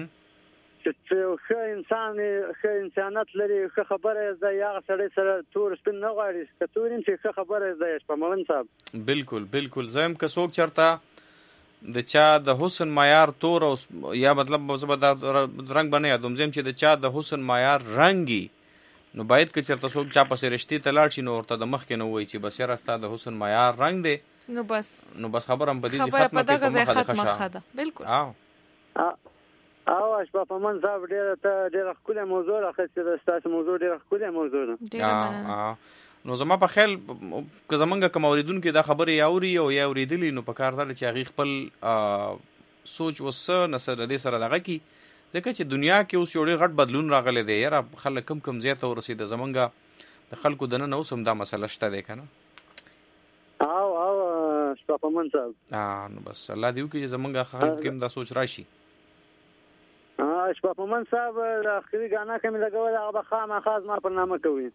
چې ښه انسان ښه انسانیت لري ښه خبره زده هغه سړی سره تور سپین نه غواړي که تور یم چې ښه خبره زده اشفاق مومن صاحب بالکل زه هم که څوک چېرته د چا د حسن معیار تور او یا مطلب زه به دا رنګ به نه یادوم زه چې د چا د حسن معیار رنګي نو باید که چېرته څوک چا پسې رشتې ته لاړ شي نو ورته د مخکې نه ووایي چې بس یاره ستا د حسن معیار رنګ دی نو بس خبره هم په دې ختمه کړي په مخه ده بالکل او اشفاق مومن صاحب ډېره ښکلې موضوع راخیستې ستاسو موضوع ډېره ښکلې موضوع ده. نو زما په خیال که زمونږ کوم اوریدونکي دا خبرې اوري او یا اورېدلي نو په کار ده چې هغې خپل سوچ وسه نه سره دې سره دغه کي ځکه چې دنیا کې اوس یو ډېر غټ بدلون راغلی دی یاره خلک کم ځای ته ورسېده زمونږ د خلکو دننه اوس هم دا مسله شته دی که نه او شپاپمن صاحب نو بس الله دې وکړي چې زمونږ خلکو کې هم دا سوچ راشي شپاپمن صاحب د اخري ګانا کې مې لګول هغه به خامخا زما پر نامه کوي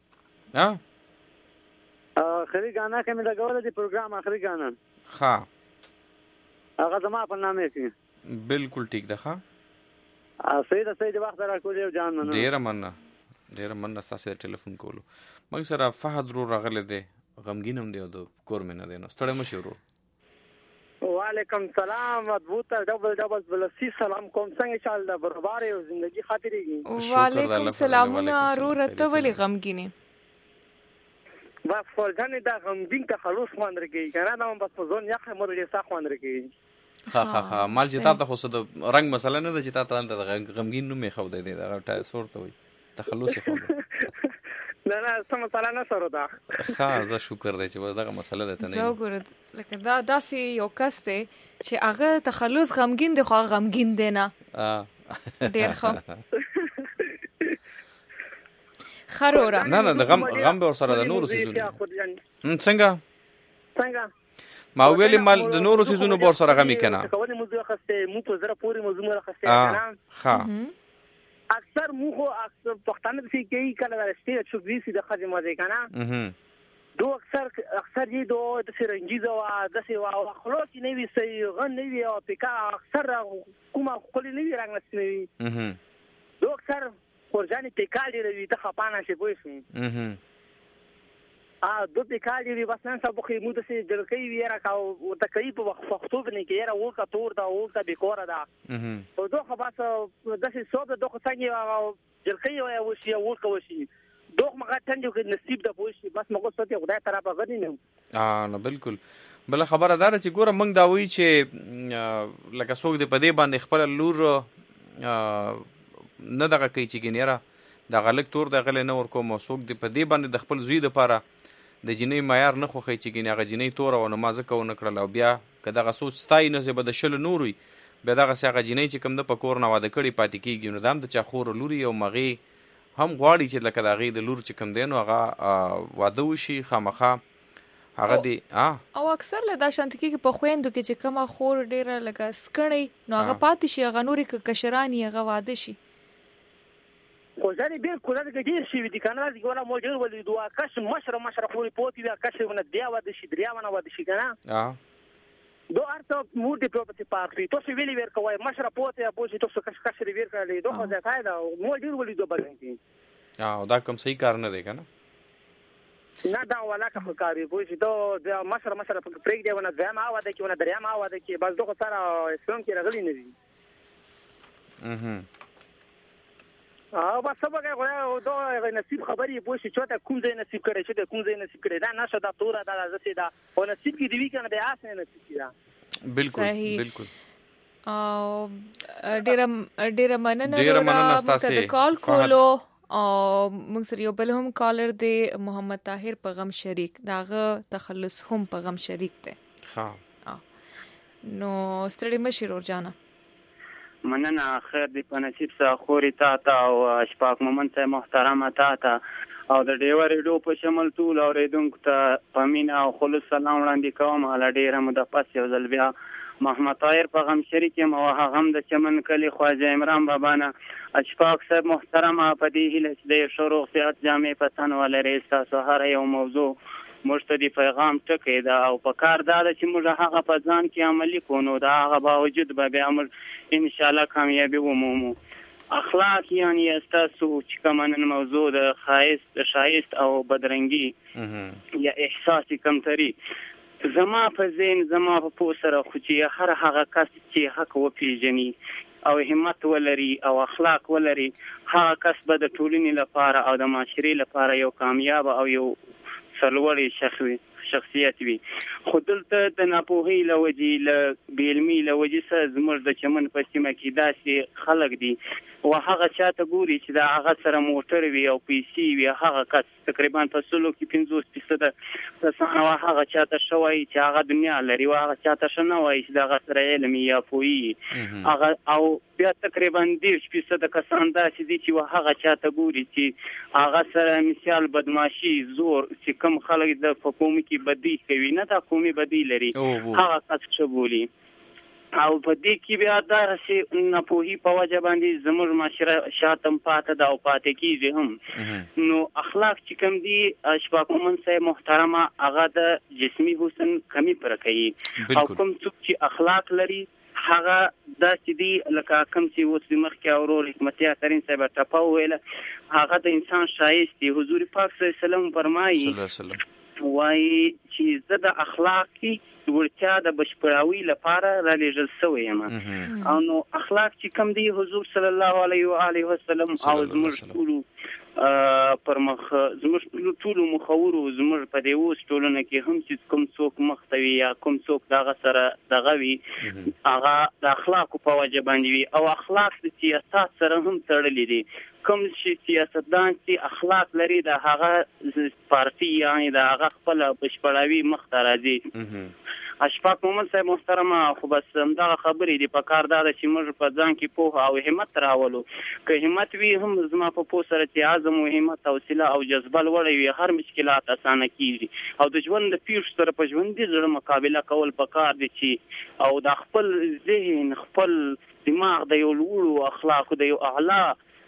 اخري ګانا کې مې لګول د پروګرام اخري ګانا ښه هغه زما په نامه کوي بالکل ټیک ده ښه صحیح د وخت راکولې او جان مننه ډېره مننه ستاسې د ټلیفون کولو موږ سره فهد ورور راغلی دی غمګین هم دی او د کور مې نه دی نو ستړی مه شي ورور وعلیکم سلام مضبوطه ډبل بلسی سلام کوم څنګه چال ده برابر یو زندگی خاطرېږي وعلیکم سلامونه وروره ته ولې غمګین یې بس فرجانې دا غمګین تخلص خوند راکوي که نه دا هم بس په ځون یخ مو ډېر سخت خوند راکوي ښه مال چې تا ته خو څه د رنګ مسله نه ده چې تا ته هلته د غمګین نوم یې ښودی دی دغه سور ته وایي تخلص یې ښودی نه څه مسله نه سره ده ښه زه شکر دی چې بس دغه مسله ده ته نه زه وګوره لکه دا داسې یو کس دی چې هغه تخلص غمګین دی خو هغه غمګین دی نه ډېر ښه ښه وروره نه د غم به ورسره د نورو څیزونو څنګه ما ویلې مال د نورو څیزونو به ورسره غمي که نه ښه اکثر مو خو پښتانه داسې کوي کله د شپې چوکۍ سي د ښځې مزې که نه دو اکثر یې دو داسې رنګیزه وه داسې وه خوله چې نه وي صحیح غن نه وي او پیکا اکثر کومه ښکلې نه وي رنګ نسي نه وي دو اکثر خورجانې پیکا ډېره وي ته خفه نه شې پوه شوې دو پیکا ډېرې بس نن سبا خو یې موږ داسې جلکۍ وي یاره که ورته کوي په پښتو کې نه کې یاره وکړه تور ده وکړه بېکوره ده او دو خو بس داسې صوب ده دو خو څنګه جلکۍ وشي او وکړه وشي دو خو مغه ټنډ کې نصیب ده پوه شي بس مغه څه دی خدای طرفه غني نه نه بالکل بله خبره دا ده چې ګوره موږ دا وایي چې لکه څوک دې په دې باندې خپله لور نه دغه کوي چې ګینې یاره دغه لږ تور دی غلی نه ورکوم او څوک دې په دې باندې د خپل زوی دپاره د جینۍ معیار نه خوښوي چې ګینې هغه جینۍ توره وه نو ما ځکه ونه کړل او بیا که دغه سوچ ستایي نه به د شلو نور وي بیا دغسې هغه جینۍ چې کوم ده په کور نه واده کړې پاتې کېږي نو دا هم د چا خور لوري او مغې هم غواړي چې لکه د هغې د لور چې کوم دی نو هغه واده وشي خامخا هغه دی او اکثر له دا شانتي کېږي په خویندو کې چې کومه خور ډېره لکه سکڼی نو هغه پاتې شي هغه نورې که کشران یې هغه واده شي خو ځانې بالکل دغه ډېر شوي دي که نه داسې ولا مو ډېر ولیدو کش مشره پورې پوتې وي کش ونه بیا واده شي دریا ونه واده شي که نه دو هر څه مور دې پروپرټي پارک وي تاسو ویلې ویر کوئ مشره پوتې پوه شي تاسو کشرې ویر کړلی دو خو ځای ده مو ډېر ولیدو بدن کې دا کوم صحیح کار نه دی که نه نه دا ولاکه خو کار وي پوه شي دو مشره پرېږدی ونه دویم واده کړي ونه دریم واده کړي بس دغه سره اسلام کې راغلي نه دي بس څه به کوې دا نصیب خبرې پوه شي چاته کوم ځای نصیب کړی چاته کوم ځای نصیب کړی دا نشه دا توره دا داسې ده او نصیب کې دې وي که نه دی آس نه نصیب کي ده بالکل ډېره مننه د کال کولو او موږ سره یو بل هم کالر دی محمد طاهر په غم شریک د هغه تخلص هم په غم شریک دی نو ستړي مه شي ورورجانه مننه خیر دی په نصیب سره خورې تا ته او اشفاق مومن صاحب محترمه تا ته او د ډیوه ریډیو په شمول ټول اورېدونکو ته په مینه او خلوص سلام وړاندې کوم هله ډېره موده پس یو ځل بیا محمد طاهر په غم شریک یم او هغه هم د چمن کلي خواجه عمران بابا نه اشفاق صاحب محترمه په دې هیله چې د ښه روغ صحت جامې په تن ولرئ ستاسو هره یو موضوع موږ ته د پیغام ټکی ده او په کار دا ده چې موږ هغه په ځان کې عملي کړو نو د هغه باوجود به بیا موږ انشاءالله کامیابي ومومو اخلاق یعنی ستاسو چې کومه نن موضوع د ښایست او بدرنګي یا احساس کمتري زما په ذهن زما په پوه سره خو چې هر هغه کس چې حق وپېژني او همت ولري او اخلاق ولري هغه کس به د ټولنې لپاره او د معاشرې لپاره یو کامیاب او یو سرلوړی شخصیت وي خو دلته د ناپوهۍ له وجې له بې علمۍ له وجې سره زموږ د چمن په سیمه کې داسې خلک دي او هغه چاته ګوري چې دا هغه سره موټر وي او پیسې وي، هغه کس تقریبا په سلو کې 50% کسان هغه چاته شوی چې هغه دنیا لري، او هغه چاته شنه وایي چې دا سره علم یا پوهي هغه، او بیا تقریبا 10% کسان داسې دي چې هغه چاته ګوري چې هغه سره مثال بدمعشي زور چې کم خلک د قومي کې بدی کوي، نه دا قومي بدی لري، هغه کس څه بولي. او په دې کې بیا دا چې ناپوهي په وجه باندې زموږ معاشره شاتم پاته ده او پاتې کېږي هم. نو اخلاق چې کوم دي اشفاق مومن صاحب محترمه، هغه د جسمي حسن کمی پر کوي، او کوم څوک چې اخلاق لري هغه داسې دي لکه کوم چې اوس د مخکې اورور حکمتیار ترین صاحب ټپه وویله، هغه د انسان ښایست دی. حضور پاک صلی الله علیه وسلم فرمایي وایي چې زه د اخلاقي ورتیا د بشپړاوي لپاره را لېږل شوی یم. او نو اخلاق چې کوم دی حضور صلی الله علیه و آله وسلم او زموږ ټولو پر مخ زموږ ټولو مخورو زموږ په دې اوس ټولنه کې هم چې کوم څوک مختوي یا کوم څوک دغه سره دغه وي، هغه د اخلاقو په وجه باندې وي. او اخلاق د سیاست سره هم تړلي دي. کوم چې سیاستدان چې اخلاق لري د هغه پارټي یعنی د هغه خپل بشپړاوي مخ ته راځي. اشفاق مومن صاحب محترمه، خو بس همدغه خبرې دي، په کار دا ده چې موږ په ځان کې پوهه او همت راولو. که همت وي هم زما په پوه سره چې عزم او همت حوصله او جذبه لوړی وي، هر مشکلات اسانه کېږي. او د ژوند د پیښو سره په ژوندي زړه مقابله کول په کار دي چې او د خپل ذهن خپل دماغ د یو لوړو اخلاقو د یو اعلی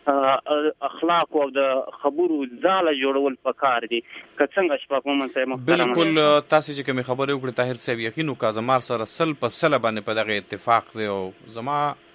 اخلاق او د خبرو ځاله جوړول پکار دي. که څنګه اشفاق مومن صاحب محترم بالکل تاسو چې کوم خبرې وکړه طاهر صاحب، یقینو کا زمار سره سل په سل باندې په دغه اتفاق دی. او زما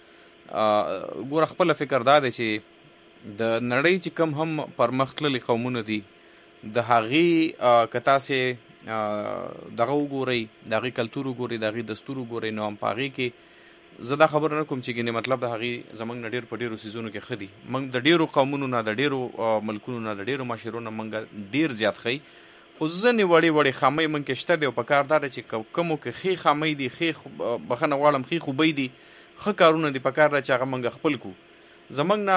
ګور خپل فکر دا دی چې د نړۍ چې کم هم پرمختللي قومونه دي، د هغې کتا سه دغه وګورئ، دغه کلتور وګورئ، دغه دستور وګورئ، نو هم په هغې کې زه دا خبر نه کوم چې ګینه مطلب د هغې زمونږ نه ډېر په ډېرو سیزونو کې ښه دي. موږ د ډېرو قومونو نه، د ډېرو ملکونو نه، د ډېرو معاشرو نه موږ ډېر زیات ښی، خو ځینې وړې خامۍ موږ کې شته دي. او په کار دا ده چې کومو کې ښې خامۍ دي، ښې بخښنه غواړم ښې خوبۍ دي، ښه کارونه دي، په کار ده چې هغه موږ خپل کړو. زمونږ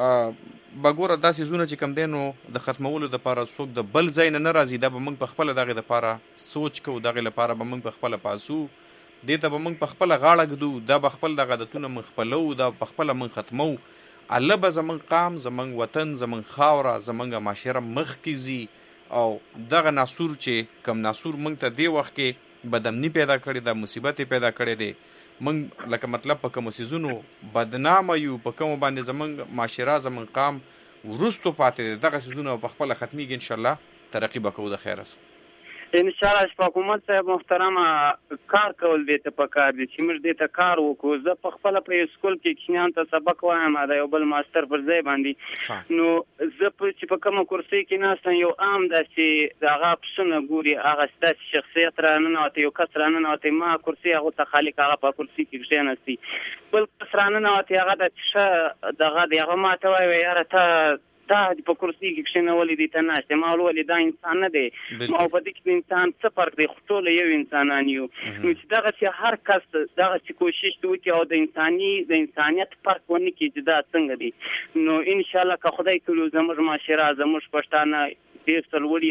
نه به ګوره دا سیزونه چې کوم دی نو د ختمولو دپاره څوک د بل ځای نه راځي، دا به موږ په خپله دغې دپاره سوچ کوو، دغې لپاره به موږ په خپله پاسو، دې ته به موږ په خپله غاړه ږدو، دا به خپل دغه عادتونه موږ خپلو، دا په خپله موږ ختمو. الله به زموږ قام، زموږ وطن، زموږ خاوره، زموږ معاشره مخکې ځي. او دغه ناسور چې کم ناسور موږ ته دې وخت کې بدامني پیدا کړې ده، مصیبت پیدا کړی دی، موږ لکه مطلب په کومو څیزونو بدنامه یو، په کومو باندې زموږ معاشره زموږ قام وروستو پاتې دی. دغه څیزونه په خپله ختمیږي، انشاءالله ترقي به کوو د خیره سره. انشاءالله اشفاق مومن صاحب محترمه، کار کول دې ته پکار دي چې موږ دې ته کار وکړو. زه په خپله په سکول کې کښېنیانو ته سبق وایم د یو بل ماستر پر ځای باندې، نو زه چې په کومه کرسۍ کې ناست یم، یو عام داسې د هغه پسونه ګوري، هغه ستاسې شخصیت راننوتی، یو کس راننوتی، ما کرسۍ هغو ته خالق هغه په کرسۍ کې کښېنستی، بل کس راننوتی، هغه د ښه دغه دی، هغه ما ته وایي یاره ته دا په کرسۍ کې کښېنولي دي، ته ناست یې. ما ولې دا انسان نه دی، ما په دې کې د انسان څه فرق دی، خو ټوله یو انسانان یو. نو چې دغسې هر کس دغسې کوشش وکړي او د انسانیت فرق ونه کړي چې دا څنګه دی، نو انشاءالله که خدای کړي زموږ معاشره، زموږ پښتانه ډېر سرلوړي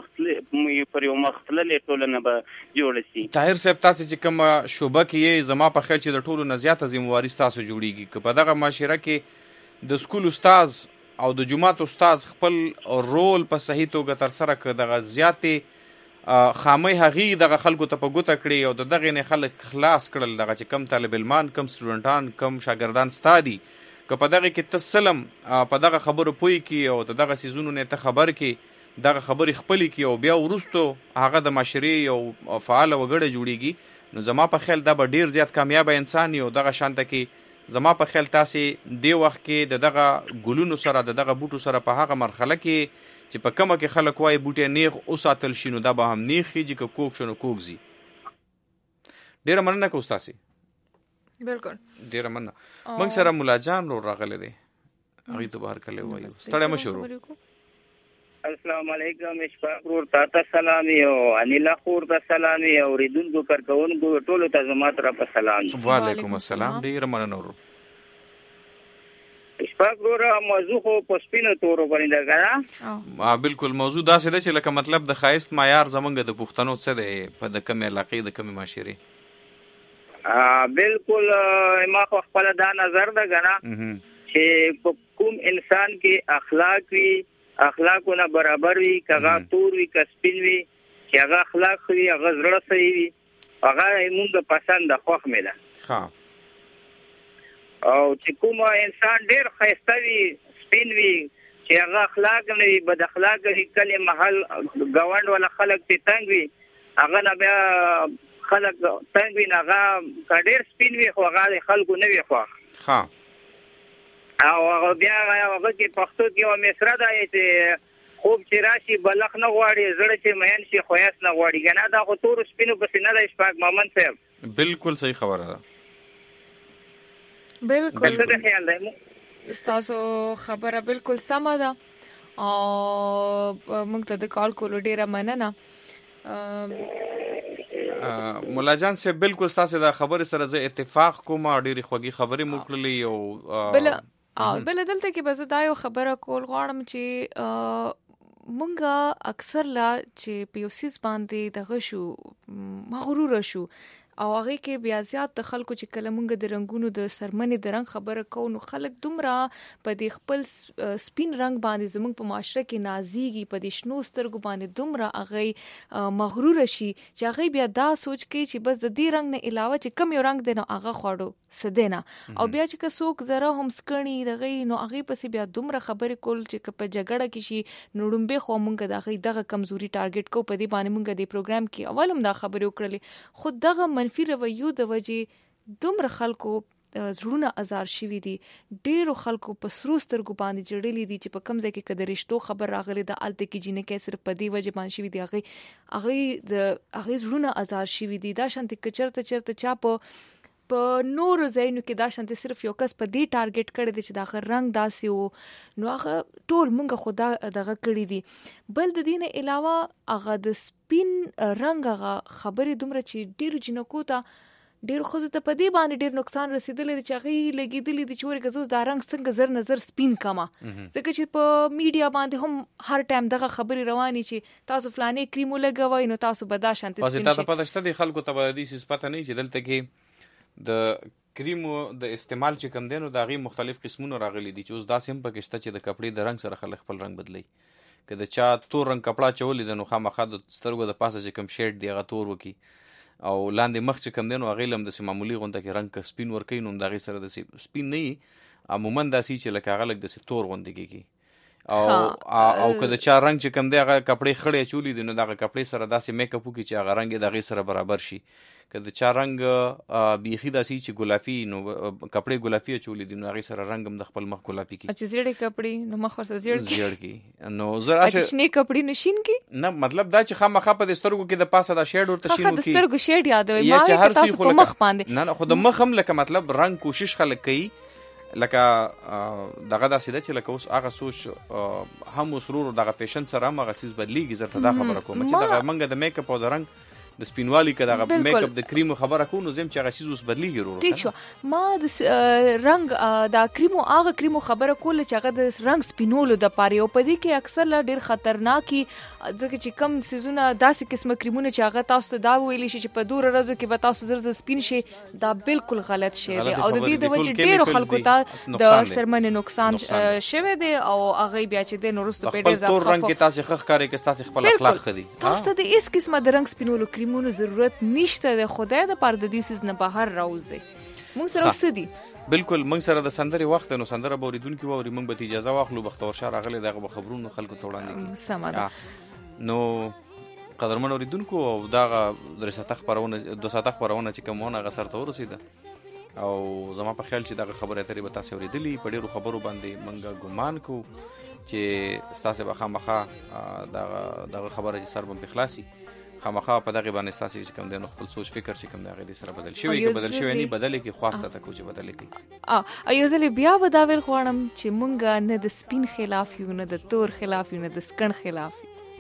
او پر یو مختللې ټولنه به جوړه شي. طاهر صاحب، تاسې چې کومه شعبه کې یې، زما په خیال چې د ټولو نه زیاته ذمواري ستاسو جوړېږي. که په دغه معاشره کې د سکول استاز او د جومات استاز خپل رول په صحیح توګه ترسره کړه، دغه زیاتې خامۍ هغې دغه خلکو ته په ګوته کړي او د دغې نه خلک خلاص کړل، دغه چې کم طالب علمان، کم سټوډنټان، کم شاګردان ستا دي، که په دغې کې ته سلم په دغه خبرو پوه کړي او د دغه څیزونو نه ته خبر کړي، دغه خبرې خپلې کړي، او بیا وروستو هغه د معاشرې یو فعاله وګړی جوړېږي، نو زما په خیال دا به ډېر زیات کامیابه انسان وي. او دغه شانته کې زما په خیال تاسې دې وخت کې د دغه ګلونو سره، د دغه بوټو سره په هغه مرحله کې چې په کومه کې خلک وایي بوټی نیغ وساتل شي، نو دا به هم نیغ خیږي، که کوږ شو نو کوږ ځي. ډېره مننه کوو ستاسې. بالکل ډېره مننه. موږ سره ملا جان ورور راغلی دی، هغوی ته به هرکلی ووایو. ستړی مه شو ورور. السلام علیکم اشفاق ورور ته سلامي او انیلا خور ته سلامي او اوریدونکو کارکوونکو ټولو ته زما طرفه سلام. وعلیکم السلام. ډېره مننه ورور. اشفاق ورو موضوع خو په سپینو تورو باندې ده کنه بالکل موضوع دا څه ده چې لکه مطلب د خایست معیار زمونږ د پښتنو څه دی په د کوم علاقې د کوم معاشري بالکل ما خو خپل دا نظر ده کنه چې کوم انسان کې اخلاق وي اخلاقونه برابر وي کغه تور وي کسپین وي چې هغه اخلاق وي هغه زړه صحیح وي هغه موږ پسند خوښ مې ده ها او چې کوم انسان ډیر خیسته وي سپین وي چې هغه اخلاق نه وي بد اخلاق وي کله محل گاوند ولا خلک ته تنگ وي هغه نه بیا خلک تنگ وي هغه ډیر سپین وي خو هغه خلکو نه وي خو ها او بیا هغه کې پښتو کې او مصره ده چې خوب چې راشي بلخ نه غواړي زړه چې مهین شي خویاس نه غواړي کنه دا خو تور سپینو پسې نه ده اشفاق محمد صاحب بالکل صحیح خبره ده بالکل تاسو خبره بالکل سمه ده او موږ ته د کال کولو ډیره مننه مولا جان سے بالکل تاسو دا خبره سره زه اتفاق کوم ډیره خوږی خبره مو کړلې او بل دلته کې بس دا یو خبره کول غواړم چې مونږه اکثر لا چې پیوسیس باندې دغه شو مغرور شو او هغه کې بیا زیات د خلکو چې کله مونږ د رنگونو د سرمنې د رنگ خبره کوو نو خلک دومره په دې خپل سپین رنگ باندې زموږ په معاشره کې نازيږي په دې شنو سترګو باندې دومره هغه مغرور شي چې هغه بیا دا سوچ کوي چې بس د دې رنگ نه علاوه چې کم یو رنگ دی نو هغه خوړو سدنه او بیا چې څوک زره هم سکړنی دغه نو هغه پسې بیا دومره خبرې کول چې په جګړه کې شي نو ډومبه خو مونږ دغه کمزوري ټارګټ کو په دې باندې مونږ د پروګرام کې اولم دا خبرې وکړلې خود دغه منفي رویو د وجې دومره خلکو زړونه ازار شوي دي ډیرو خلکو په سرو سترګو باندې جړلې دي چې په کم ځای کې کده رشتو خبر راغلي د الته کې جنې کې صرف په دې وجه باندې شوي دي هغه زړونه ازار شوي دي دا شانتي کچرته چا په نور زینو کې دا شانتي صرف یو کس په دې ټارګټ کړی دی چې دا غر رنگ داسي وو نو هغه ټول مونږ خدا دغه کړی دي بل د دینه علاوه هغه د سپین رنگ هغه خبرې دومره چې ډیر جنکو ته ډیر خو ته په دې باندې ډیر نقصان رسیدلی چې هغه لګیدلی دي چې ورګه زوس دا رنگ څنګه زر نظر سپین کما ځکه چې په میډیا باندې هم هر ټایم دغه خبرې رواني چې تاسو فلانه کریمو لګوي نو تاسو به دا شانتي سپین شي پس ته پته شته دي خلکو ته به دې څه پته نه چې دلته کې د کریمو د استعمال چې کم دینو دا غي مختلف قسمونه راغلي دي چې اوس دا سیم پکشته چې د کپړې د رنگ سره خلک خپل رنگ بدلی که د چا تور رنگ کپڑا چولې د نو خامخا د سترګو د پاسه چې کم شیډ دی هغه تور وکي او لاندې مخ چې کم دینو هغه لم د معمولی غونډه کې رنگ سپین ور کوي نو دا غي سره د سپین نه عموما داسي چې لکه هغه لګ د تور غونډه کیږي او که د چا رنگ چې کم دی هغه کپړې خړې چولې دي نو دا کپړې سره داسې میک اپ وکي چې هغه رنگ د غي سره برابر شي که د چا رنگ بیخي داسي چې ګلافي نو کپړې ګلافي چولې دي نو هغه سره رنگ هم د خپل مخ ګلافي کی چې زیړې کپړې نو مخ ورسره زیړ کی نو زرا چې شنه کپړې نشین کی نه مطلب دا چې خامخا په سترګو کې د پاسه دا شیډ ورته شینو کی د سترګو شیډ یادوي ما چې تاسو په مخ باندې نه خو د مخ هم لکه مطلب رنگ کوشش خلک کوي لکه دغه داسې ده چې لکه اوس هغه سوچ هم وسرور دغه فیشن سره هم هغه سیز بدلیږي زرته دا خبره کوم چې دغه منګه د میک اپ او د رنگ د سپینوالي کې دغه میک اپ د کریم خبره کو نو زم چې هغه سیز اوس بدلیږي ورو ٹھیک شو ما د رنگ دا کریمو هغه کریمو خبره کوله چې هغه د رنگ سپینولو د پاره او په دې کې اکثر لا ډیر خطرناکي ځکه چې کم سيزونه داسې قسمه کریمونه چې هغه تاسو ته دا ویلی شي چې په دور ورځو کې به تاسو زر سپین شي دا بالکل غلط شی دی او د دې د وجه ډیرو خلکو ته د سرمنې نقصان شوه دی او هغه بیا چې د نورستو په ډیر ځکه رنگ کې تاسو خخ کاری کې تاسو خپل اخلاق خدي تاسو د هیڅ قسمه د رنگ سپینولو کریمونو ضرورت نشته د خدای د پر د دې سیز نه بهر راوځي موږ سره وسدي بالکل موږ سره د سندري وخت نو سندره بوریدونکو ووري موږ به اجازه واخلو بختور شاه راغلي دغه خبرونو خلکو ته وړاندې سمه نو قدرمن اوریدونکو او دغه درسته خبرونه 200 خبرونه چې کومونه غسر ته ورسیده او زما په خیال چې دغه خبره ترې به تاسو اوریدلی په ډیرو خبرو باندې موږ ګمان کو چې تاسو به خامخا دغه خبره چې سر به خلاصي خامخا په دغه باندې تاسو چې کوم د خپل سوچ فکر چې کوم د غوډي سره بدل شوی کې بدل شوی نه بدل کې خواسته تکو چې بدل کې ایو ځلې بیا بداول غواړم چې مونږ نه د سپین خلاف یو نه د تور خلاف یو نه د سکن خلاف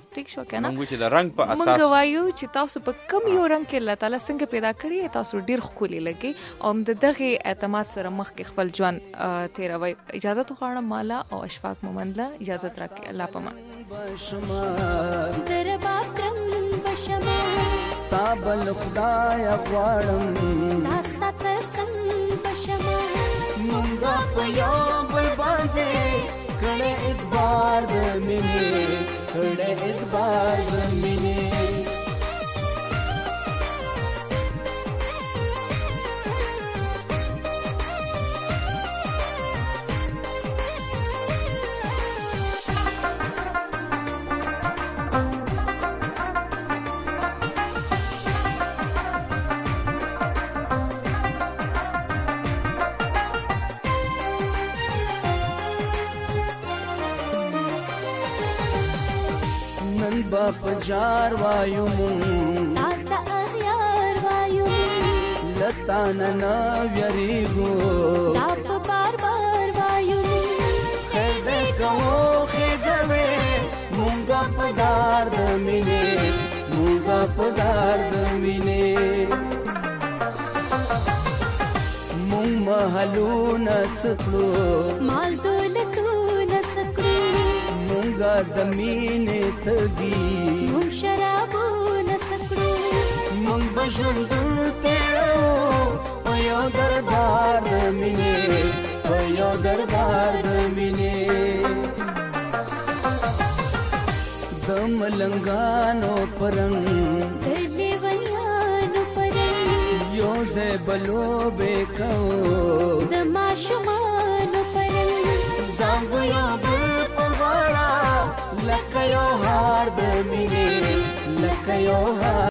ټیک شو کنه موږ چې د رنگ په اساس موږ وایو چې تاسو په کم یو رنگ کې الله تعالی څنګه پیدا کړی تاسو ډیر ښکلي لګي او د دغه اعتماد سره مخ کې خپل ژوند تیروي. اجازه تو غواړم مالا او اشفاق مومند له اجازه راکړي. الله پامان درباب کرم بشما تابل خدای غواړم داستا تسم بشما مونږه په یو بل باندې کړه اعتبار د مینې کړه اعتبار د مینې باپ جار وایو مون تا اغیار وایو لتا ننا ویریگو تا بار بار وایو خیر دے کہو خیدوے مونگا پدار دمینے مونگا پدار دمینے مونگ محلو نسکلو مال دولتو نسکلو مونگا دمینے تگی مونگ شرابو نسکلو مونگ بجردل تیرو پیو دربار دمینے پیو دربار دمینے دم لنگانو پرنگ دلی ویانو پرنگ یو زیبلو بیکو دما شمانو پرنگ زانگو یا بل پغارا لکیو ہار دمینے لکیو ہار